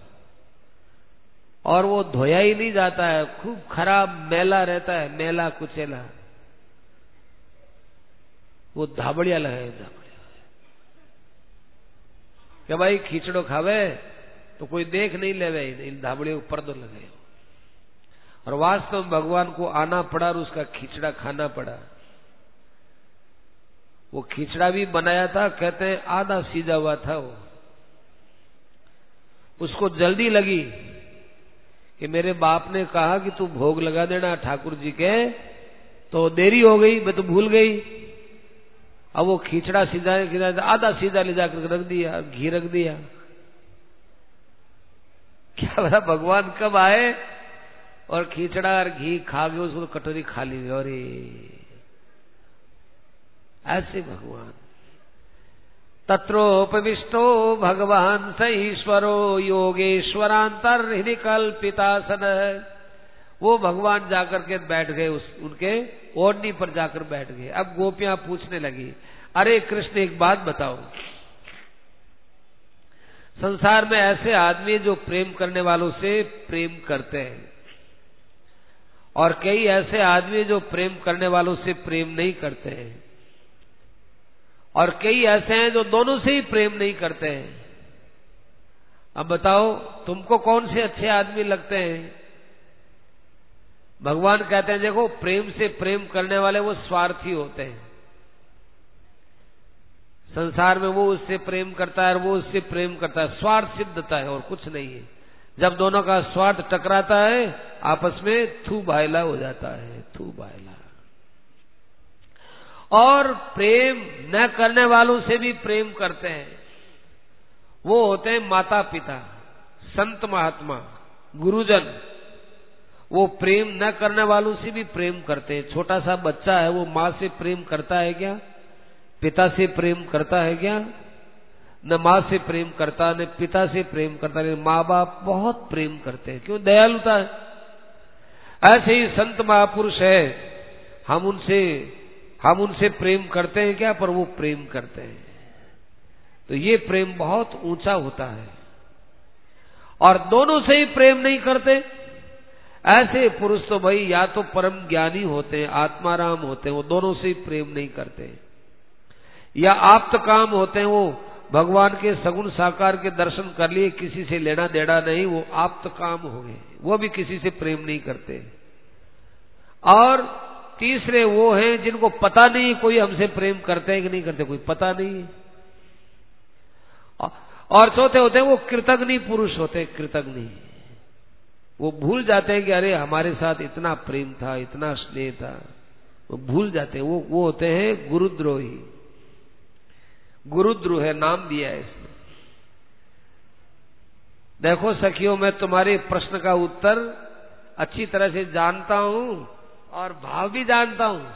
और वो धोया ही नहीं जाता है, खूब खराब मैला रहता है, मैला कुचेला। वो धाबड़िया लगाए। धाबड़िया क्या भाई खींचड़ो खावे तो कोई देख नहीं लेवे, इन धाबड़ियों को पर्दो लगे। और वास्तव में भगवान को आना पड़ा और उसका खींचड़ा खाना पड़ा। वो खींचड़ा भी बनाया था, कहते हैं आधा सीधा हुआ था वो। उसको जल्दी लगी कि मेरे बाप ने कहा कि तू भोग लगा देना ठाकुर जी के, तो देरी हो गई, मैं तो भूल गई। अब वो खींचड़ा सीधा खींचा आधा सीधा ले जाकर रख दिया, घी रख दिया। क्या बोला भगवान कब आए और खींचड़ा और घी खा गए, उसको तो कटोरी खा ली। अरे ऐसे भगवान तत्रोपविष्टो भगवान स ईश्वरो योगेश्वरांतर हृदय कल्पितासन। वो भगवान जाकर के बैठ गए, उस उनके ओढ़नी पर जाकर बैठ गए। अब गोपियां पूछने लगी, अरे कृष्ण एक बात बताओ, संसार में ऐसे आदमी जो प्रेम करने वालों से प्रेम करते हैं, और कई ऐसे आदमी जो प्रेम करने वालों से प्रेम नहीं करते हैं, और कई ऐसे हैं जो दोनों से ही प्रेम नहीं करते हैं। अब बताओ तुमको कौन से अच्छे आदमी लगते हैं? भगवान कहते हैं देखो, प्रेम से प्रेम करने वाले वो स्वार्थी होते हैं। संसार में वो उससे प्रेम करता है और वो उससे प्रेम करता है, स्वार्थ सिद्धता है और कुछ नहीं है। जब दोनों का स्वार्थ टकराता है आपस में थू भायला हो जाता है, थू भायला। और प्रेम न करने वालों से भी प्रेम करते हैं, वो होते हैं माता पिता, संत महात्मा, गुरुजन। वो प्रेम न करने वालों से भी प्रेम करते हैं। छोटा सा बच्चा है, वो माँ से प्रेम करता है क्या? पिता से प्रेम करता है क्या? न माँ से प्रेम करता, न पिता से प्रेम करता। नहीं, माँ बाप बहुत प्रेम करते हैं, क्यों? दयालुता है। ऐसे ही संत महापुरुष है, हम उनसे हम उनसे प्रेम करते हैं क्या? पर वो प्रेम करते हैं। तो ये प्रेम बहुत ऊंचा होता है। और दोनों से ही प्रेम नहीं करते, ऐसे पुरुष तो भाई या तो परम ज्ञानी होते हैं, आत्माराम होते हैं, वो दोनों से ही प्रेम नहीं करते, या आप्त काम होते हैं, वो भगवान के सगुण साकार के दर्शन कर लिए, किसी से लेना देना नहीं, वो आप्त काम हो गए, वो भी किसी से प्रेम नहीं करते। और तीसरे वो हैं जिनको पता नहीं कोई हमसे प्रेम करते हैं कि नहीं करते, कोई पता नहीं। और चौथे होते हैं वो कृतज्ञ पुरुष होते हैं, कृतज्ञ। वो भूल जाते हैं कि अरे हमारे साथ इतना प्रेम था, इतना स्नेह था, वो भूल जाते हैं। वो वो होते हैं गुरुद्रोही। गुरुद्रोह है, नाम दिया है इसने। देखो सखियों, मैं तुम्हारे प्रश्न का उत्तर अच्छी तरह से जानता हूं और भाव भी जानता हूं।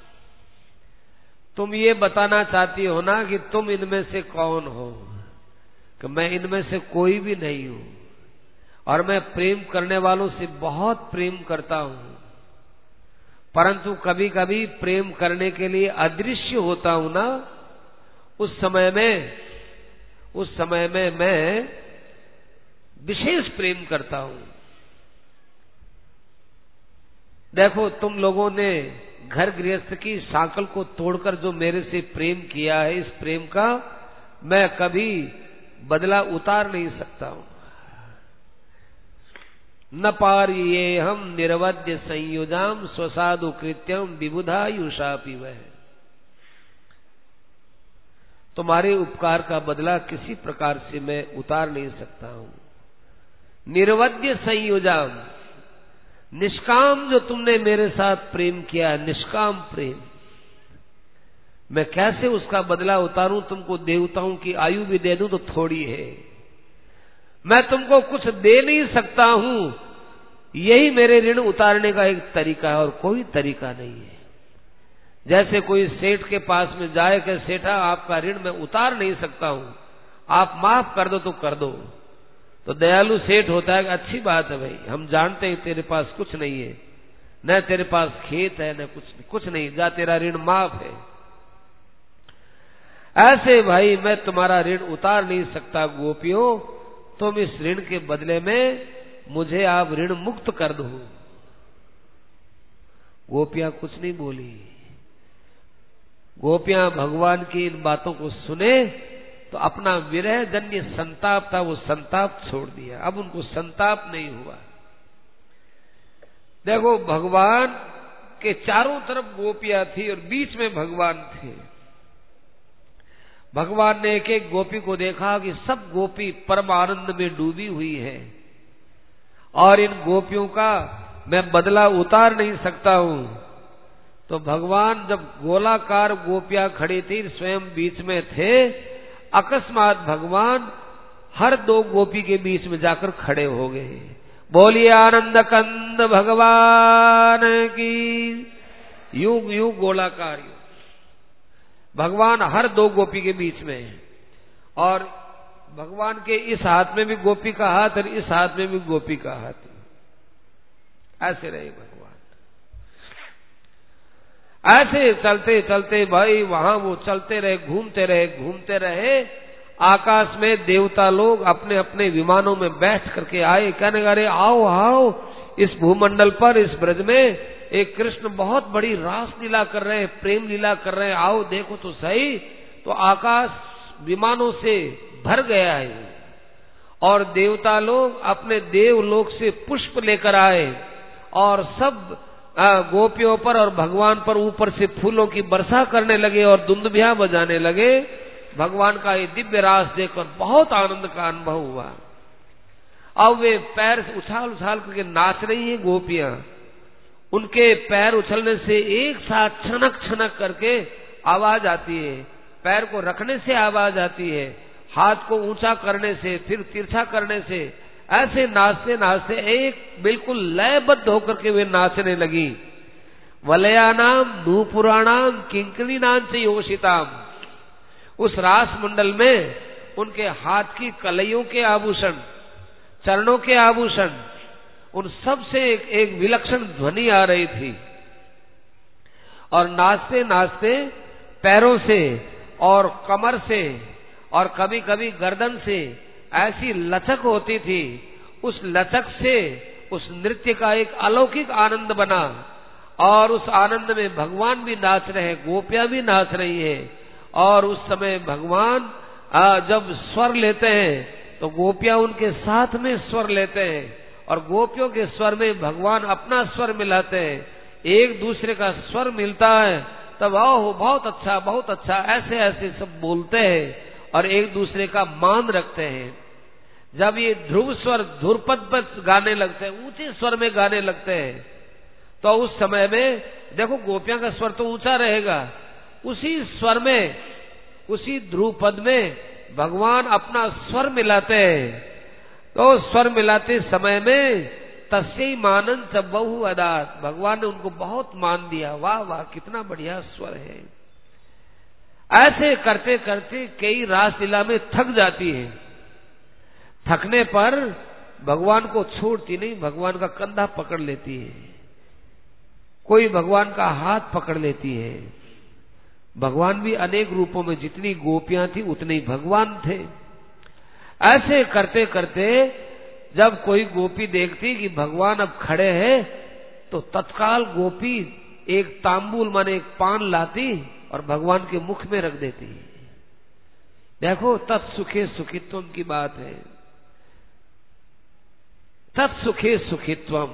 तुम ये बताना चाहती हो ना कि तुम इनमें से कौन हो, कि मैं इनमें से कोई भी नहीं हूं, और मैं प्रेम करने वालों से बहुत प्रेम करता हूं, परंतु कभी कभी प्रेम करने के लिए अदृश्य होता हूं ना, उस समय में उस समय में मैं विशेष प्रेम करता हूं। देखो तुम लोगों ने घर गृहस्थ की सांकल को तोड़कर जो मेरे से प्रेम किया है, इस प्रेम का मैं कभी बदला उतार नहीं सकता हूं। न पारिये हम निर्वद्य संयुजाम स्वसाधु कृत्यम विबुधायुषापि वह। तुम्हारे उपकार का बदला किसी प्रकार से मैं उतार नहीं सकता हूं। निर्वद्य संयुजाम, निष्काम जो तुमने मेरे साथ प्रेम किया, निष्काम प्रेम, मैं कैसे उसका बदला उतारूं? तुमको देवताओं की आयु भी दे दूं तो थोड़ी है, मैं तुमको कुछ दे नहीं सकता हूं। यही मेरे ऋण उतारने का एक तरीका है और कोई तरीका नहीं है। जैसे कोई सेठ के पास में जाए कि सेठा आपका ऋण मैं उतार नहीं सकता हूं, आप माफ कर दो तो कर दो। तो दयालु सेठ होता है कि अच्छी बात है भाई, हम जानते हैं तेरे पास कुछ नहीं है, न तेरे पास खेत है न कुछ कुछ नहीं, जा तेरा ऋण माफ है। ऐसे भाई मैं तुम्हारा ऋण उतार नहीं सकता गोपियों, तुम इस ऋण के बदले में मुझे आप ऋण मुक्त कर दो। गोपियां कुछ नहीं बोली। गोपियां भगवान की इन बातों को सुने तो अपना विरह जन्य संताप था वो संताप छोड़ दिया, अब उनको संताप नहीं हुआ। देखो भगवान के चारों तरफ गोपियां थी और बीच में भगवान थे। भगवान ने एक एक गोपी को देखा कि सब गोपी परम आनंद में डूबी हुई है और इन गोपियों का मैं बदला उतार नहीं सकता हूं। तो भगवान जब गोलाकार गोपियां खड़ी थी, स्वयं बीच में थे, अकस्मात भगवान हर दो गोपी के बीच में जाकर खड़े हो गए। बोलिए आनंद कंद भगवान की। युग युग गोलाकार युग भगवान हर दो गोपी के बीच में है और भगवान के इस हाथ में भी गोपी का हाथ और इस हाथ में भी गोपी का हाथ, ऐसे रहे भगवान। ऐसे चलते चलते भाई वहां वो चलते रहे, घूमते रहे घूमते रहे। आकाश में देवता लोग अपने अपने विमानों में बैठ करके आए, कहने लगे आओ आओ, इस भूमंडल पर इस ब्रज में एक कृष्ण बहुत बड़ी रास लीला कर रहे हैं, प्रेम लीला कर रहे हैं, आओ देखो तो सही। तो आकाश विमानों से भर गया है और देवता लोग अपने देवलोक से पुष्प लेकर आए और सब गोपियों पर और भगवान पर ऊपर से फूलों की वर्षा करने लगे और दुंदुभियां बजाने लगे। भगवान का ये दिव्य रास देखकर बहुत आनंद का अनुभव हुआ। अब वे पैर उछाल उछाल करके नाच रही हैं गोपियां। उनके पैर उछलने से एक साथ छनक छनक करके आवाज आती है, पैर को रखने से आवाज आती है, हाथ को ऊंचा करने से, फिर तिरछा करने से, ऐसे नाचते नाचते एक बिल्कुल लयबद्ध होकर के वे नाचने लगी। वलयानाम नूपुराणाम किंकरीनाम से योषिताम। उस रास मंडल में उनके हाथ की कलइयों के आभूषण, चरणों के आभूषण, उन सब से एक, एक विलक्षण ध्वनि आ रही थी और नाचते नाचते पैरों से और कमर से और कभी कभी गर्दन से ऐसी लचक होती थी। उस लचक से उस नृत्य का एक अलौकिक आनंद बना और उस आनंद में भगवान भी नाच रहे हैं, गोपियां भी नाच रही हैं। और उस समय भगवान जब स्वर लेते हैं तो गोपियां उनके साथ में स्वर लेते हैं और गोपियों के स्वर में भगवान अपना स्वर मिलाते हैं। एक दूसरे का स्वर मिलता है तब आओ बहुत अच्छा बहुत अच्छा ऐसे ऐसे सब बोलते हैं और एक दूसरे का मान रखते हैं। जब ये ध्रुव स्वर ध्रुपद पर गाने लगते हैं, ऊंचे स्वर में गाने लगते हैं, तो उस समय में देखो गोपियां का स्वर तो ऊंचा रहेगा, उसी स्वर में उसी ध्रुपद में भगवान अपना स्वर मिलाते हैं। तो स्वर मिलाते समय में तस्यै मानन च बहु अदात, भगवान ने उनको बहुत मान दिया, वाह वाह कितना बढ़िया स्वर है। ऐसे करते करते कई रासलीला में थक जाती है। थकने पर भगवान को छोड़ती नहीं, भगवान का कंधा पकड़ लेती है, कोई भगवान का हाथ पकड़ लेती है। भगवान भी अनेक रूपों में, जितनी गोपियां थी उतने ही भगवान थे। ऐसे करते करते जब कोई गोपी देखती कि भगवान अब खड़े हैं तो तत्काल गोपी एक तांबूल माने एक पान लाती और भगवान के मुख में रख देती। देखो तत्सुखे सुखित्वम की बात है। तत्सुखे सुखित्वम,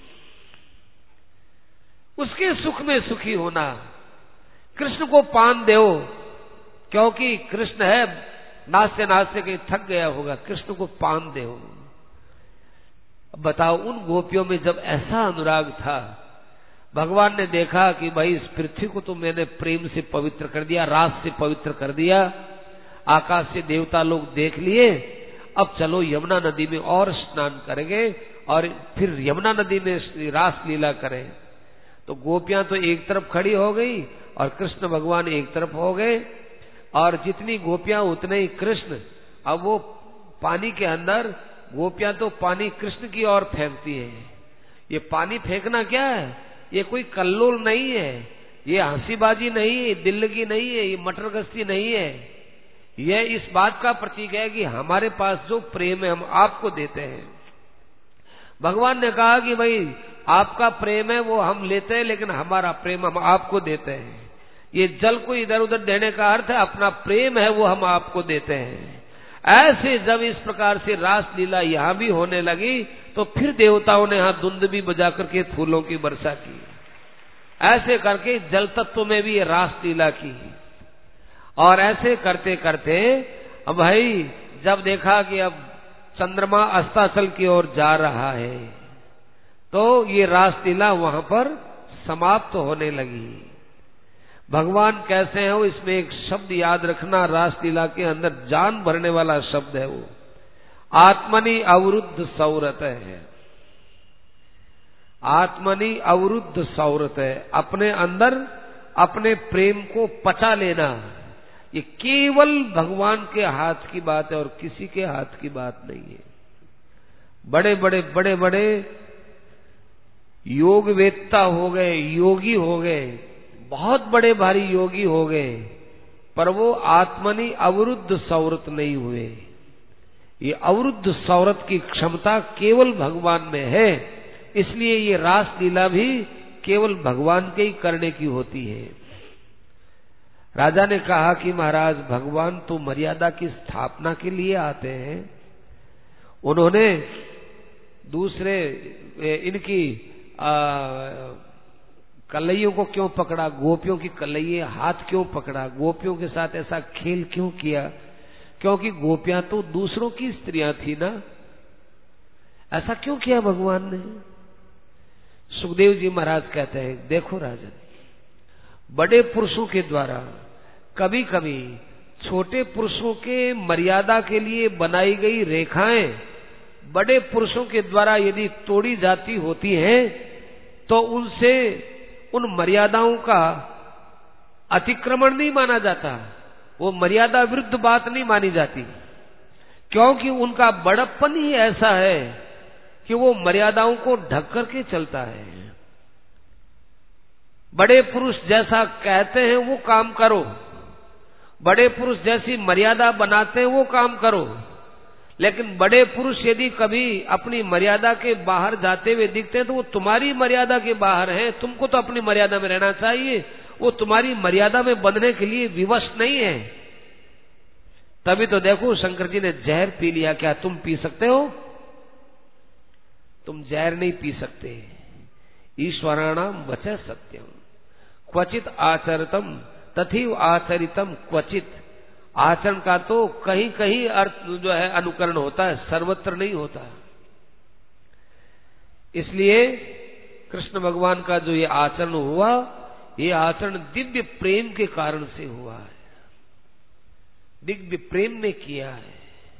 उसके सुख में सुखी होना। कृष्ण को पान दो, क्योंकि कृष्ण है, नाचते नाचते कहीं थक गया होगा, कृष्ण को पान दो। अब बताओ, उन गोपियों में जब ऐसा अनुराग था, भगवान ने देखा कि भाई इस पृथ्वी को तो मैंने प्रेम से पवित्र कर दिया, रास से पवित्र कर दिया, आकाश से देवता लोग देख लिए, अब चलो यमुना नदी में और स्नान करेंगे और फिर यमुना नदी में रास लीला करें। तो गोपियां तो एक तरफ खड़ी हो गई और कृष्ण भगवान एक तरफ हो गए, और जितनी गोपियां उतने ही कृष्ण। अब वो पानी के अंदर गोपियां तो पानी कृष्ण की ओर फेंकती हैं। ये पानी फेंकना क्या है? ये कोई कल्लोल नहीं है, ये हंसीबाजी नहीं है, दिल्लगी नहीं है, ये मटरगस्ती नहीं है। यह इस बात का प्रतीक है कि हमारे पास जो प्रेम है हम आपको देते हैं। भगवान ने कहा कि भाई आपका प्रेम है वो हम लेते हैं, लेकिन हमारा प्रेम हम आपको देते हैं। ये जल को इधर उधर देने का अर्थ है अपना प्रेम है वो हम आपको देते हैं। ऐसे जब इस प्रकार से रास लीला यहां भी होने लगी तो फिर देवताओं ने यहां धुंद भी बजा करके फूलों की वर्षा की। ऐसे करके जल तत्व में भी ये रास लीला की। और ऐसे करते करते अब भाई जब देखा कि अब चंद्रमा अस्ताचल की ओर जा रहा है तो ये रास लीला वहां पर समाप्त होने लगी। भगवान कैसे हैं वो, इसमें एक शब्द याद रखना, रास लीला के अंदर जान भरने वाला शब्द है वो, आत्मनि अवरुद्ध सौरत है। आत्मनि अवरुद्ध सौरत है, अपने अंदर अपने प्रेम को पचा लेना। ये केवल भगवान के हाथ की बात है और किसी के हाथ की बात नहीं है। बड़े बड़े बड़े बड़े योग वेत्ता हो गए, योगी हो गए, बहुत बड़े भारी योगी हो गए, पर वो आत्मनि अवरुद्ध सौरत नहीं हुए। ये अवरुद्ध सौरत की क्षमता केवल भगवान में है, इसलिए ये रास लीला भी केवल भगवान के ही करने की होती है। राजा ने कहा कि महाराज भगवान तो मर्यादा की स्थापना के लिए आते हैं, उन्होंने दूसरे इनकी कलैयों को क्यों पकड़ा, गोपियों की कलैये हाथ क्यों पकड़ा, गोपियों के साथ ऐसा खेल क्यों किया? क्योंकि गोपियां तो दूसरों की स्त्रियां थी ना। ऐसा क्यों किया भगवान ने? सुखदेव जी महाराज कहते हैं, देखो राजन, बड़े पुरुषों के द्वारा कभी कभी छोटे पुरुषों के मर्यादा के लिए बनाई गई रेखाएं बड़े पुरुषों के द्वारा यदि तोड़ी जाती होती हैं तो उनसे उन मर्यादाओं का अतिक्रमण नहीं माना जाता, वो मर्यादा विरुद्ध बात नहीं मानी जाती, क्योंकि उनका बड़प्पन ही ऐसा है कि वो मर्यादाओं को ढक करके चलता है। बड़े पुरुष जैसा कहते हैं वो काम करो, बड़े पुरुष जैसी मर्यादा बनाते हैं वो काम करो, लेकिन बड़े पुरुष यदि कभी अपनी मर्यादा के बाहर जाते हुए दिखते हैं तो वो तुम्हारी मर्यादा के बाहर हैं, तुमको तो अपनी मर्यादा में रहना चाहिए, वो तुम्हारी मर्यादा में बंधने के लिए विवश नहीं है। तभी तो देखो शंकर जी ने जहर पी लिया, क्या तुम पी सकते हो? तुम जहर नहीं पी सकते। ईश्वराणाम वचः सत्यम क्वचित आचरितम तथैव आचरितम क्वचित। आचरण का तो कहीं कहीं अर्थ जो है अनुकरण होता है, सर्वत्र नहीं होता। इसलिए कृष्ण भगवान का जो ये आचरण हुआ, ये आचरण दिव्य प्रेम के कारण से हुआ है, दिव्य प्रेम में किया है।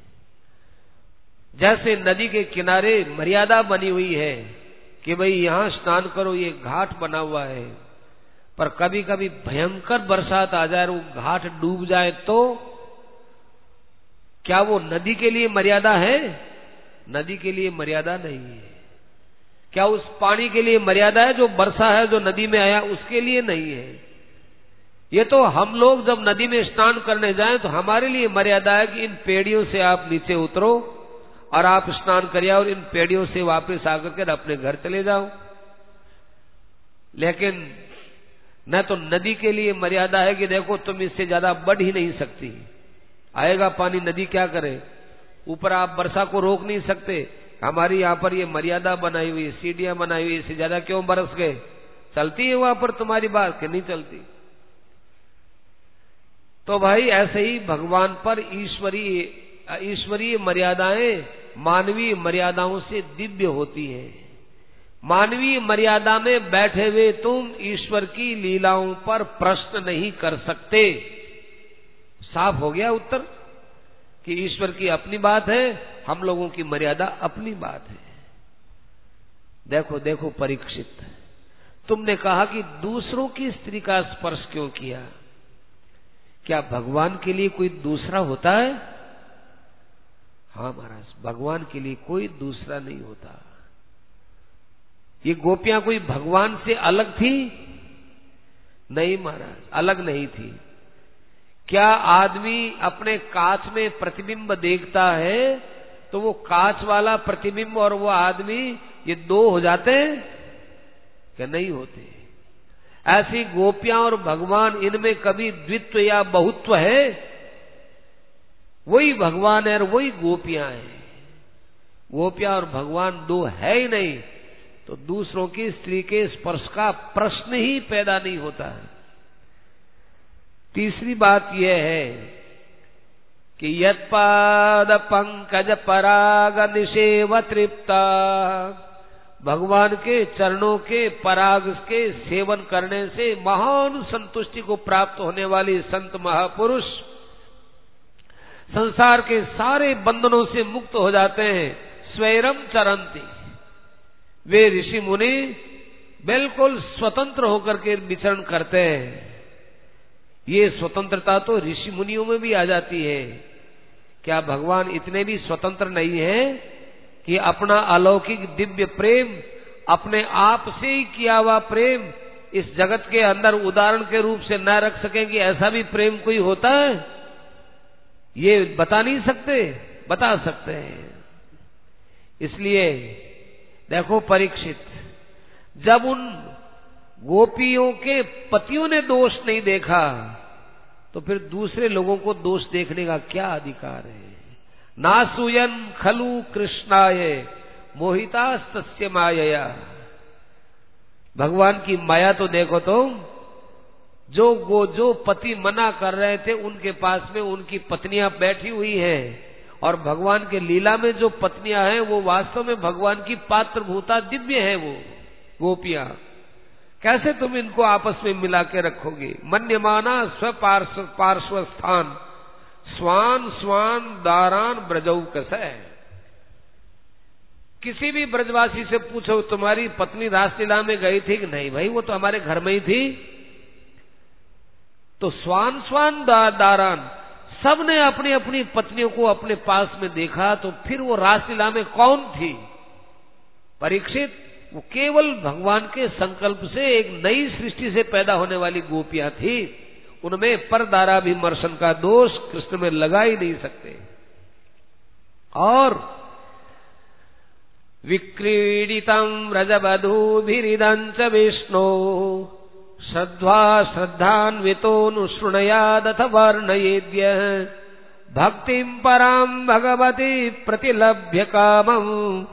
जैसे नदी के किनारे मर्यादा बनी हुई है कि भाई यहां स्नान करो, ये घाट बना हुआ है, पर कभी कभी भयंकर बरसात आ जाए, वो घाट डूब जाए तो क्या वो नदी के लिए मर्यादा है? नदी के लिए मर्यादा नहीं है। क्या उस पानी के लिए मर्यादा है जो बरसा है, जो नदी में आया, उसके लिए नहीं है। ये तो हम लोग जब नदी में स्नान करने जाएं तो हमारे लिए मर्यादा है कि इन पेड़ियों से आप नीचे उतरो और आप स्नान करिए और इन पेड़ियों से वापस आकर के अपने घर चले जाओ। लेकिन न तो नदी के लिए मर्यादा है कि देखो तुम इससे ज्यादा बढ़ ही नहीं सकती, आएगा पानी, नदी क्या करे, ऊपर आप वर्षा को रोक नहीं सकते, हमारी यहाँ पर ये मर्यादा बनाई हुई, सीढ़ियां बनाई हुई, इससे ज्यादा क्यों बरस गए, चलती है वहां पर तुम्हारी बात कि नहीं चलती। तो भाई ऐसे ही भगवान पर ईश्वरीय ईश्वरीय मर्यादाएं मानवीय मर्यादाओं से दिव्य होती है। मानवीय मर्यादा में बैठे हुए तुम ईश्वर की लीलाओं पर प्रश्न नहीं कर सकते। साफ हो गया उत्तर कि ईश्वर की अपनी बात है, हम लोगों की मर्यादा अपनी बात है। देखो देखो परीक्षित, तुमने कहा कि दूसरों की स्त्री का स्पर्श क्यों किया, क्या भगवान के लिए कोई दूसरा होता है? हाँ महाराज, भगवान के लिए कोई दूसरा नहीं होता। ये गोपियां कोई भगवान से अलग थी? नहीं महाराज, अलग नहीं थी। क्या आदमी अपने कांच में प्रतिबिंब देखता है तो वो कांच वाला प्रतिबिंब और वो आदमी ये दो हो जाते हैं क्या? नहीं होते। ऐसी गोपियां और भगवान, इनमें कभी द्वित्व या बहुत्व है? वही भगवान है और वही गोपियां हैं। गोपियां और भगवान दो है ही नहीं, तो दूसरों की स्त्री के स्पर्श का प्रश्न ही पैदा नहीं होता है। तीसरी बात यह है कि यत्पाद पंकज पराग निषेव तृप्ता, भगवान के चरणों के पराग के सेवन करने से महान संतुष्टि को प्राप्त होने वाली संत महापुरुष संसार के सारे बंधनों से मुक्त हो जाते हैं। स्वैरम चरंती, वे ऋषि मुनि बिल्कुल स्वतंत्र होकर के विचरण करते हैं। ये स्वतंत्रता तो ऋषि मुनियों में भी आ जाती है। क्या भगवान इतने भी स्वतंत्र नहीं है कि अपना अलौकिक दिव्य प्रेम, अपने आप से ही किया हुआ प्रेम इस जगत के अंदर उदाहरण के रूप से न रख सकेंगे? ऐसा भी प्रेम कोई होता है? ये बता नहीं सकते, बता सकते हैं। इसलिए देखो परीक्षित, जब उन गोपियों के पतियों ने दोष नहीं देखा तो फिर दूसरे लोगों को दोष देखने का क्या अधिकार है? नासूयन खलु कृष्णाय मोहितास्तस्य मायया, भगवान की माया तो देखो तुम। जो वो जो पति मना कर रहे थे उनके पास में उनकी पत्नियां बैठी हुई हैं, और भगवान के लीला में जो पत्नियां हैं वो वास्तव में भगवान की पात्रभूता दिव्य है। वो गोपियां कैसे तुम इनको आपस में मिला के रखोगे? मन्यमाना स्वपार्श्व पार्श्व स्थान स्वान स्वान दारान ब्रजौ कसै। किसी भी ब्रजवासी से पूछो तुम्हारी पत्नी रासलीला में गई थी कि नहीं? भाई वो तो हमारे घर में ही थी। तो स्वान स्वान दा, दारान, सबने अपनी अपनी पत्नियों को अपने पास में देखा, तो फिर वो रासलीला में कौन थी? परीक्षित, वो केवल भगवान के संकल्प से एक नई सृष्टि से पैदा होने वाली गोपियां थी। उनमें परदारा भी मर्शन का दोष कृष्ण में लगा ही नहीं सकते। और विक्रीडितम व्रजवधूभिरिदं च विष्णु श्रद्धा श्रद्धान्वितोऽनुशृणयादथ वर्णयेद्य भक्तिं परां भगवती प्रतिलभ्य कामं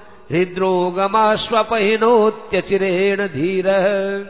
हृद्रोगमाश्वपहिनोत्यचिरेण धीरः।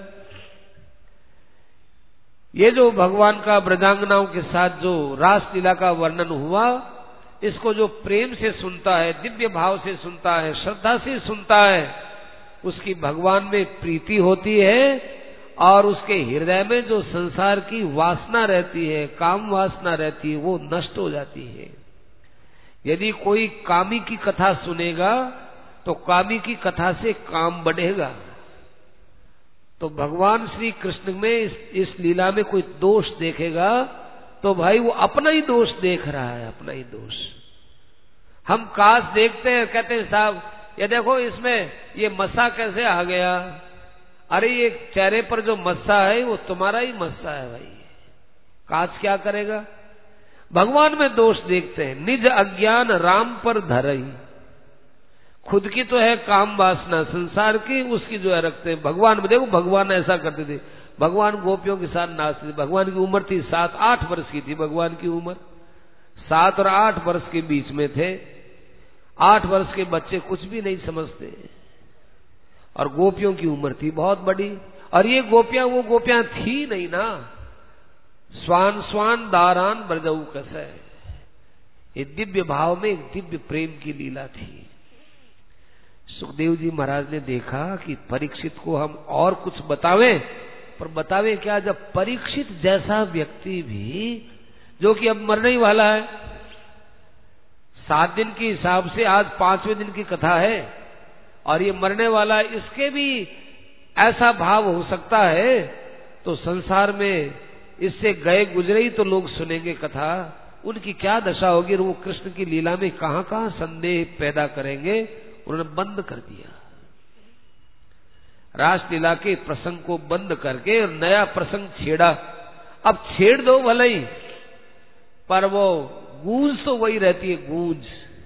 ये जो भगवान का ब्रजांगनाओं के साथ जो रासलीला का वर्णन हुआ, इसको जो प्रेम से सुनता है, दिव्य भाव से सुनता है, श्रद्धा से सुनता है, उसकी भगवान में प्रीति होती है, और उसके हृदय में जो संसार की वासना रहती है, काम वासना रहती है, वो नष्ट हो जाती है। यदि कोई कामी की कथा सुनेगा तो कामी की कथा से काम बढ़ेगा। तो भगवान श्री कृष्ण में इस, इस लीला में कोई दोष देखेगा तो भाई वो अपना ही दोष देख रहा है, अपना ही दोष। हम काश देखते हैं, कहते हैं साहब ये देखो इसमें ये मस्सा कैसे आ गया। अरे ये चेहरे पर जो मस्सा है वो तुम्हारा ही मस्सा है भाई, काश क्या करेगा। भगवान में दोष देखते हैं। निज अज्ञान राम पर धरई, खुद की तो है काम वासना संसार की, उसकी जो है रखते हैं भगवान में। देखो भगवान ऐसा करते थे, भगवान गोपियों के साथ नाचते थे। भगवान की उम्र थी सात आठ वर्ष की थी भगवान की उम्र, सात और आठ वर्ष के बीच में थे। आठ वर्ष के बच्चे कुछ भी नहीं समझते, और गोपियों की उम्र थी बहुत बड़ी। और ये गोपियां वो गोपियां थी नहीं ना, स्वान स्वान दारान ब्रजऊ कसै, ये दिव्य भाव में एक दिव्य प्रेम की लीला थी। सुखदेव जी महाराज ने देखा कि परीक्षित को हम और कुछ बतावें, पर बतावे क्या, जब परीक्षित जैसा व्यक्ति भी जो कि अब मरने ही वाला है, सात दिन के हिसाब से आज पांचवें दिन की कथा है और ये मरने वाला, इसके भी ऐसा भाव हो सकता है, तो संसार में इससे गए गुजरे ही तो लोग सुनेंगे कथा, उनकी क्या दशा होगी, और वो कृष्ण की लीला में कहां कहां संदेह पैदा करेंगे। उन्होंने बंद कर दिया, रासलीला के प्रसंग को बंद करके और नया प्रसंग छेड़ा। अब छेड़ दो भले ही, पर वो गूंज तो वही रहती है, गूंज।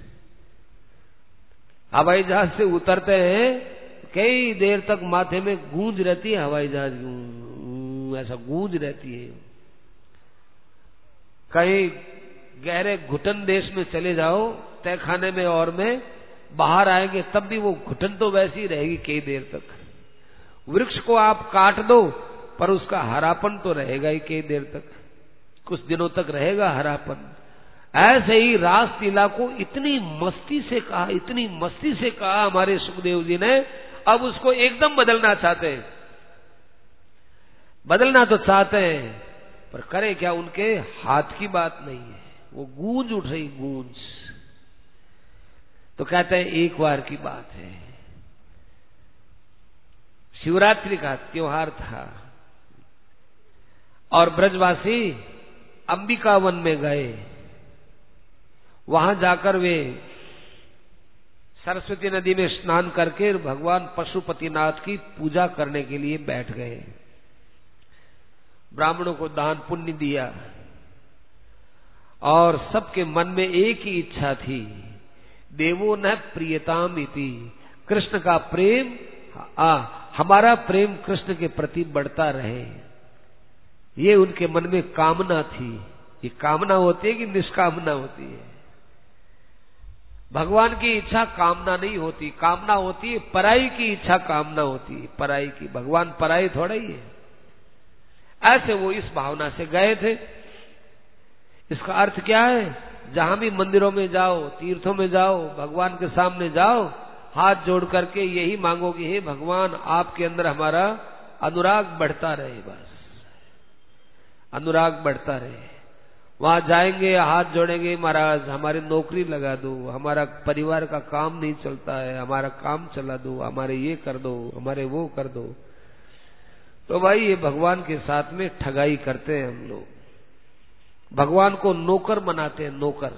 हवाई जहाज से उतरते हैं, कई देर तक माथे में गूंज रहती है, हवाई जहाज ऐसा गूंज रहती है। कहीं गहरे घुटन देश में चले जाओ, तहखाने में और में, बाहर आएंगे तब भी वो घुटन तो वैसी रहेगी कई देर तक। वृक्ष को आप काट दो, पर उसका हरापन तो रहेगा ही कई देर तक, कुछ दिनों तक रहेगा हरापन। ऐसे ही रासलीला को इतनी मस्ती से कहा, इतनी मस्ती से कहा हमारे सुखदेव जी ने, अब उसको एकदम बदलना चाहते हैं। बदलना तो चाहते हैं, पर करे क्या, उनके हाथ की बात नहीं है, वो गूंज उठ रही गूंज। तो कहते हैं एक बार की बात है, शिवरात्रि का त्योहार था और ब्रजवासी अंबिका वन में गए। वहां जाकर वे सरस्वती नदी में स्नान करके भगवान पशुपतिनाथ की पूजा करने के लिए बैठ गए। ब्राह्मणों को दान पुण्य दिया और सबके मन में एक ही इच्छा थी, देवो न प्रियताम इति, कृष्ण का प्रेम, आ, हमारा प्रेम कृष्ण के प्रति बढ़ता रहे, ये उनके मन में कामना थी। ये कामना होती है कि निष्कामना होती है? भगवान की इच्छा कामना नहीं होती, कामना होती है पराई की इच्छा, कामना होती है पराई की। भगवान पराई थोड़ा ही है। ऐसे वो इस भावना से गए थे। इसका अर्थ क्या है, जहां भी मंदिरों में जाओ, तीर्थों में जाओ, भगवान के सामने जाओ, हाथ जोड़ करके यही मांगोगे, हे भगवान आपके अंदर हमारा अनुराग बढ़ता रहे, बस अनुराग बढ़ता रहे। वहां जाएंगे, हाथ जोड़ेंगे, महाराज हमारी नौकरी लगा दो, हमारा परिवार का काम नहीं चलता है, हमारा काम चला दो, हमारे ये कर दो, हमारे वो कर दो। तो भाई ये भगवान के साथ में ठगाई करते हैं हम लोग, भगवान को नौकर बनाते हैं, नौकर।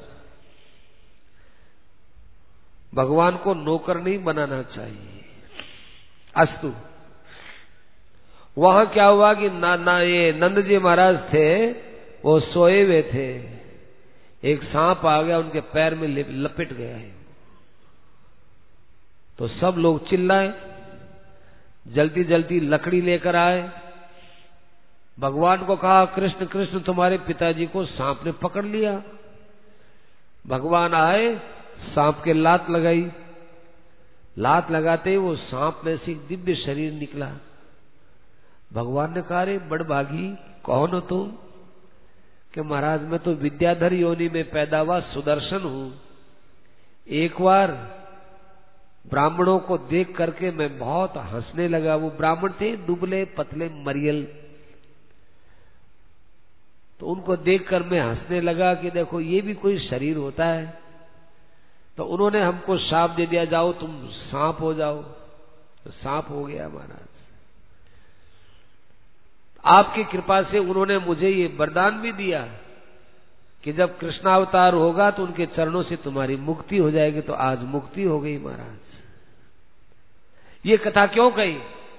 भगवान को नौकर नहीं बनाना चाहिए। अस्तु, वहां क्या हुआ कि ना, ना ये नंद जी महाराज थे, वो सोए हुए थे, एक सांप आ गया उनके पैर में लपेट गया है। तो सब लोग चिल्लाए, जल्दी जल्दी लकड़ी लेकर आए, भगवान को कहा कृष्ण कृष्ण तुम्हारे पिताजी को सांप ने पकड़ लिया। भगवान आए, सांप के लात लगाई, लात लगाते ही वो सांप में से दिव्य शरीर निकला। भगवान ने कहा रे बड़भागी कौन हो तुम? कि महाराज मैं तो विद्याधर योनि में पैदा हुआ सुदर्शन हूं। एक बार ब्राह्मणों को देख करके मैं बहुत हंसने लगा। वो ब्राह्मण थे दुबले पतले मरियल, तो उनको देखकर मैं हंसने लगा कि देखो ये भी कोई शरीर होता है। तो उन्होंने हमको शाप दे दिया, जाओ तुम सांप हो जाओ। तो सांप हो गया महाराज। आपकी कृपा से उन्होंने मुझे ये वरदान भी दिया कि जब कृष्णावतार होगा तो उनके चरणों से तुम्हारी मुक्ति हो जाएगी। तो आज मुक्ति हो गई महाराज। ये कथा क्यों कही?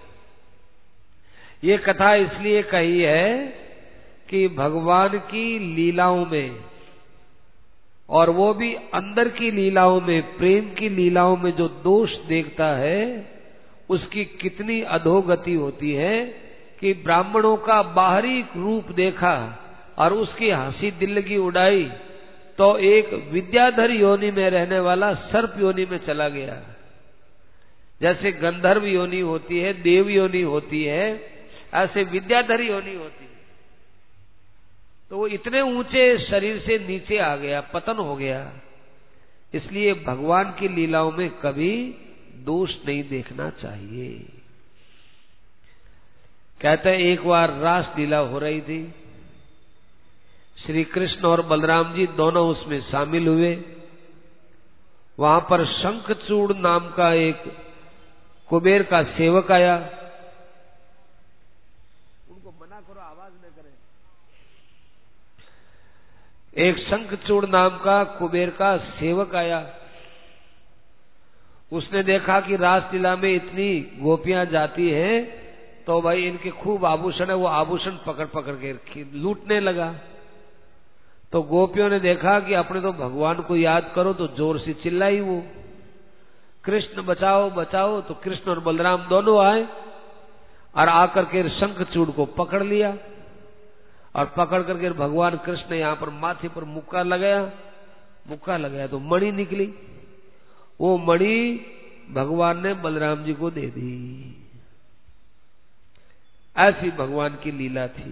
ये कथा इसलिए कही है कि भगवान की लीलाओं में, और वो भी अंदर की लीलाओं में, प्रेम की लीलाओं में जो दोष देखता है उसकी कितनी अधोगति होती है, कि ब्राह्मणों का बाहरी रूप देखा और उसकी हंसी दिल की उड़ाई, तो एक विद्याधर योनि में रहने वाला सर्प योनि में चला गया। जैसे गंधर्व योनि होती है, देव योनि होती है, ऐसे विद्याधर योनि होती है। तो वो इतने ऊंचे शरीर से नीचे आ गया, पतन हो गया। इसलिए भगवान की लीलाओं में कभी दोष नहीं देखना चाहिए। कहते हैं एक बार रास लीला हो रही थी, श्री कृष्ण और बलराम जी दोनों उसमें शामिल हुए। वहां पर शंखचूड़ नाम का एक कुबेर का सेवक आया। उनको मना करो, आवाज न करें। एक शंखचूड़ नाम का कुबेर का सेवक आया। उसने देखा कि रासलीला में इतनी गोपियां जाती हैं, तो भाई इनके खूब आभूषण है, वो आभूषण पकड़ पकड़ के लूटने लगा। तो गोपियों ने देखा कि अपने तो भगवान को याद करो, तो जोर से चिल्लाई वो, कृष्ण बचाओ बचाओ। तो कृष्ण और बलराम दोनों आए और आकर के शंखचूड़ को पकड़ लिया, और पकड़ करके भगवान कृष्ण ने यहां पर माथे पर मुक्का लगाया। मुक्का लगाया तो मणि निकली। वो मणि भगवान ने बलराम जी को दे दी। ऐसी भगवान की लीला थी।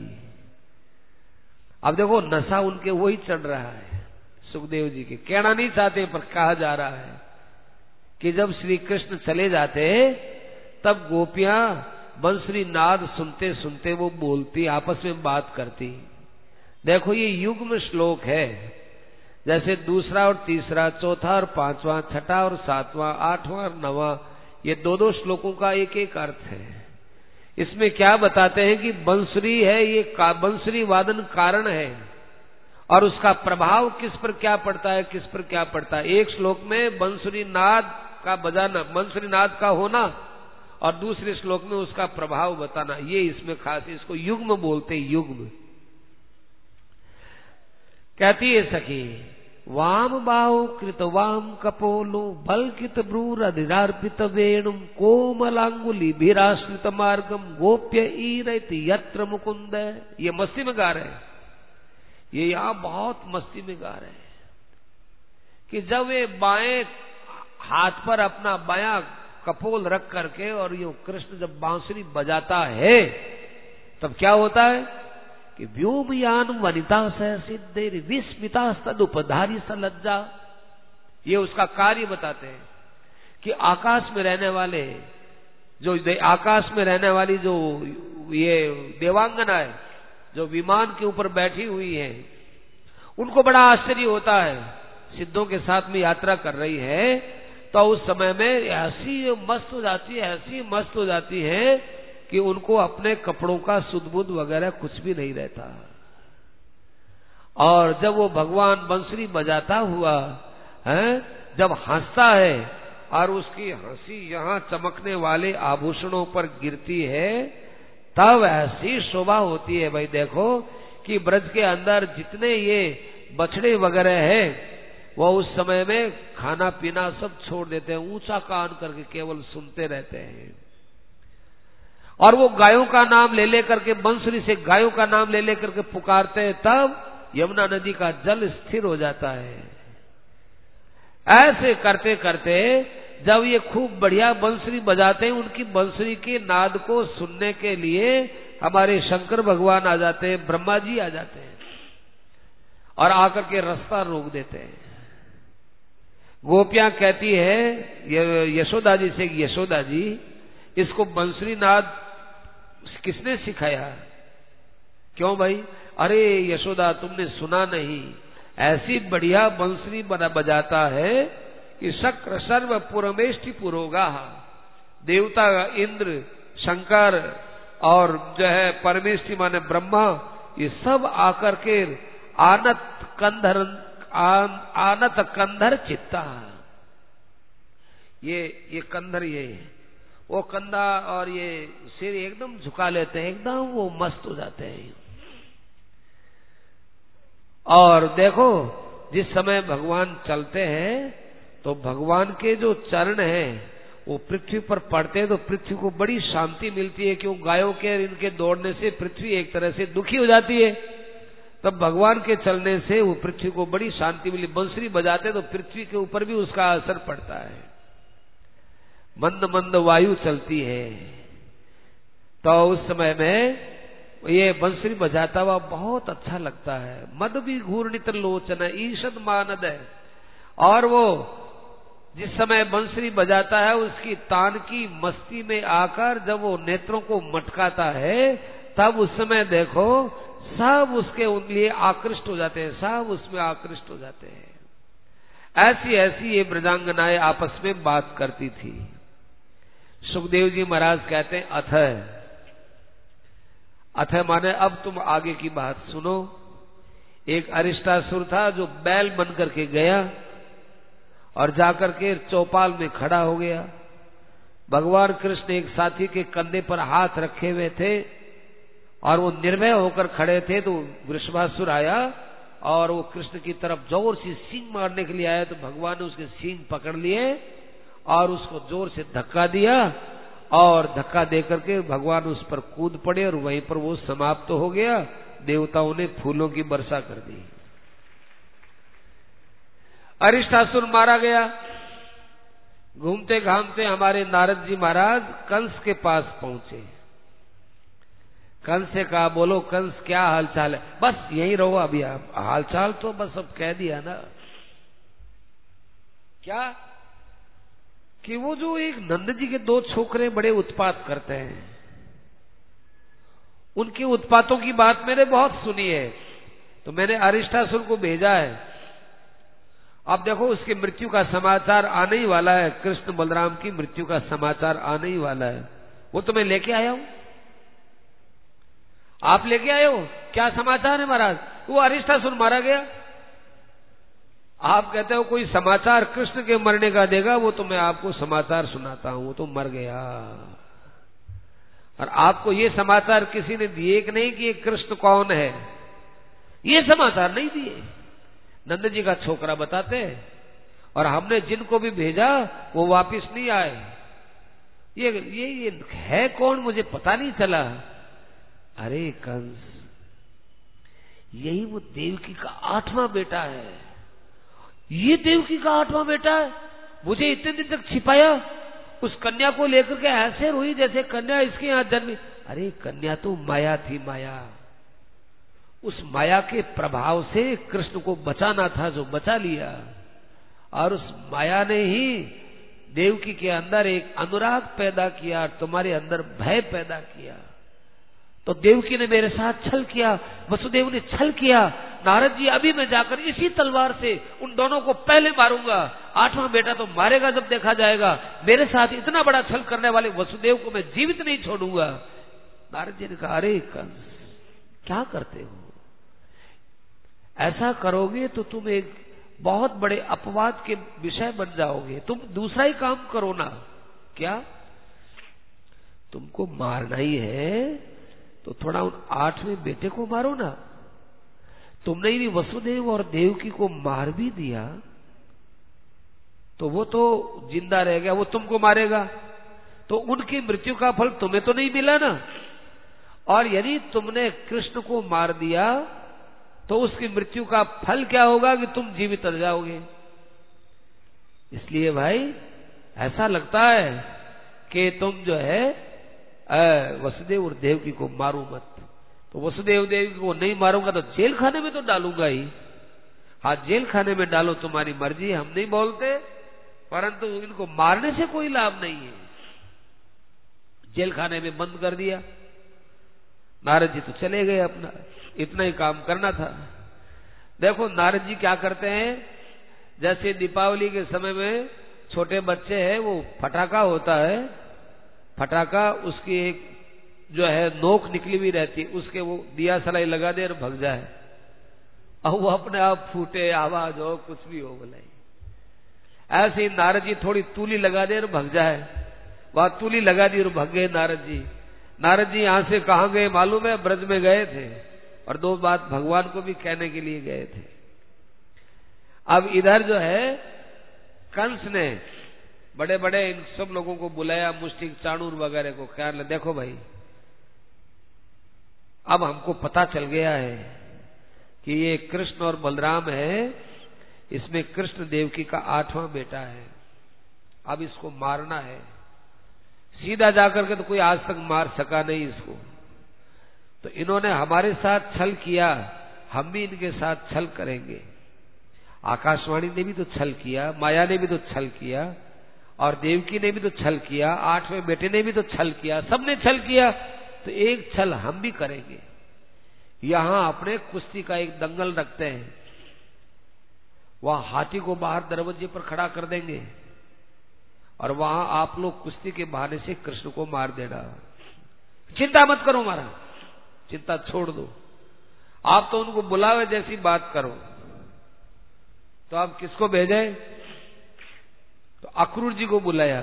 अब देखो नशा उनके वही चढ़ रहा है, सुखदेव जी के। कहना नहीं चाहते पर कहा जा रहा है कि जब श्री कृष्ण चले जाते तब गोपियां बंसुरी नाद सुनते सुनते वो बोलती, आपस में बात करती। देखो ये युग्म श्लोक है, जैसे दूसरा और तीसरा, चौथा और पांचवा, छठा और सातवां, आठवां और नवां, ये दो दो श्लोकों का एक एक अर्थ है। इसमें क्या बताते हैं कि बंसुरी है, ये बंसुरी वादन कारण है, और उसका प्रभाव किस पर क्या पड़ता है, किस पर क्या पड़ता है। एक श्लोक में बंसुरी नाद का बजाना, बंसुरी नाद का होना, और दूसरे श्लोक में उसका प्रभाव बताना, ये इसमें खास है। इसको युग्म बोलते, युग्म। कहती है सखी, वाम बाहु कृत वाम कपोलो बलकित ब्रूर अधिरार्पित वेणुम कोमलांगुली भीराश्रित मार्गम गोप्य ईरति यत्र मुकुंद। ये मस्ती में गा रहे हैं, ये यहां बहुत मस्ती में गा रहे हैं कि जब वे बाएं हाथ पर अपना बायां कपोल रख करके और यो कृष्ण जब बांसुरी बजाता है, तब क्या होता है कि व्योमयान वनिता सह सिद्धे विस्मिता तदुपधारी सलज्जा। ये उसका कार्य बताते हैं कि आकाश में रहने वाले जो आकाश में रहने वाली जो ये देवांगना है, जो विमान के ऊपर बैठी हुई है, उनको बड़ा आश्चर्य होता है। सिद्धों के साथ में यात्रा कर रही है, तो उस समय में ऐसी मस्त हो जाती है, ऐसी मस्त हो जाती है कि उनको अपने कपड़ों का सुध-बुध वगैरह कुछ भी नहीं रहता। और जब वो भगवान बंसुरी बजाता हुआ है, जब हंसता है और उसकी हंसी यहाँ चमकने वाले आभूषणों पर गिरती है, तब ऐसी शोभा होती है। भाई देखो कि ब्रज के अंदर जितने ये बछड़े वगैरह हैं, वो उस समय में खाना पीना सब छोड़ देते हैं, ऊंचा कान करके केवल सुनते रहते हैं। और वो गायों का नाम ले लेकर के, बंसुरी से गायों का नाम ले लेकर के पुकारते हैं, तब यमुना नदी का जल स्थिर हो जाता है। ऐसे करते करते जब ये खूब बढ़िया बंसुरी बजाते हैं, उनकी बंसुरी के नाद को सुनने के लिए हमारे शंकर भगवान आ जाते हैं, ब्रह्मा जी आ जाते हैं, और आकर के रास्ता रोक देते हैं। गोपियां कहती है यशोदा जी से, यशोदा जी इसको बंसुरी नाद किसने सिखाया? क्यों भाई? अरे यशोदा तुमने सुना नहीं, ऐसी बढ़िया बंसुरी बना बजाता है कि शक्र सर्व पुरमेष्टि पुरोगा। देवता इंद्र, शंकर और जो है परमेष्टि माने ब्रह्मा, ये सब आकर के आनत कंधर आन, आनत कंधर चित्ता, ये ये कंधर, ये वो कंधा और ये सिर एकदम झुका लेते हैं, एकदम वो मस्त हो जाते हैं। और देखो जिस समय भगवान चलते हैं तो भगवान के जो चरण हैं वो पृथ्वी पर पड़ते हैं तो पृथ्वी को बड़ी शांति मिलती है, क्यों गायों के इनके दौड़ने से पृथ्वी एक तरह से दुखी हो जाती है। तब भगवान के चलने से वो पृथ्वी को बड़ी शांति मिली। बंसुरी बजाते तो पृथ्वी के ऊपर भी उसका असर पड़ता है। मंद मंद वायु चलती है तो उस समय में ये बंसुरी बजाता हुआ बहुत अच्छा लगता है। मद भी घूर्णित लोचन ईषद मानद है। और वो जिस समय बंसुरी बजाता है उसकी तान की मस्ती में आकर जब वो नेत्रों को मटकाता है, तब उस समय देखो सब उसके लिए आकृष्ट हो जाते हैं, सब उसमें आकृष्ट हो जाते हैं। ऐसी ऐसी ये ब्रजांगनाएं आपस में बात करती थी। सुखदेव जी महाराज कहते हैं अथ अथ माने अब तुम आगे की बात सुनो। एक अरिष्टासुर था जो बैल बन करके गया और जाकर के चौपाल में खड़ा हो गया। भगवान कृष्ण एक साथी के कंधे पर हाथ रखे हुए थे और वो निर्भय होकर खड़े थे, तो वृषभासुर आया और वो कृष्ण की तरफ जोर से सींग मारने के लिए आया। तो भगवान ने उसके सींग पकड़ लिए और उसको जोर से धक्का दिया और धक्का देकर के भगवान उस पर कूद पड़े और वहीं पर वो समाप्त हो गया। देवताओं ने फूलों की वर्षा कर दी। अरिष्टासुर मारा गया। घूमते घामते हमारे नारद जी महाराज कंस के पास पहुंचे। कंस से कहा, बोलो कंस क्या हालचाल है? बस यही रहो अभी आप, हालचाल तो बस अब कह दिया ना। क्या कि वो जो एक नंद जी के दो छोकरे बड़े उत्पात करते हैं, उनके उत्पातों की बात मैंने बहुत सुनी है, तो मैंने अरिष्टासुर को भेजा है। अब देखो उसकी मृत्यु का समाचार आने ही वाला है, कृष्ण बलराम की मृत्यु का समाचार आने ही वाला है। वो तो मैं लेके आया हूं। आप लेके आए हो? क्या समाचार है महाराज? वो अरिष्टासुर मारा गया। आप कहते हो कोई समाचार कृष्ण के मरने का देगा, वो तो मैं आपको समाचार सुनाता हूं, वो तो मर गया। और आपको ये समाचार किसी ने दिए कि नहीं कि ये कृष्ण कौन है? ये समाचार नहीं दिए। नंद जी का छोकरा बताते हैं, और हमने जिनको भी भेजा वो वापिस नहीं आए। ये ये ये है कौन मुझे पता नहीं चला। अरे कंस, यही वो देवकी का आठवां बेटा है। ये देवकी का आठवां बेटा है? मुझे इतने दिन तक छिपाया। उस कन्या को लेकर के ऐसे रोई जैसे कन्या इसके यहां जन्मी। अरे कन्या तो माया थी, माया। उस माया के प्रभाव से कृष्ण को बचाना था, जो बचा लिया। और उस माया ने ही देवकी के अंदर एक अनुराग पैदा किया, तुम्हारे अंदर भय पैदा किया। तो देवकी ने मेरे साथ छल किया, वसुदेव ने छल किया। नारद जी, अभी मैं जाकर इसी तलवार से उन दोनों को पहले मारूंगा। आठवां बेटा तो मारेगा जब देखा जाएगा। मेरे साथ इतना बड़ा छल करने वाले वसुदेव को मैं जीवित नहीं छोड़ूंगा। नारद जी ने कहा, अरे कंस क्या करते हो? ऐसा करोगे तो तुम एक बहुत बड़े अपवाद के विषय बन जाओगे। तुम दूसरा ही काम करो ना। क्या? तुमको मारना ही है तो थोड़ा उन आठवें बेटे को मारो ना। तुमने ही वसुदेव और देवकी को मार भी दिया तो वो तो जिंदा रह गया, वो तुमको मारेगा तो उनकी मृत्यु का फल तुम्हें तो नहीं मिला ना। और यदि तुमने कृष्ण को मार दिया तो उसकी मृत्यु का फल क्या होगा कि तुम जीवित रह जाओगे। इसलिए भाई ऐसा लगता है कि तुम जो है वसुदेव और देवकी को मारो मत। तो वसुदेव देवकी को नहीं मारूंगा तो जेल खाने में तो डालूंगा ही। हाँ, जेल खाने में डालो, तुम्हारी मर्जी, हम नहीं बोलते, परंतु इनको मारने से कोई लाभ नहीं है। जेल खाने में बंद कर दिया। नारद जी तो चले गए, अपना इतना ही काम करना था। देखो नारद जी क्या करते हैं, जैसे दीपावली के समय में छोटे बच्चे हैं, वो फटाका होता है, फटाका उसकी एक जो है नोक निकली हुई रहती, उसके वो दिया सलाई लगा दे और भग जाए, और वो अपने आप फूटे, आवाज हो, कुछ भी हो बोले। ऐसे ही नारद जी थोड़ी तूली लगा दे और भग जाए। वहां तूली लगा दी और भग गए नारद जी। नारद जी यहां से कहां गए मालूम है? ब्रज में गए थे और दो बात भगवान को भी कहने के लिए गए थे। अब इधर जो है कंस ने बड़े बड़े इन सब लोगों को बुलाया, मुष्टिक चाणूर वगैरह को। ख्याल है, देखो भाई अब हमको पता चल गया है कि ये कृष्ण और बलराम है, इसमें कृष्ण देवकी का आठवां बेटा है, अब इसको मारना है। सीधा जाकर के तो कोई आज तक मार सका नहीं इसको। तो इन्होंने हमारे साथ छल किया, हम भी इनके साथ छल करेंगे। आकाशवाणी ने भी तो छल किया, माया ने भी तो छल किया, और देवकी ने भी तो छल किया, आठवें बेटे ने भी तो छल किया, सबने छल किया। तो एक छल हम भी करेंगे। यहां अपने कुश्ती का एक दंगल रखते हैं, वहां हाथी को बाहर दरवाजे पर खड़ा कर देंगे और वहां आप लोग कुश्ती के बहाने से कृष्ण को मार देना। चिंता मत करो महाराज, चिंता छोड़ दो। आप तो उनको बुलावे जैसी बात करो। तो आप किसको भेजे? तो अक्रूर जी को बुलाया।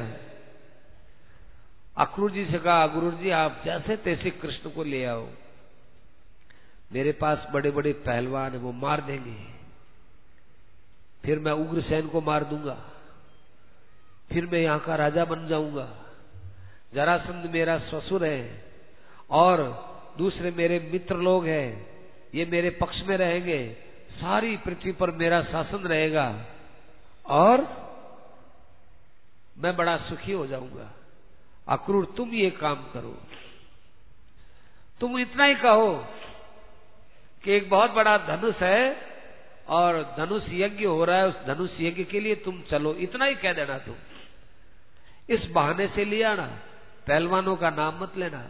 अक्रूर जी से कहा, अक्रूर जी आप जैसे तैसे कृष्ण को ले आओ, मेरे पास बड़े बड़े पहलवान है, वो मार देंगे। फिर मैं उग्रसेन को मार दूंगा, फिर मैं यहां का राजा बन जाऊंगा। जरासंध मेरा ससुर है और दूसरे मेरे मित्र लोग हैं, ये मेरे पक्ष में रहेंगे, सारी पृथ्वी पर मेरा शासन रहेगा और मैं बड़ा सुखी हो जाऊंगा। अक्रूर तुम ये काम करो, तुम इतना ही कहो कि एक बहुत बड़ा धनुष है और धनुष यज्ञ हो रहा है, उस धनुष यज्ञ के लिए तुम चलो, इतना ही कह देना। तुम इस बहाने से ले आना, पहलवानों का नाम मत लेना।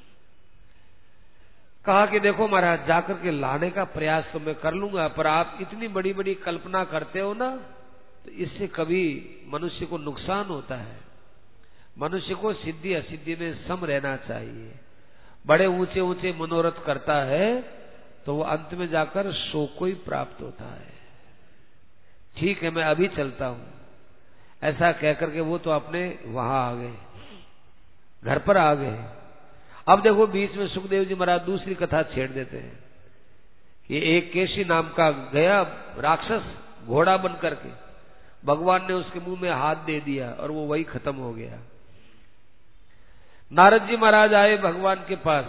कहा कि देखो महाराज, जाकर के लाने का प्रयास तो मैं कर लूंगा, पर आप इतनी बड़ी बड़ी कल्पना करते हो ना, तो इससे कभी मनुष्य को नुकसान होता है। मनुष्य को सिद्धि असिद्धि में सम रहना चाहिए। बड़े ऊंचे ऊंचे मनोरथ करता है तो वो अंत में जाकर शोक को ही प्राप्त होता है। ठीक है, मैं अभी चलता हूं, ऐसा कहकर के वो तो अपने वहां आ गए, घर पर आ गए। अब देखो बीच में सुखदेव जी महाराज दूसरी कथा छेड़ देते हैं कि एक केशी नाम का गया राक्षस घोड़ा बन करके, भगवान ने उसके मुंह में हाथ दे दिया और वो वही खत्म हो गया। नारद जी महाराज आए भगवान के पास,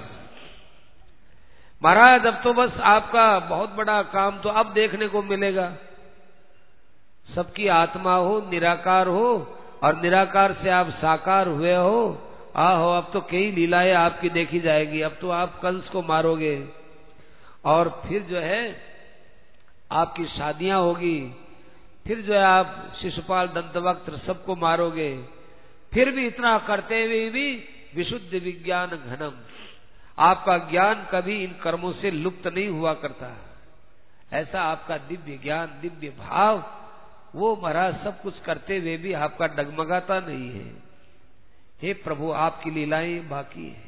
महाराज अब तो बस आपका बहुत बड़ा काम तो अब देखने को मिलेगा। सबकी आत्मा हो, निराकार हो, और निराकार से आप साकार हुए हो। आहो, अब तो कई लीलाएं आपकी देखी जाएगी। अब तो आप कंस को मारोगे और फिर जो है आपकी शादियां होगी, फिर जो है आप शिशुपाल दंतवक्त्र सबको मारोगे। फिर भी इतना करते हुए भी विशुद्ध विज्ञान घनम, आपका ज्ञान कभी इन कर्मों से लुप्त नहीं हुआ करता। ऐसा आपका दिव्य ज्ञान, दिव्य भाव, वो महाराज सब कुछ करते हुए भी आपका डगमगाता नहीं है। हे प्रभु, आपकी लीलाएं बाकी है।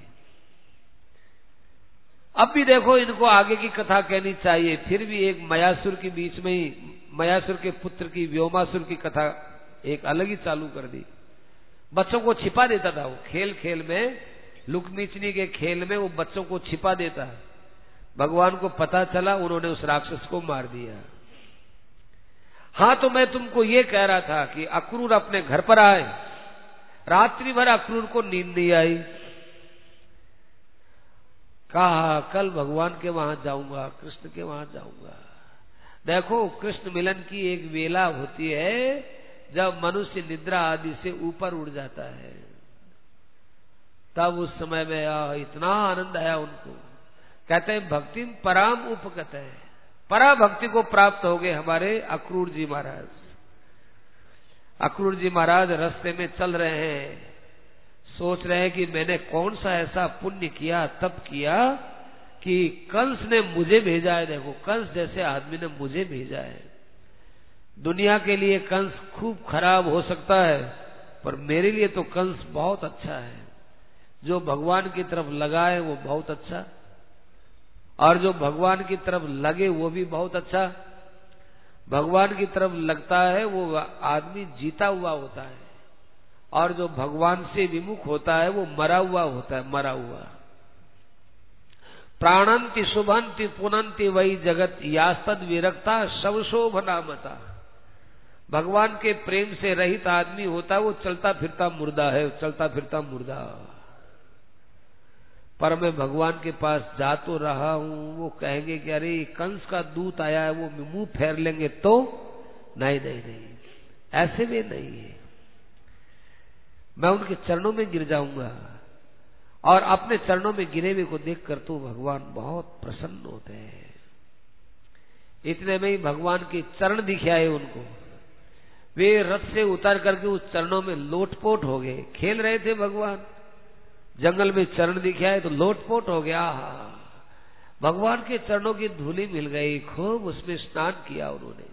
अब भी देखो, इनको आगे की कथा कहनी चाहिए, फिर भी एक मयासुर के बीच में ही, मयासुर के पुत्र की व्योमासुर की कथा एक अलग ही चालू कर दी। बच्चों को छिपा देता था वो, खेल खेल में, लुकनीचनी के खेल में वो बच्चों को छिपा देता है। भगवान को पता चला, उन्होंने उस राक्षस को मार दिया। हाँ, तो मैं तुमको ये कह रहा था कि अक्रूर अपने घर पर आए, रात्रि भर अक्रूर को नींद नहीं आई। कहा कल भगवान के वहां जाऊंगा, कृष्ण के वहां जाऊंगा। देखो, कृष्ण मिलन की एक वेला होती है जब मनुष्य निद्रा आदि से ऊपर उड़ जाता है, तब उस समय में आ, इतना आनंद आया उनको। कहते हैं भक्ति पराम उपगत है, परा भक्ति को प्राप्त हो गए हमारे अक्रूर जी महाराज। अक्रूर जी महाराज रास्ते में चल रहे हैं, सोच रहे हैं कि मैंने कौन सा ऐसा पुण्य किया, तप किया कि कंस ने मुझे भेजा है। देखो, कंस जैसे आदमी ने मुझे भेजा है। दुनिया के लिए कंस खूब खराब हो सकता है, पर मेरे लिए तो कंस बहुत अच्छा है। जो भगवान की तरफ लगा है वो बहुत अच्छा, और जो भगवान की तरफ लगे वो भी बहुत अच्छा। भगवान की तरफ लगता है वो आदमी जीता हुआ होता है, और जो भगवान से विमुख होता है वो मरा हुआ होता है, मरा हुआ। प्राणंति शुभंति पुनंति वही जगत यास्तद विरक्ता शवशोभनामता। भगवान के प्रेम से रहित आदमी होता है वो चलता फिरता मुर्दा है, चलता फिरता मुर्दा। पर मैं भगवान के पास जा तो रहा हूं, वो कहेंगे कि अरे कंस का दूत आया है, वो मुंह फेर लेंगे तो नहीं नहीं नहीं, ऐसे में नहीं है। मैं उनके चरणों में गिर जाऊंगा और अपने चरणों में गिरे हुए को देखकर तो भगवान बहुत प्रसन्न होते हैं। इतने में ही भगवान के चरण दिखाए उनको, वे रथ से उतर करके उस चरणों में लोटपोट हो गए। खेल रहे थे भगवान, जंगल में चरण दिखाए तो लोटपोट हो गया। भगवान के चरणों की धूली मिल गई, खूब उसमें स्नान किया उन्होंने।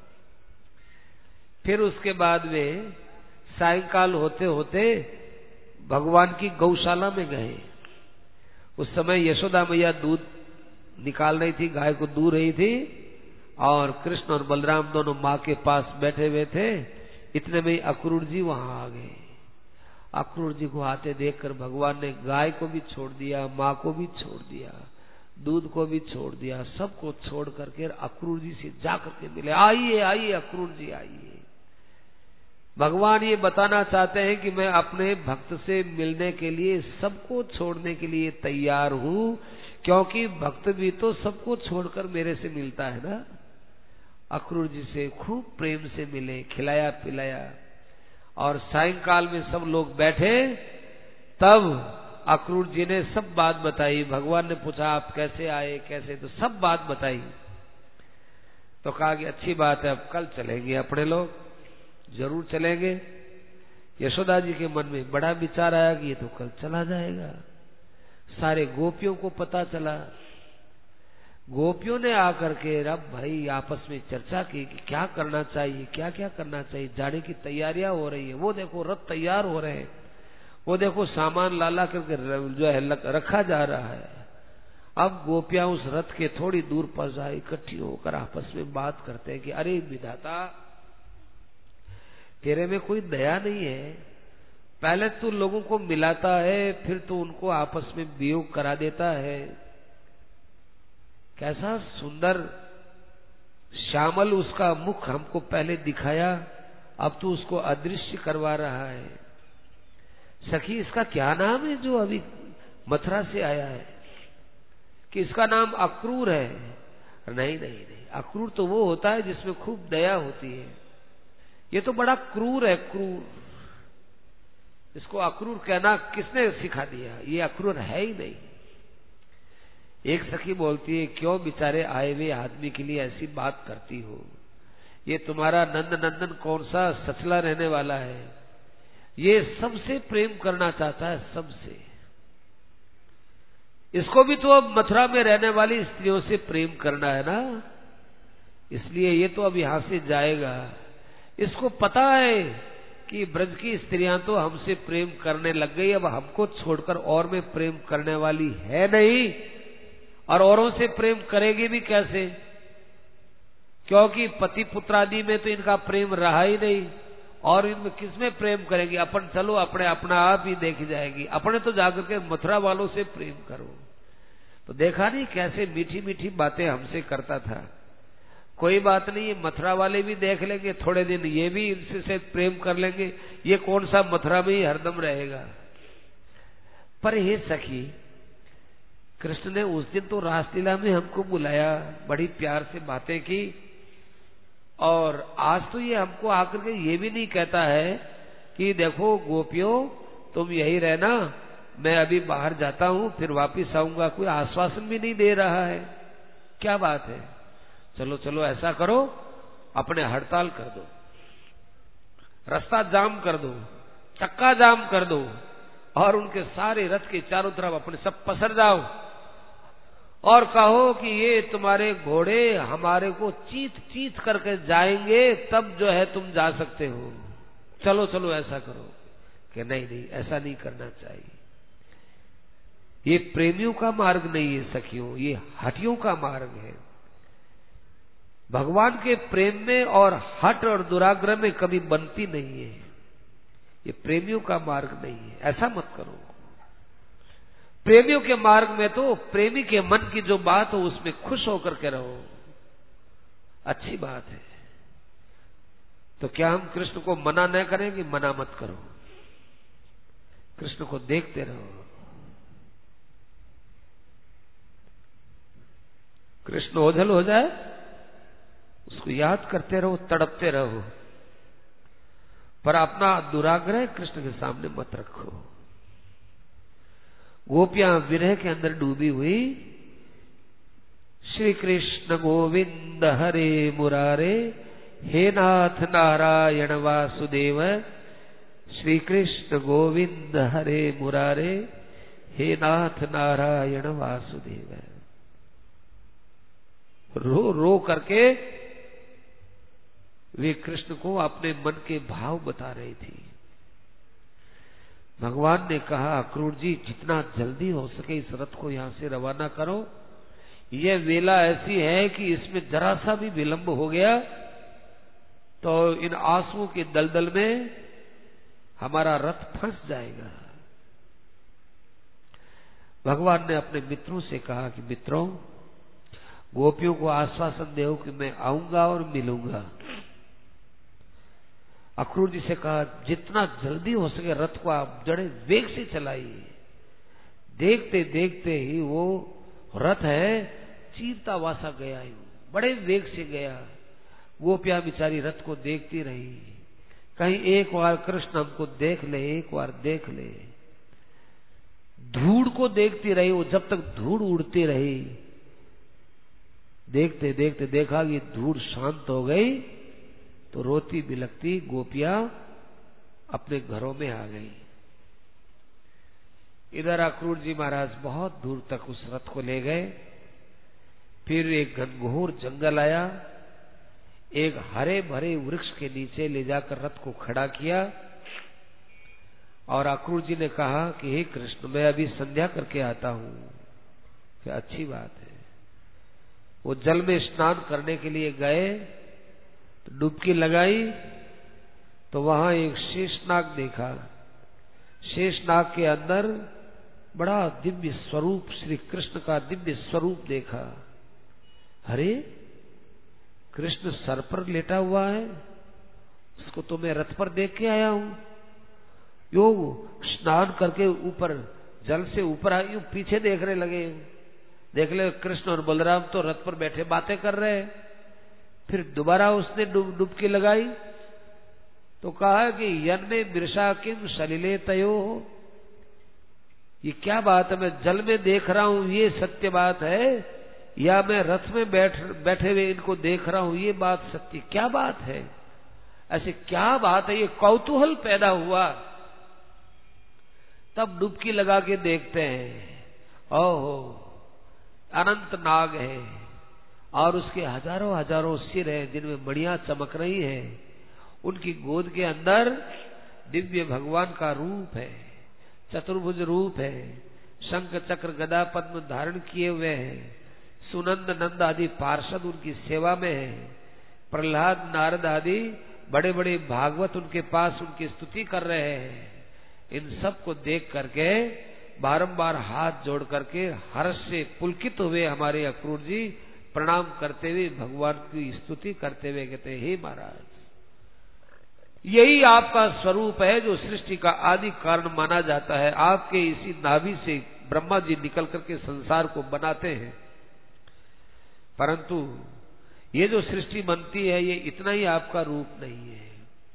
फिर उसके बाद वे सायंकाल होते होते भगवान की गौशाला में गए। उस समय यशोदा मैया दूध निकाल रही थी, गाय को दूह रही थी, और कृष्ण और बलराम दोनों माँ के पास बैठे हुए थे। इतने में अक्रूर जी वहां आ गए। अक्रूर जी को आते देखकर भगवान ने गाय को भी छोड़ दिया, माँ को भी छोड़ दिया, दूध को भी छोड़ दिया, सबको छोड़ करके अक्रूर जी से जाकर के मिले। आइए आइए अक्रूर जी आइए। भगवान ये बताना चाहते हैं कि मैं अपने भक्त से मिलने के लिए सबको छोड़ने के लिए तैयार हूं, क्योंकि भक्त भी तो सबको छोड़कर मेरे से मिलता है ना। अक्रूर जी से खूब प्रेम से मिले, खिलाया पिलाया, और सायंकाल में सब लोग बैठे, तब अक्रूर जी ने सब बात बताई। भगवान ने पूछा आप कैसे आए कैसे, तो सब बात बताई। तो कहा कि अच्छी बात है, अब कल चलेंगे अपने लोग, जरूर चलेंगे। यशोदा जी के मन में बड़ा विचार आया कि ये तो कल चला जाएगा। सारे गोपियों को पता चला। गोपियों ने आकर के रब भाई आपस में चर्चा की कि क्या करना चाहिए, क्या क्या करना चाहिए। जाने की तैयारियां हो रही है, वो देखो रथ तैयार हो रहे हैं, वो देखो सामान लाला करके जो है रखा जा रहा है। अब गोपियां उस रथ के थोड़ी दूर पर जाए, इकट्ठी होकर आपस में बात करते हैं कि अरे विधाता तेरे में कोई दया नहीं है, पहले तू लोगों को मिलाता है, फिर तू उनको आपस में वियोग करा देता है। कैसा सुंदर श्यामल उसका मुख हमको पहले दिखाया, अब तू उसको अदृश्य करवा रहा है। सखी इसका क्या नाम है जो अभी मथुरा से आया है, कि इसका नाम अक्रूर है? नहीं नहीं नहीं, अक्रूर तो वो होता है जिसमें खूब दया होती है, ये तो बड़ा क्रूर है, क्रूर। इसको अक्रूर कहना किसने सिखा दिया? ये अक्रूर है ही नहीं। एक सखी बोलती है क्यों बेचारे आए हुए आदमी के लिए ऐसी बात करती हो, ये तुम्हारा नंद नंदन कौन सा सचला रहने वाला है, ये सबसे प्रेम करना चाहता है, सबसे। इसको भी तो अब मथुरा में रहने वाली स्त्रियों से प्रेम करना है ना, इसलिए ये तो अब यहां से जाएगा। इसको पता है कि ब्रज की स्त्रियां तो हमसे प्रेम करने लग गई, अब हमको छोड़कर और में प्रेम करने वाली है नहीं, और औरों से प्रेम करेगी भी कैसे, क्योंकि पति पुत्रादि में तो इनका प्रेम रहा ही नहीं, और इनमें किसमें प्रेम करेंगी? अपन चलो अपने अपना आप ही देखी जाएगी, अपने तो जाकर के मथुरा वालों से प्रेम करो। तो देखा नहीं कैसे मीठी मीठी बातें हमसे करता था। कोई बात नहीं, ये मथुरा वाले भी देख लेंगे, थोड़े दिन ये भी इनसे से प्रेम कर लेंगे, ये कौन सा मथुरा में ही हरदम रहेगा। पर हे सखी, कृष्ण ने उस दिन तो रासलीला में हमको बुलाया, बड़ी प्यार से बातें की, और आज तो ये हमको आकर के ये भी नहीं कहता है कि देखो गोपियों तुम यही रहना, मैं अभी बाहर जाता हूं फिर वापिस आऊंगा। कोई आश्वासन भी नहीं दे रहा है। क्या बात है? चलो चलो ऐसा करो, अपने हड़ताल कर दो, रास्ता जाम कर दो, चक्का जाम कर दो, और उनके सारे रथ के चारों तरफ अपने सब पसर जाओ, और कहो कि ये तुम्हारे घोड़े हमारे को चीत चीत करके जाएंगे, तब जो है तुम जा सकते हो। चलो चलो ऐसा करो। कि नहीं नहीं, ऐसा नहीं करना चाहिए, ये प्रेमियों का मार्ग नहीं है सखियों, ये हठियों का मार्ग है। भगवान के प्रेम में और हठ और दुराग्रह में कभी बनती नहीं है, ये प्रेमियों का मार्ग नहीं है, ऐसा मत करो। प्रेमियों के मार्ग में तो प्रेमी के मन की जो बात हो उसमें खुश होकर के रहो, अच्छी बात है। तो क्या हम कृष्ण को मना न करें कि मना मत करो, कृष्ण को देखते रहो। कृष्ण ओझल हो जाए उसको याद करते रहो, तड़पते रहो, पर अपना दुराग्रह कृष्ण के सामने मत रखो। गोपियां विरह के अंदर डूबी हुई, श्री कृष्ण गोविंद हरे मुरारे, हे नाथ नारायण वासुदेव। श्री कृष्ण गोविंद हरे मुरारे, हे नाथ नारायण वासुदेव। रो रो करके वे कृष्ण को अपने मन के भाव बता रही थी। भगवान ने कहा, अक्रूर जी जितना जल्दी हो सके इस रथ को यहां से रवाना करो। यह वेला ऐसी है कि इसमें जरा सा भी विलंब हो गया तो इन आंसुओं के दलदल में हमारा रथ फंस जाएगा। भगवान ने अपने मित्रों से कहा कि मित्रों, गोपियों को आश्वासन दो कि मैं आऊंगा और मिलूंगा। अक्रूर जी से कहा, जितना जल्दी हो सके रथ को आप जड़े वेग से चलाइए। देखते देखते ही वो रथ है चीरता वासा गया, ही बड़े वेग से गया। गोपियां बेचारी रथ को देखती रही, कहीं एक बार कृष्ण हमको देख ले, एक बार देख ले। धूड़ को देखती रही वो, जब तक धूड़ उड़ती रही। देखते देखते देखा कि धूड़ शांत हो गई तो रोती बिलखती गोपियां अपने घरों में आ गई। इधर अक्रूर जी महाराज बहुत दूर तक उस रथ को ले गए। फिर एक घनघोर जंगल आया, एक हरे भरे वृक्ष के नीचे ले जाकर रथ को खड़ा किया और अक्रूर जी ने कहा कि हे कृष्ण, मैं अभी संध्या करके आता हूं। क्या अच्छी बात है। वो जल में स्नान करने के लिए गए तो डुबकी लगाई तो वहां एक शेषनाग देखा। शेषनाग के अंदर बड़ा दिव्य स्वरूप, श्री कृष्ण का दिव्य स्वरूप देखा। अरे, कृष्ण सर पर लेटा हुआ है, उसको तो मैं रथ पर देख के आया हूं। यो स्नान करके ऊपर जल से ऊपर आई, यूं पीछे देखने लगे। देख ले कृष्ण और बलराम तो रथ पर बैठे बातें कर रहे हैं। फिर दोबारा उसने डुबकी लगाई तो कहा कि यन्मे बिरसा किम सलिले तयो। ये क्या बात है, मैं जल में देख रहा हूं ये सत्य बात है, या मैं रथ में बैठ बैठे हुए इनको देख रहा हूं ये बात सत्य, क्या बात है, ऐसे क्या बात है। ये कौतूहल पैदा हुआ। तब डुबकी लगा के देखते हैं, ओहो, अनंत नाग है और उसके हजारों हजारों सिर है जिनमें मणियां चमक रही है। उनकी गोद के अंदर दिव्य भगवान का रूप है, चतुर्भुज रूप है, शंख चक्र गदा पद्म धारण किए हुए हैं। सुनंद नंद आदि पार्षद उनकी सेवा में है। प्रहलाद नारद आदि बड़े बड़े भागवत उनके पास उनकी स्तुति कर रहे हैं। इन सब को देख करके बारंबार हाथ जोड़ करके हर्ष से पुलकित हुए हमारे अक्रूर जी प्रणाम करते हुए भगवान की स्तुति करते हुए कहते, हे महाराज, यही आपका स्वरूप है जो सृष्टि का आदि कारण माना जाता है। आपके इसी नाभि से ब्रह्मा जी निकल करके संसार को बनाते हैं, परंतु ये जो सृष्टि बनती है ये इतना ही आपका रूप नहीं है,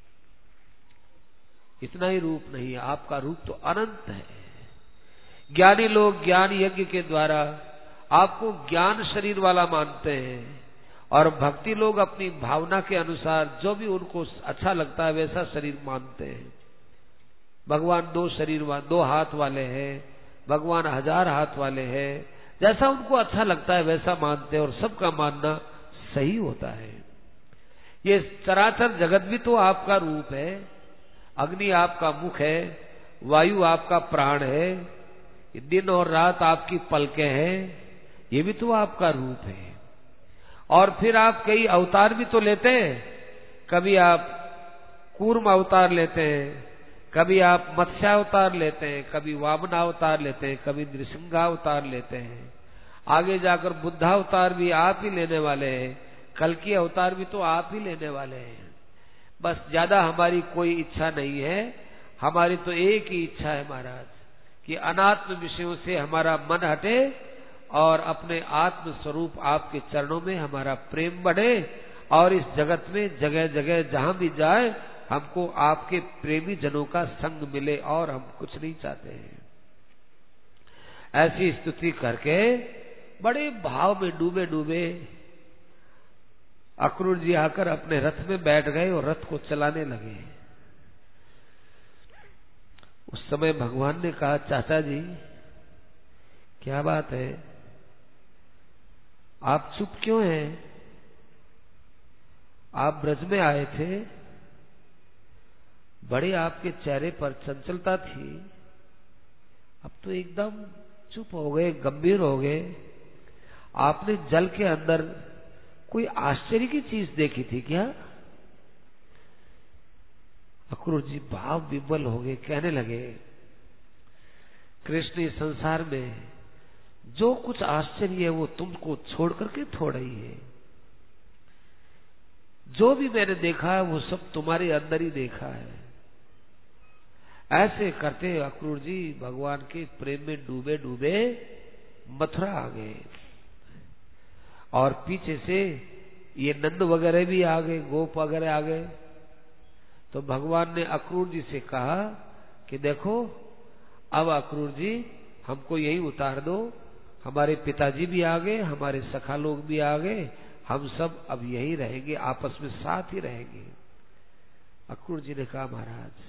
इतना ही रूप नहीं है। आपका रूप तो अनंत है। ज्ञानी लोग ज्ञान यज्ञ के द्वारा आपको ज्ञान शरीर वाला मानते हैं और भक्ति लोग अपनी भावना के अनुसार जो भी उनको अच्छा लगता है वैसा शरीर मानते हैं। भगवान दो शरीर दो हाथ वाले हैं, भगवान हजार हाथ वाले हैं, जैसा उनको अच्छा लगता है वैसा मानते हैं और सबका मानना सही होता है। ये चराचर जगत भी तो आपका रूप है। अग्नि आपका मुख है, वायु आपका प्राण है, दिन और रात आपकी पलकें हैं, ये भी तो आपका रूप है। और फिर आप कई अवतार भी तो लेते हैं। कभी आप कूर्म अवतार लेते हैं, कभी आप मत्स्यावतार लेते हैं, कभी वामन अवतार लेते हैं, कभी नृसिंहावतार लेते हैं। आगे जाकर बुद्धावतार भी आप ही लेने वाले हैं, कल की अवतार भी तो आप ही लेने वाले हैं। बस ज्यादा हमारी कोई इच्छा नहीं है। हमारी तो एक ही इच्छा है महाराज कि अनात्म विषयों से हमारा मन हटे और अपने आत्म स्वरूप आपके चरणों में हमारा प्रेम बढ़े और इस जगत में जगह जगह जहां भी जाए हमको आपके प्रेमी जनों का संग मिले और हम कुछ नहीं चाहते हैं। ऐसी स्तुति करके बड़े भाव में डूबे डूबे अक्रूर जी आकर अपने रथ में बैठ गए और रथ को चलाने लगे। उस समय भगवान ने कहा, चाचा जी क्या बात है, आप चुप क्यों हैं? आप ब्रज में आए थे, बड़े आपके चेहरे पर चंचलता थी, अब तो एकदम चुप हो गए, गंभीर हो गए। आपने जल के अंदर कोई आश्चर्य की चीज देखी थी क्या? अक्रूर जी भाव विह्वल हो गए, कहने लगे, कृष्ण इस संसार में जो कुछ आश्चर्य है वो तुमको छोड़ करके थोड़ा ही है। जो भी मैंने देखा है वो सब तुम्हारे अंदर ही देखा है। ऐसे करते अक्रूर जी भगवान के प्रेम में डूबे डूबे मथुरा आ गए और पीछे से ये नंद वगैरह भी आ गए, गोप वगैरह आ गए। तो भगवान ने अक्रूर जी से कहा कि देखो अब अक्रूर जी हमको यही उतार दो, हमारे पिताजी भी आ गए, हमारे सखा लोग भी आ गए, हम सब अब यही रहेंगे, आपस में साथ ही रहेंगे। अक्रूर जी ने कहा, महाराज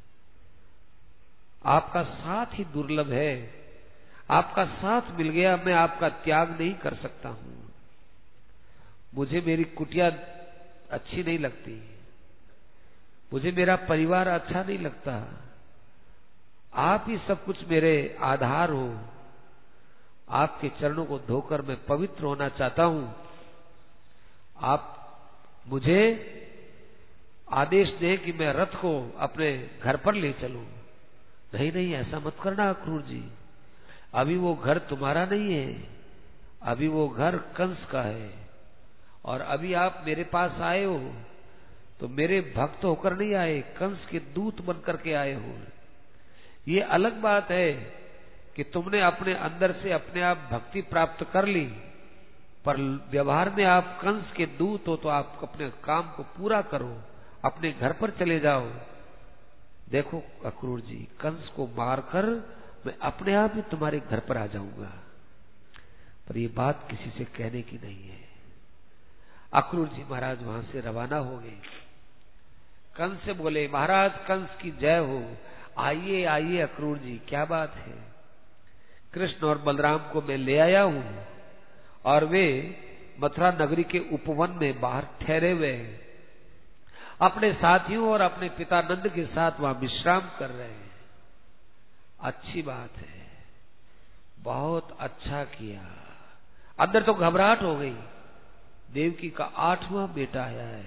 आपका साथ ही दुर्लभ है, आपका साथ मिल गया, मैं आपका त्याग नहीं कर सकता हूं। मुझे मेरी कुटिया अच्छी नहीं लगती, मुझे मेरा परिवार अच्छा नहीं लगता, आप ही सब कुछ मेरे आधार हो। आपके चरणों को धोकर मैं पवित्र होना चाहता हूं। आप मुझे आदेश दें कि मैं रथ को अपने घर पर ले चलूं। नहीं नहीं, ऐसा मत करना अक्रूर जी, अभी वो घर तुम्हारा नहीं है, अभी वो घर कंस का है। और अभी आप मेरे पास आए हो तो मेरे भक्त होकर नहीं आए, कंस के दूत बन करके आए हो। ये अलग बात है कि तुमने अपने अंदर से अपने आप भक्ति प्राप्त कर ली, पर व्यवहार में आप कंस के दूत हो, तो आप अपने काम को पूरा करो, अपने घर पर चले जाओ। देखो अक्रूर जी, कंस को मारकर मैं अपने आप ही तुम्हारे घर पर आ जाऊंगा, पर ये बात किसी से कहने की नहीं है। अक्रूर जी महाराज वहां से रवाना हो गए। कंस से बोले, महाराज कंस की जय हो, आइए आइए अक्रूर जी, क्या बात है? कृष्ण और बलराम को मैं ले आया हूं और वे मथुरा नगरी के उपवन में बाहर ठहरे हुए हैं, अपने साथियों और अपने पिता नंद के साथ वहां विश्राम कर रहे हैं। अच्छी बात है, बहुत अच्छा किया। अंदर तो घबराहट हो गई, देवकी का आठवां बेटा आया है।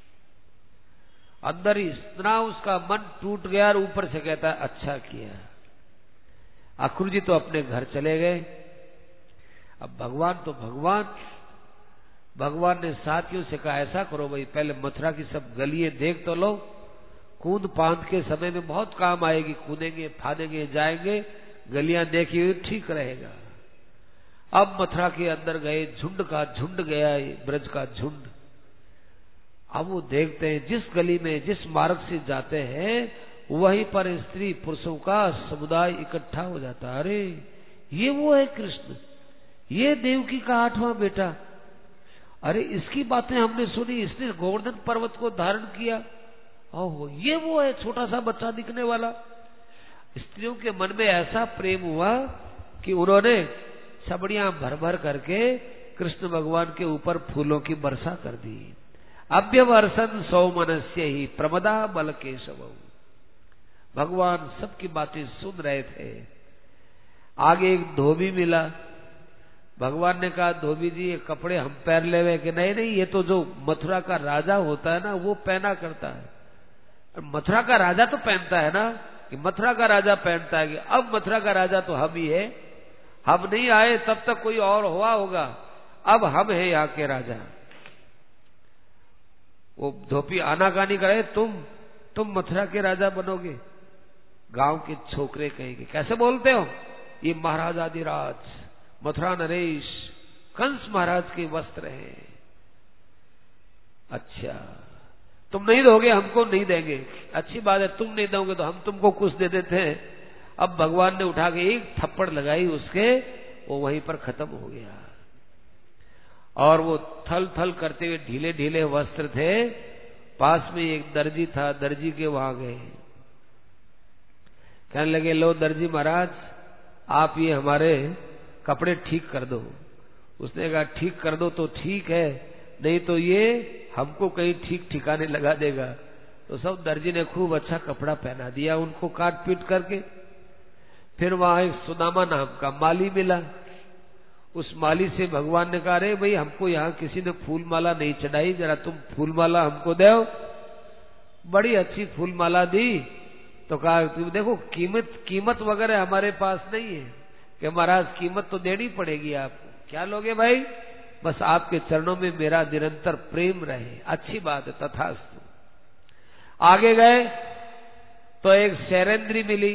अंदर ही इतना उसका मन टूट गया और ऊपर से कहता है अच्छा किया। अक्रूर जी तो अपने घर चले गए। अब भगवान तो भगवान, भगवान ने साथियों से कहा, ऐसा करो भाई, पहले मथुरा की सब गलियां देख तो लो, कूद पांद के समय में बहुत काम आएगी, कूदेंगे फादेंगे जाएंगे, गलियां देखी हुई ठीक रहेगा। अब मथुरा के अंदर गए, झुंड का झुंड गया, ब्रज का झुंड। अब वो देखते हैं जिस गली में जिस मार्ग से जाते हैं वहीं पर स्त्री पुरुषों का समुदाय इकट्ठा हो जाता। अरे ये वो है कृष्ण, ये देवकी का आठवां बेटा, अरे इसकी बातें हमने सुनी, इसने गोवर्धन पर्वत को धारण किया, ओहो ये वो है छोटा सा बच्चा दिखने वाला। स्त्रियों के मन में ऐसा प्रेम हुआ कि उन्होंने छबड़ियां भर भर करके कृष्ण भगवान के ऊपर फूलों की वर्षा कर दी। अभ्यवर्षन सौमनस्य ही प्रमदा बल केशव। भगवान सबकी बातें सुन रहे थे। आगे एक धोबी मिला, भगवान ने कहा, धोबी जी ये कपड़े हम पहन ले हुए कि नहीं नहीं, ये तो जो मथुरा का राजा होता है ना वो पहना करता है। मथुरा का राजा तो पहनता है ना, कि मथुरा का राजा पहनता है कि अब मथुरा का राजा तो हम ही है, हम नहीं आए तब तक कोई और हुआ होगा, अब हम है यहाँ के राजा। वो धोपी आनाकानी करे, तुम तुम मथुरा के राजा बनोगे। गांव के छोकरे कहेंगे कैसे बोलते हो, ये महाराज आदिराज मथुरा नरेश कंस महाराज के वस्त्र हैं। अच्छा तुम नहीं दोगे, हमको नहीं देंगे, अच्छी बात है, तुम नहीं दोगे तो हम तुमको कुछ दे देते हैं। अब भगवान ने उठा के एक थप्पड़ लगाई उसके, वो वहीं पर खत्म हो गया। और वो थल थल करते हुए ढीले ढीले वस्त्र थे, पास में एक दर्जी था, दर्जी के वहां गए, कहने लगे लो दर्जी महाराज आप ये हमारे कपड़े ठीक कर दो। उसने कहा ठीक कर दो तो ठीक है, नहीं तो ये हमको कहीं ठीक ठिकाने लगा देगा। तो सब दर्जी ने खूब अच्छा कपड़ा पहना दिया उनको काट पीट करके। फिर वहां एक सुदामा नाम का माली मिला, उस माली से भगवान ने कहा अरे भाई हमको यहाँ किसी ने फूल माला नहीं चढ़ाई, जरा तुम फूल माला हमको दो। बड़ी अच्छी फूल माला दी। तो कहा तुम देखो कीमत कीमत वगैरह हमारे पास नहीं है, कि महाराज कीमत तो देनी पड़ेगी आपको। क्या लोगे भाई, बस आपके चरणों में मेरा निरंतर प्रेम रहे। अच्छी बात है, तथास्तु। आगे गए तो एक शैरेंद्री मिली,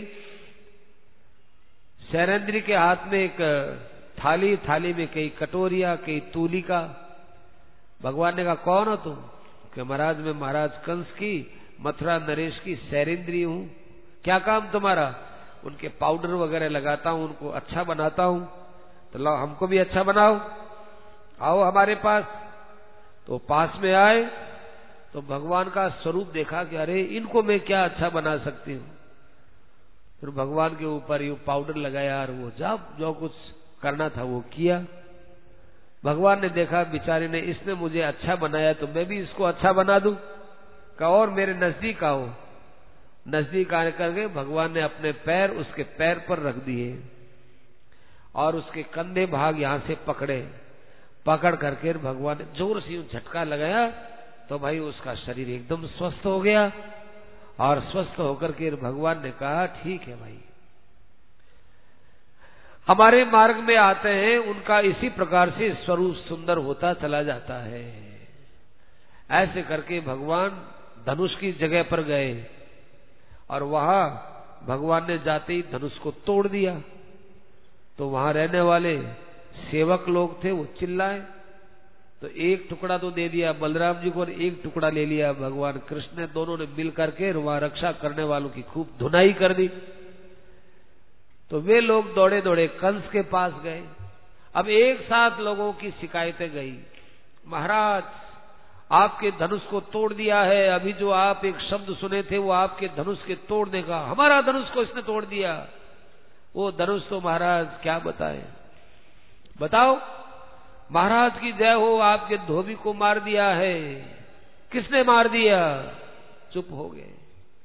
शैरेंद्री के हाथ में एक थाली, थाली में कई कटोरिया कई तूलिका। भगवान ने कहा कौन हो तुम, कि महाराज मैं महाराज कंस की मथुरा नरेश की शैरेंद्री हूं, क्या काम तुम्हारा। उनके पाउडर वगैरह लगाता हूं, उनको अच्छा बनाता हूं। तो लो हमको भी अच्छा बनाओ, आओ हमारे पास। तो पास में आए तो भगवान का स्वरूप देखा कि अरे इनको मैं क्या अच्छा बना सकती हूँ। फिर भगवान के ऊपर ये पाउडर लगाया और वो जब जो कुछ करना था वो किया। भगवान ने देखा बेचारे ने, इसने मुझे अच्छा बनाया तो मैं भी इसको अच्छा बना दूं। कहा और मेरे नजदीक आओ। नजदीक आने करके भगवान ने अपने पैर उसके पैर पर रख दिए और उसके कंधे भाग यहां से पकड़े। पकड़ करके भगवान ने जोर से झटका लगाया तो भाई उसका शरीर एकदम स्वस्थ हो गया। और स्वस्थ होकर के भगवान ने कहा ठीक है भाई, हमारे मार्ग में आते हैं उनका इसी प्रकार से स्वरूप सुंदर होता चला जाता है। ऐसे करके भगवान धनुष की जगह पर गए और वहां भगवान ने जाते ही धनुष को तोड़ दिया। तो वहां रहने वाले सेवक लोग थे, वो चिल्लाए। तो एक टुकड़ा तो दे दिया बलराम जी को और एक टुकड़ा ले लिया भगवान कृष्ण ने। दोनों ने मिल करके वहां रक्षा करने वालों की खूब धुनाई कर दी। तो वे लोग दौड़े दौड़े कंस के पास गए। अब एक साथ लोगों की शिकायतें गई, महाराज आपके धनुष को तोड़ दिया है, अभी जो आप एक शब्द सुने थे वो आपके धनुष के तोड़ने का, हमारा धनुष को इसने तोड़ दिया। वो धनुष तो महाराज क्या बताए, बताओ। महाराज की जय हो, आपके धोबी को मार दिया है। किसने मार दिया, चुप हो गए,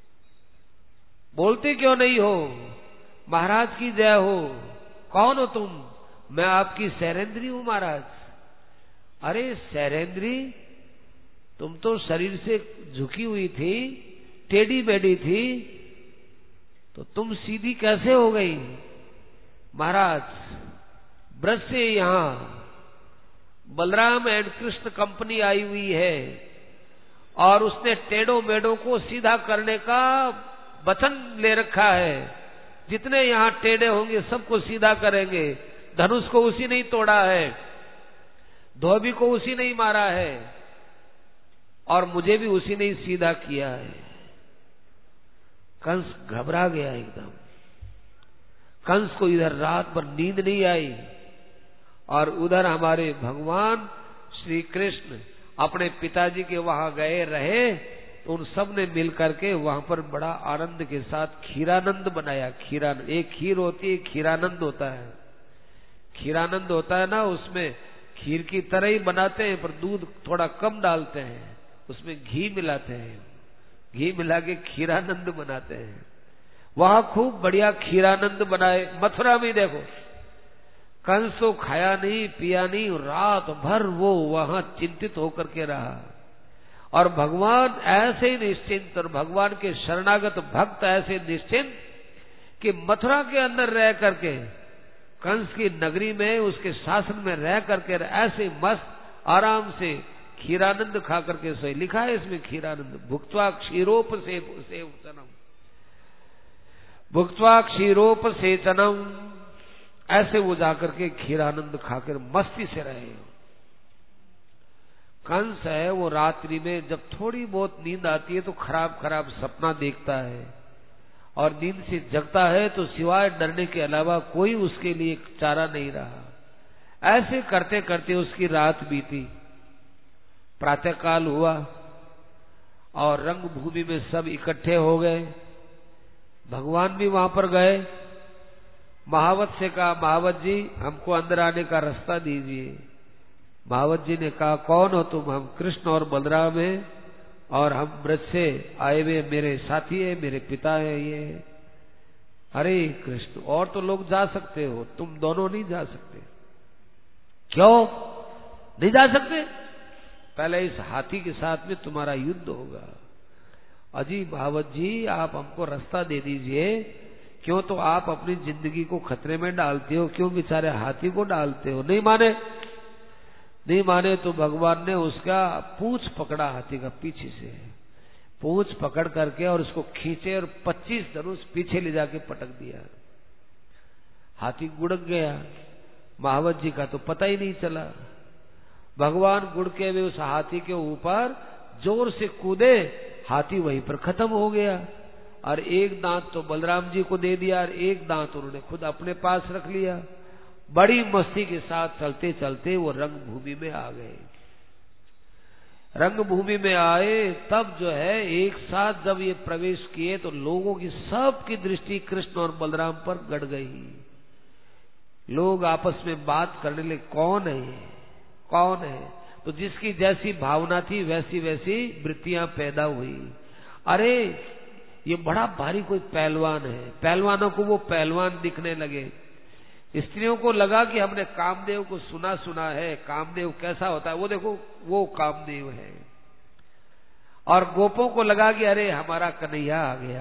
बोलते क्यों नहीं हो। महाराज की जय हो, कौन हो तुम। मैं आपकी शैरेंद्री हूं महाराज। अरे शैरेंद्री, तुम तो शरीर से झुकी हुई थी, टेढ़ी बेढ़ी थी, तो तुम सीधी कैसे हो गई। महाराज ब्रज से यहां बलराम एंड कृष्ण कंपनी आई हुई है और उसने टेढ़ों मेढ़ों को सीधा करने का वचन ले रखा है। जितने यहां टेढ़े होंगे सबको सीधा करेंगे। धनुष को उसी ने तोड़ा है, धोबी को उसी ने मारा है और मुझे भी उसी ने सीधा किया है। कंस घबरा गया एकदम। कंस को इधर रात भर नींद नहीं आई और उधर हमारे भगवान श्री कृष्ण अपने पिताजी के वहां गए रहे। तो उन सब ने मिल करके वहां पर बड़ा आनंद के साथ खीरानंद बनाया। खीरानंद, एक खीर होती है, खीरानंद होता है। खीरानंद होता है ना, उसमें खीर की तरह ही बनाते हैं पर दूध थोड़ा कम डालते हैं, उसमें घी मिलाते हैं, घी मिला के खीरानंद बनाते हैं। वहां खूब बढ़िया खीरानंद बनाए। मथुरा में देखो, कंस तो खाया नहीं पिया नहीं, रात भर वो वहां चिंतित होकर के रहा। और भगवान ऐसे ही निश्चिंत, और भगवान के शरणागत भक्त ऐसे निश्चिंत कि मथुरा के अंदर रह करके, कंस की नगरी में उसके शासन में रह करके ऐसे मस्त आराम से खीरानंद खा करके सोए, लिखा है इसमें खीरानंद, भुक्त्वा क्षीरोप से सेवनम, भुक्त्वा क्षीरोप सेचनम, ऐसे वो जाकर के खीरानंद खाकर मस्ती से रहे। कंस है वो रात्रि में जब थोड़ी बहुत नींद आती है तो खराब खराब सपना देखता है, और नींद से जगता है तो सिवाय डरने के अलावा कोई उसके लिए चारा नहीं रहा। ऐसे करते करते उसकी रात बीती। प्रातःकाल हुआ और रंगभूमि में सब इकट्ठे हो गए। भगवान भी वहां पर गए। महावत से कहा, महावत जी हमको अंदर आने का रास्ता दीजिए। महावत जी ने कहा, कौन हो तुम? हम कृष्ण और बलराम हैं और हम ब्रज से आए हुए मेरे साथी है, मेरे पिता है ये। अरे कृष्ण, और तो लोग जा सकते हो, तुम दोनों नहीं जा सकते। क्यों नहीं जा सकते? पहले इस हाथी के साथ में तुम्हारा युद्ध होगा। अजी महावत जी आप हमको रास्ता दे दीजिए। क्यों तो आप अपनी जिंदगी को खतरे में डालते हो, क्यों बेचारे हाथी को डालते हो? नहीं माने नहीं माने तो भगवान ने उसका पूंछ पकड़ा, हाथी का पीछे से पूंछ पकड़ करके और उसको खींचे और पच्चीस धनुष पीछे ले जाके पटक दिया। हाथी गुड़क गया। महावत जी का तो पता ही नहीं चला। भगवान गुड़के हुए उस हाथी के ऊपर जोर से कूदे, हाथी वहीं पर खत्म हो गया। और एक दांत तो बलराम जी को दे दिया और एक दांत उन्होंने खुद अपने पास रख लिया। बड़ी मस्ती के साथ चलते चलते वो रंगभूमि में आ गए। रंगभूमि में आए तब जो है एक साथ जब ये प्रवेश किए तो लोगों की सबकी दृष्टि कृष्ण और बलराम पर गड़ गई। लोग आपस में बात करने लगे, कौन है ये, कौन है? तो जिसकी जैसी भावना थी वैसी वैसी वृत्तियां पैदा हुई। अरे ये बड़ा भारी कोई पहलवान है। पहलवानों को वो पहलवान दिखने लगे। स्त्रियों को लगा कि हमने कामदेव को सुना सुना है, कामदेव कैसा होता है, वो देखो वो कामदेव है। और गोपों को लगा कि अरे हमारा कन्हैया आ गया।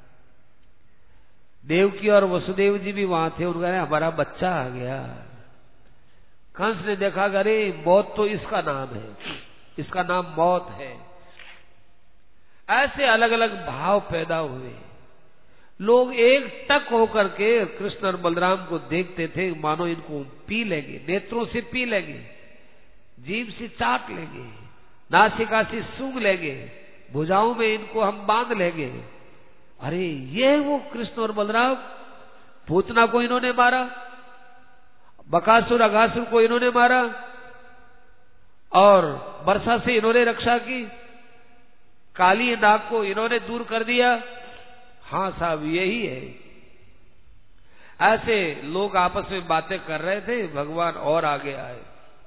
देवकी और वसुदेव जी भी वहां थे, उन्होंने कहा हमारा बच्चा आ गया। कंस ने देखा कि अरे मौत तो इसका नाम है, इसका नाम मौत है। ऐसे अलग अलग भाव पैदा हुए। लोग एक टक होकर के कृष्ण और बलराम को देखते थे मानो इनको पी लेंगे, नेत्रों से पी लेंगे, जीभ से चाट लेंगे, नासिका से सूंघ लेंगे, भुजाओं में इनको हम बांध लेंगे। अरे ये वो कृष्ण और बलराम, पूतना को इन्होंने मारा, बकासुर अघासुर को इन्होंने मारा और वर्षा से इन्होंने रक्षा की, काली नाग को इन्होंने दूर कर दिया। हाँ साहब यही है। ऐसे लोग आपस में बातें कर रहे थे। भगवान और आगे आए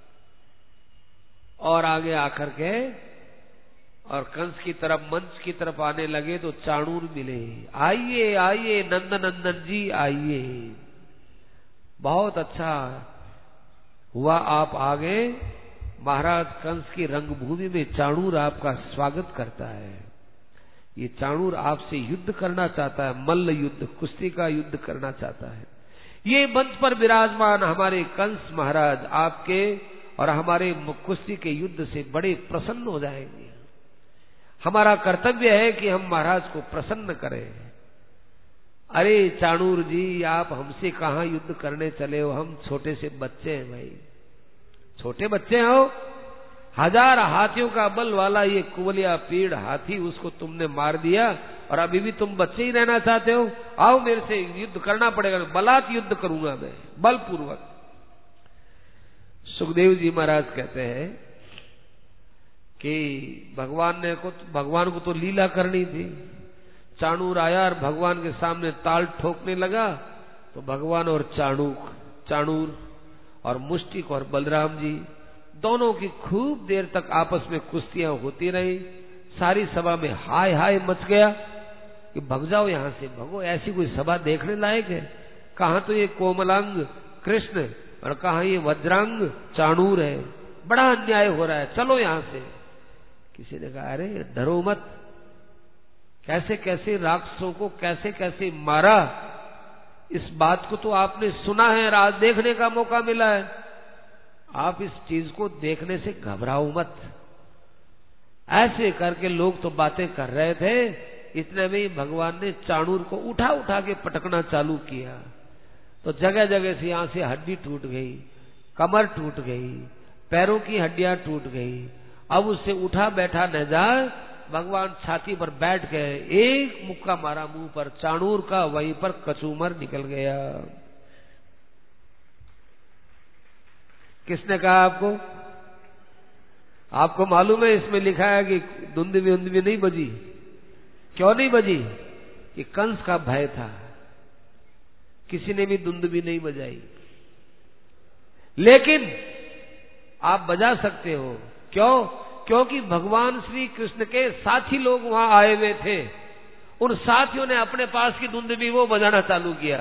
और आगे आकर के और कंस की तरफ मंच की तरफ आने लगे तो चाणूर मिले। आइए आइए नंदन नंदन जी आइए, बहुत अच्छा हुआ आप आ गए। महाराज कंस की रंगभूमि में चाणूर आपका स्वागत करता है। ये चाणूर आपसे युद्ध करना चाहता है, मल्ल युद्ध, कुश्ती का युद्ध करना चाहता है। ये मंच पर विराजमान हमारे कंस महाराज आपके और हमारे कुश्ती के युद्ध से बड़े प्रसन्न हो जाएंगे। हमारा कर्तव्य है कि हम महाराज को प्रसन्न करें। अरे चाणूर जी आप हमसे कहां युद्ध करने चले हो? हम छोटे से बच्चे हैं भाई, छोटे बच्चे हो। हजार हाथियों का बल वाला ये कुवलिया पीड़ हाथी, उसको तुमने मार दिया और अभी भी तुम बच्चे ही रहना चाहते हो? आओ मेरे से युद्ध करना पड़ेगा, बलात् युद्ध करूंगा मैं बलपूर्वक। सुखदेव जी महाराज कहते हैं कि भगवान ने को भगवान को तो लीला करनी थी। चाणूर आया और भगवान के सामने ताल ठोकने लगा तो भगवान और चाणूक चाणूर और मुष्टिक और बलराम जी दोनों की खूब देर तक आपस में कुश्तियां होती रही। सारी सभा में हाय हाय मच गया कि भग जाओ यहां से, भगो, ऐसी कोई सभा देखने लायक है? कहां तो ये कोमलांग कृष्ण और कहां ये वज्रांग चाणूर है, बड़ा अन्याय हो रहा है, चलो यहां से। किसी ने कहा अरे डरो मत, कैसे कैसे राक्षसों को कैसे कैसे मारा, इस बात को तो आपने सुना है, आज देखने का मौका मिला है। आप इस चीज को देखने से घबराओ मत, ऐसे करके लोग तो बातें कर रहे थे, इतने में ही भगवान ने चाणूर को उठा उठा के पटकना चालू किया। तो जगह जगह से यहां से हड्डी टूट गई, कमर टूट गई, पैरों की हड्डियां टूट गई। अब उससे उठा बैठा न जाए, भगवान छाती पर बैठ गए, एक मुक्का मारा मुंह पर चाणूर का, वहीं पर कचूमर निकल गया। किसने कहा आपको? आपको मालूम है इसमें लिखा है कि दुंदुभी उंदुभी नहीं बजी। क्यों नहीं बजी? कि कंस का भय था, किसी ने भी दुंदुभी नहीं बजाई। लेकिन आप बजा सकते हो। क्यों? क्योंकि भगवान श्री कृष्ण के साथी लोग वहां आए हुए थे। उन साथियों ने अपने पास की दुंदुभी वो बजाना चालू किया।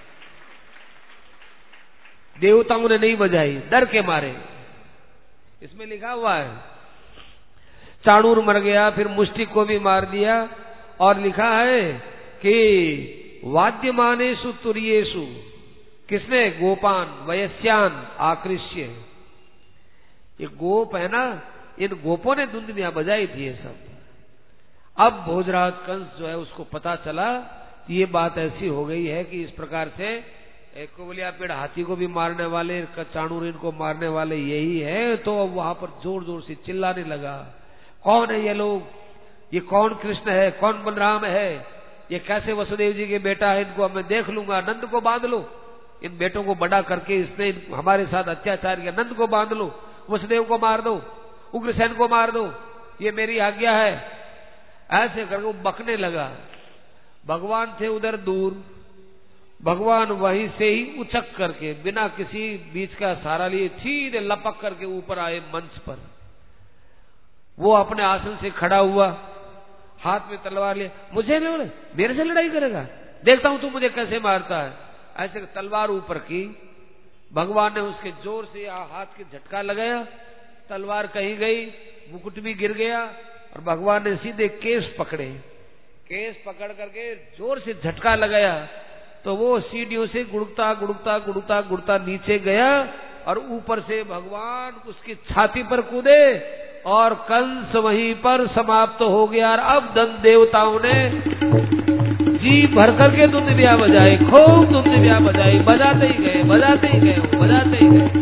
देवताओं ने नहीं बजाई, डर के मारे। इसमें लिखा हुआ है चाणूर मर गया, फिर मुष्टिक को भी मार दिया, और लिखा है कि वाद्यमानेषु तुर्येषु, किसने? गोपान वयस्यान आकृष्य। ये गोप है ना, इन गोपों ने दुंदुभियां बजाई थी ये सब। अब भोजराज कंस जो है उसको पता चला कि ये बात ऐसी हो गई है कि इस प्रकार से एक कोवलिया पेड़ हाथी को भी मारने वाले, चाणूर इनको मारने वाले यही है। तो अब वहां पर जोर जोर से चिल्लाने लगा, कौन है ये लोग? ये कौन कृष्ण है? कौन बलराम है? ये कैसे वसुदेव जी के बेटा है? इनको मैं देख लूंगा, नंद को बांध लो। इन बेटों को बड़ा करके इसने हमारे साथ अत्याचार किया, नंद को बांध लो, वसुदेव को मार दो, उग्रसेन को मार दो, ये मेरी आज्ञा है। ऐसे करके वो बकने लगा। भगवान थे उधर दूर, भगवान वहीं से ही उचक करके बिना किसी बीच का सहारा लिए सीधे लपक करके ऊपर आए मंच पर। वो अपने आसन से खड़ा हुआ, हाथ में तलवार लिए, मुझे नहीं बोले मेरे से लड़ाई करेगा, देखता हूं तू मुझे कैसे मारता है। ऐसे तलवार ऊपर की, भगवान ने उसके जोर से हाथ के झटका लगाया, तलवार कहीं गई, मुकुट भी गिर गया, और भगवान ने सीधे केस पकड़े। केस पकड़ करके जोर से झटका लगाया तो वो सीढ़ियों से गुड़कता गुड़कता गुड़कता गुड़कता नीचे गया, और ऊपर से भगवान उसकी छाती पर कूदे, और कंस वहीं पर समाप्त हो गया। और अब दंत देवताओं ने जी भर करके दुंदुभियां बजाई, खूब दुंदुभियां बजाई, बजाते ही गए, बजाते ही गए, बजाते ही गए।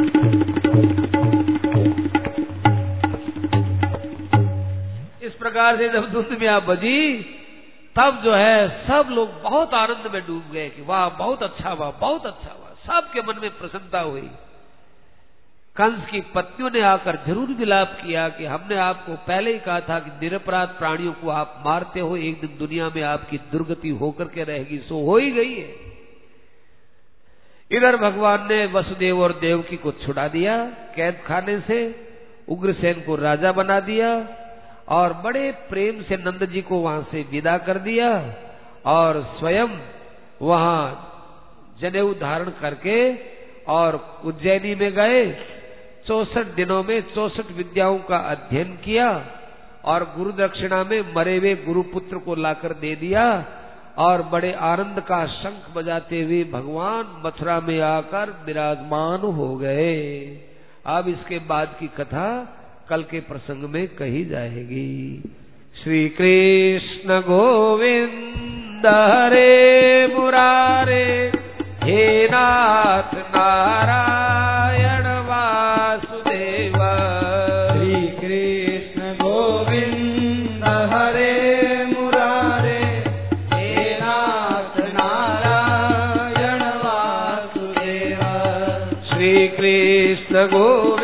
इस प्रकार से जब दुंदुभियां बजी, तब जो है सब लोग बहुत आनंद में डूब गए कि वाह बहुत अच्छा हुआ, बहुत अच्छा हुआ। सबके मन में प्रसन्नता हुई। कंस की पत्नियों ने आकर जरूर विलाप किया कि हमने आपको पहले ही कहा था कि निरपराध प्राणियों को आप मारते हो, एक दिन दुनिया में आपकी दुर्गति होकर के रहेगी। सो हो ही गई है। इधर भगवान ने वसुदेव और देवकी को छुड़ा दिया कैद खाने से, उग्रसेन को राजा बना दिया, और बड़े प्रेम से नंद जी को वहां से विदा कर दिया, और स्वयं वहां जनेऊ धारण करके और उज्जैनी में गए। चौसठ दिनों में चौसठ विद्याओं का अध्ययन किया, और गुरु दक्षिणा में मरे हुए गुरुपुत्र को लाकर दे दिया, और बड़े आनंद का शंख बजाते हुए भगवान मथुरा में आकर विराजमान हो गए। अब इसके बाद की कथा कल के प्रसंग में कही जाएगी। श्री कृष्ण गोविंद हरे मुरारे, हे नाथ नारायण वासुदेव। श्री कृष्ण गोविंद हरे मुरारे, हे नाथ नारायण वासुदेव। श्री कृष्ण गोविंद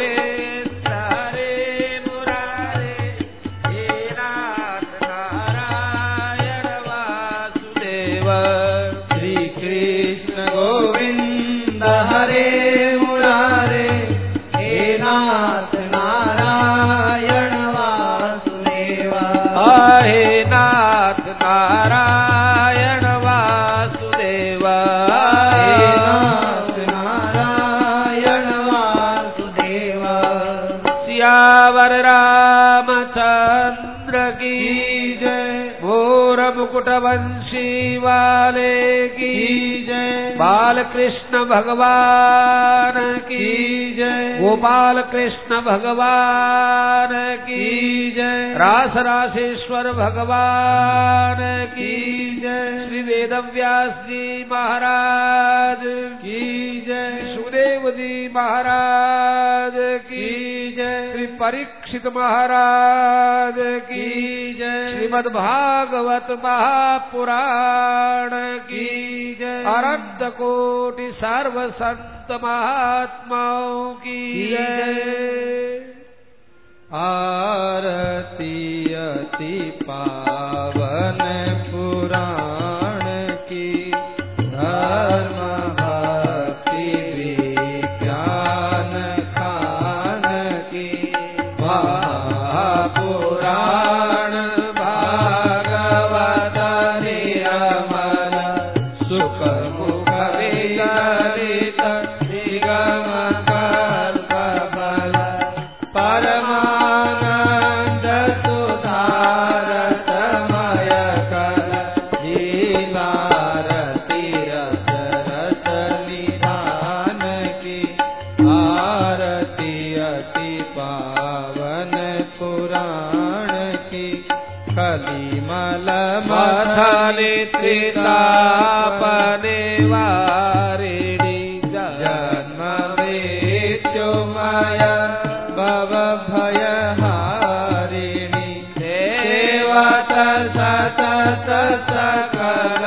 हरे मुरारे, हे नाथ नारायण वासुदेव। हे नाथ नारायण वासुदेव। हे नाथ नारायण वासुदेव। सियावर रामचंद्र की जय। मोर मुकुट बंशी वाले की जय। बाल कृष्ण भगवान की जय। गोपाल कृष्ण भगवान की जय। रास रासेश्वर भगवान की जय। श्री वेद व्यास जी महाराज की जय। सुखदेव जी महाराज की जय। श्री परीक्षित महाराज की जय। श्रीमद् भागवत महापुराण की जय। अनंत कोटि सर्व संत महात्माओं की जय। आरती अति पावन पुराण की धर्म भक्ति विज्ञान खान की महापुराण भागवत निर्मल सुख मुख विचलित निगम कल्प बल परमानंद सुधारतमय कल लीलारति रस रस निधान की आरती अति पावन पुराण की कलिमल मथनि त्रितापने वारिणि जन्म मृत्युमय भव भयहारिणि देवत सतत सकल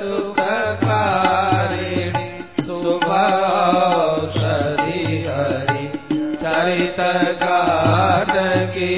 सुखकारिणि शुभौषधि हरि चरित गान की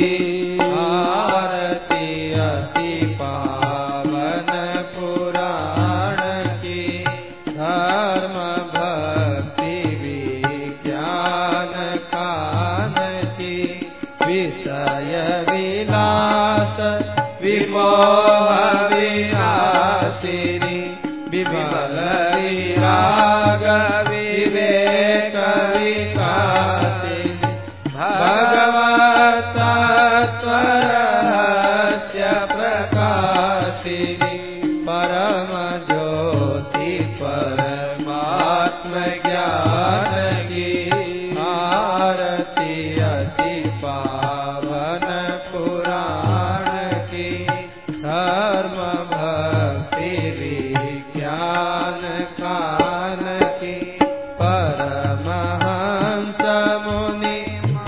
आरती अति पावन पुराण की धर्म भक्ति विज्ञान कान की विषय विलास विमोह विनाशिनी विमल विराग विवेक विकासिनी भगवत तत्वरहस्य प्रकाशिनी परम ज्योति परमात्म ज्ञान की आरती अति पावन पुराण की धर्म भक्ति विज्ञान कान की परमहंस मुनि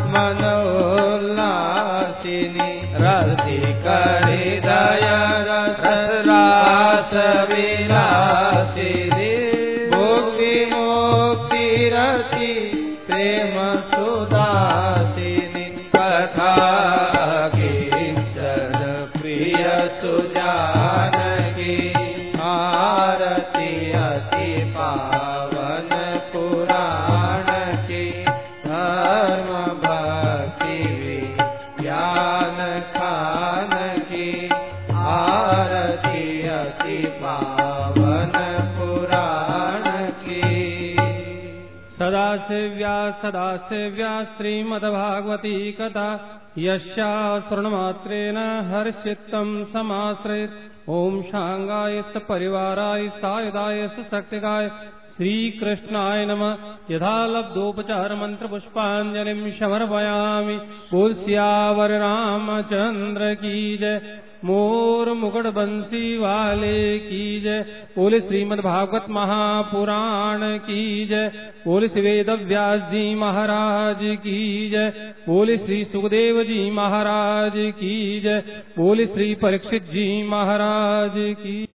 मनोल्लासिनी रसिक हृदय रस रास विलासिनी भुक्ति मुक्ति रति प्रेम सुदासिनी कथा किंचन प्रिय सुजान की आरती अति पावन पुराण की धर्म भक्ति विज्ञान खान की आरती अति पावन पुराण की सदाशिव्या सदाशिव्या श्रीमद्भागवती कथा यस्या श्रवणमात्रेण हर्षचित्तं समाश्रयेत् ओम शांगाय परिवाराय सायुधाय शक्तिकाय श्री कृष्णाय नमः। यथा लब्धोपचार मंत्र पुष्पांजलिं समर्पयामि। बोल सियावर रामचंद्र की जय। मोर मुकुट बंसी वाले की जय। बोले श्रीमद् भागवत महापुराण की जय। बोले श्री वेद व्यास जी महाराज की जय। बोले श्री सुखदेव जी महाराज की जय। बोले श्री परीक्षित जी महाराज की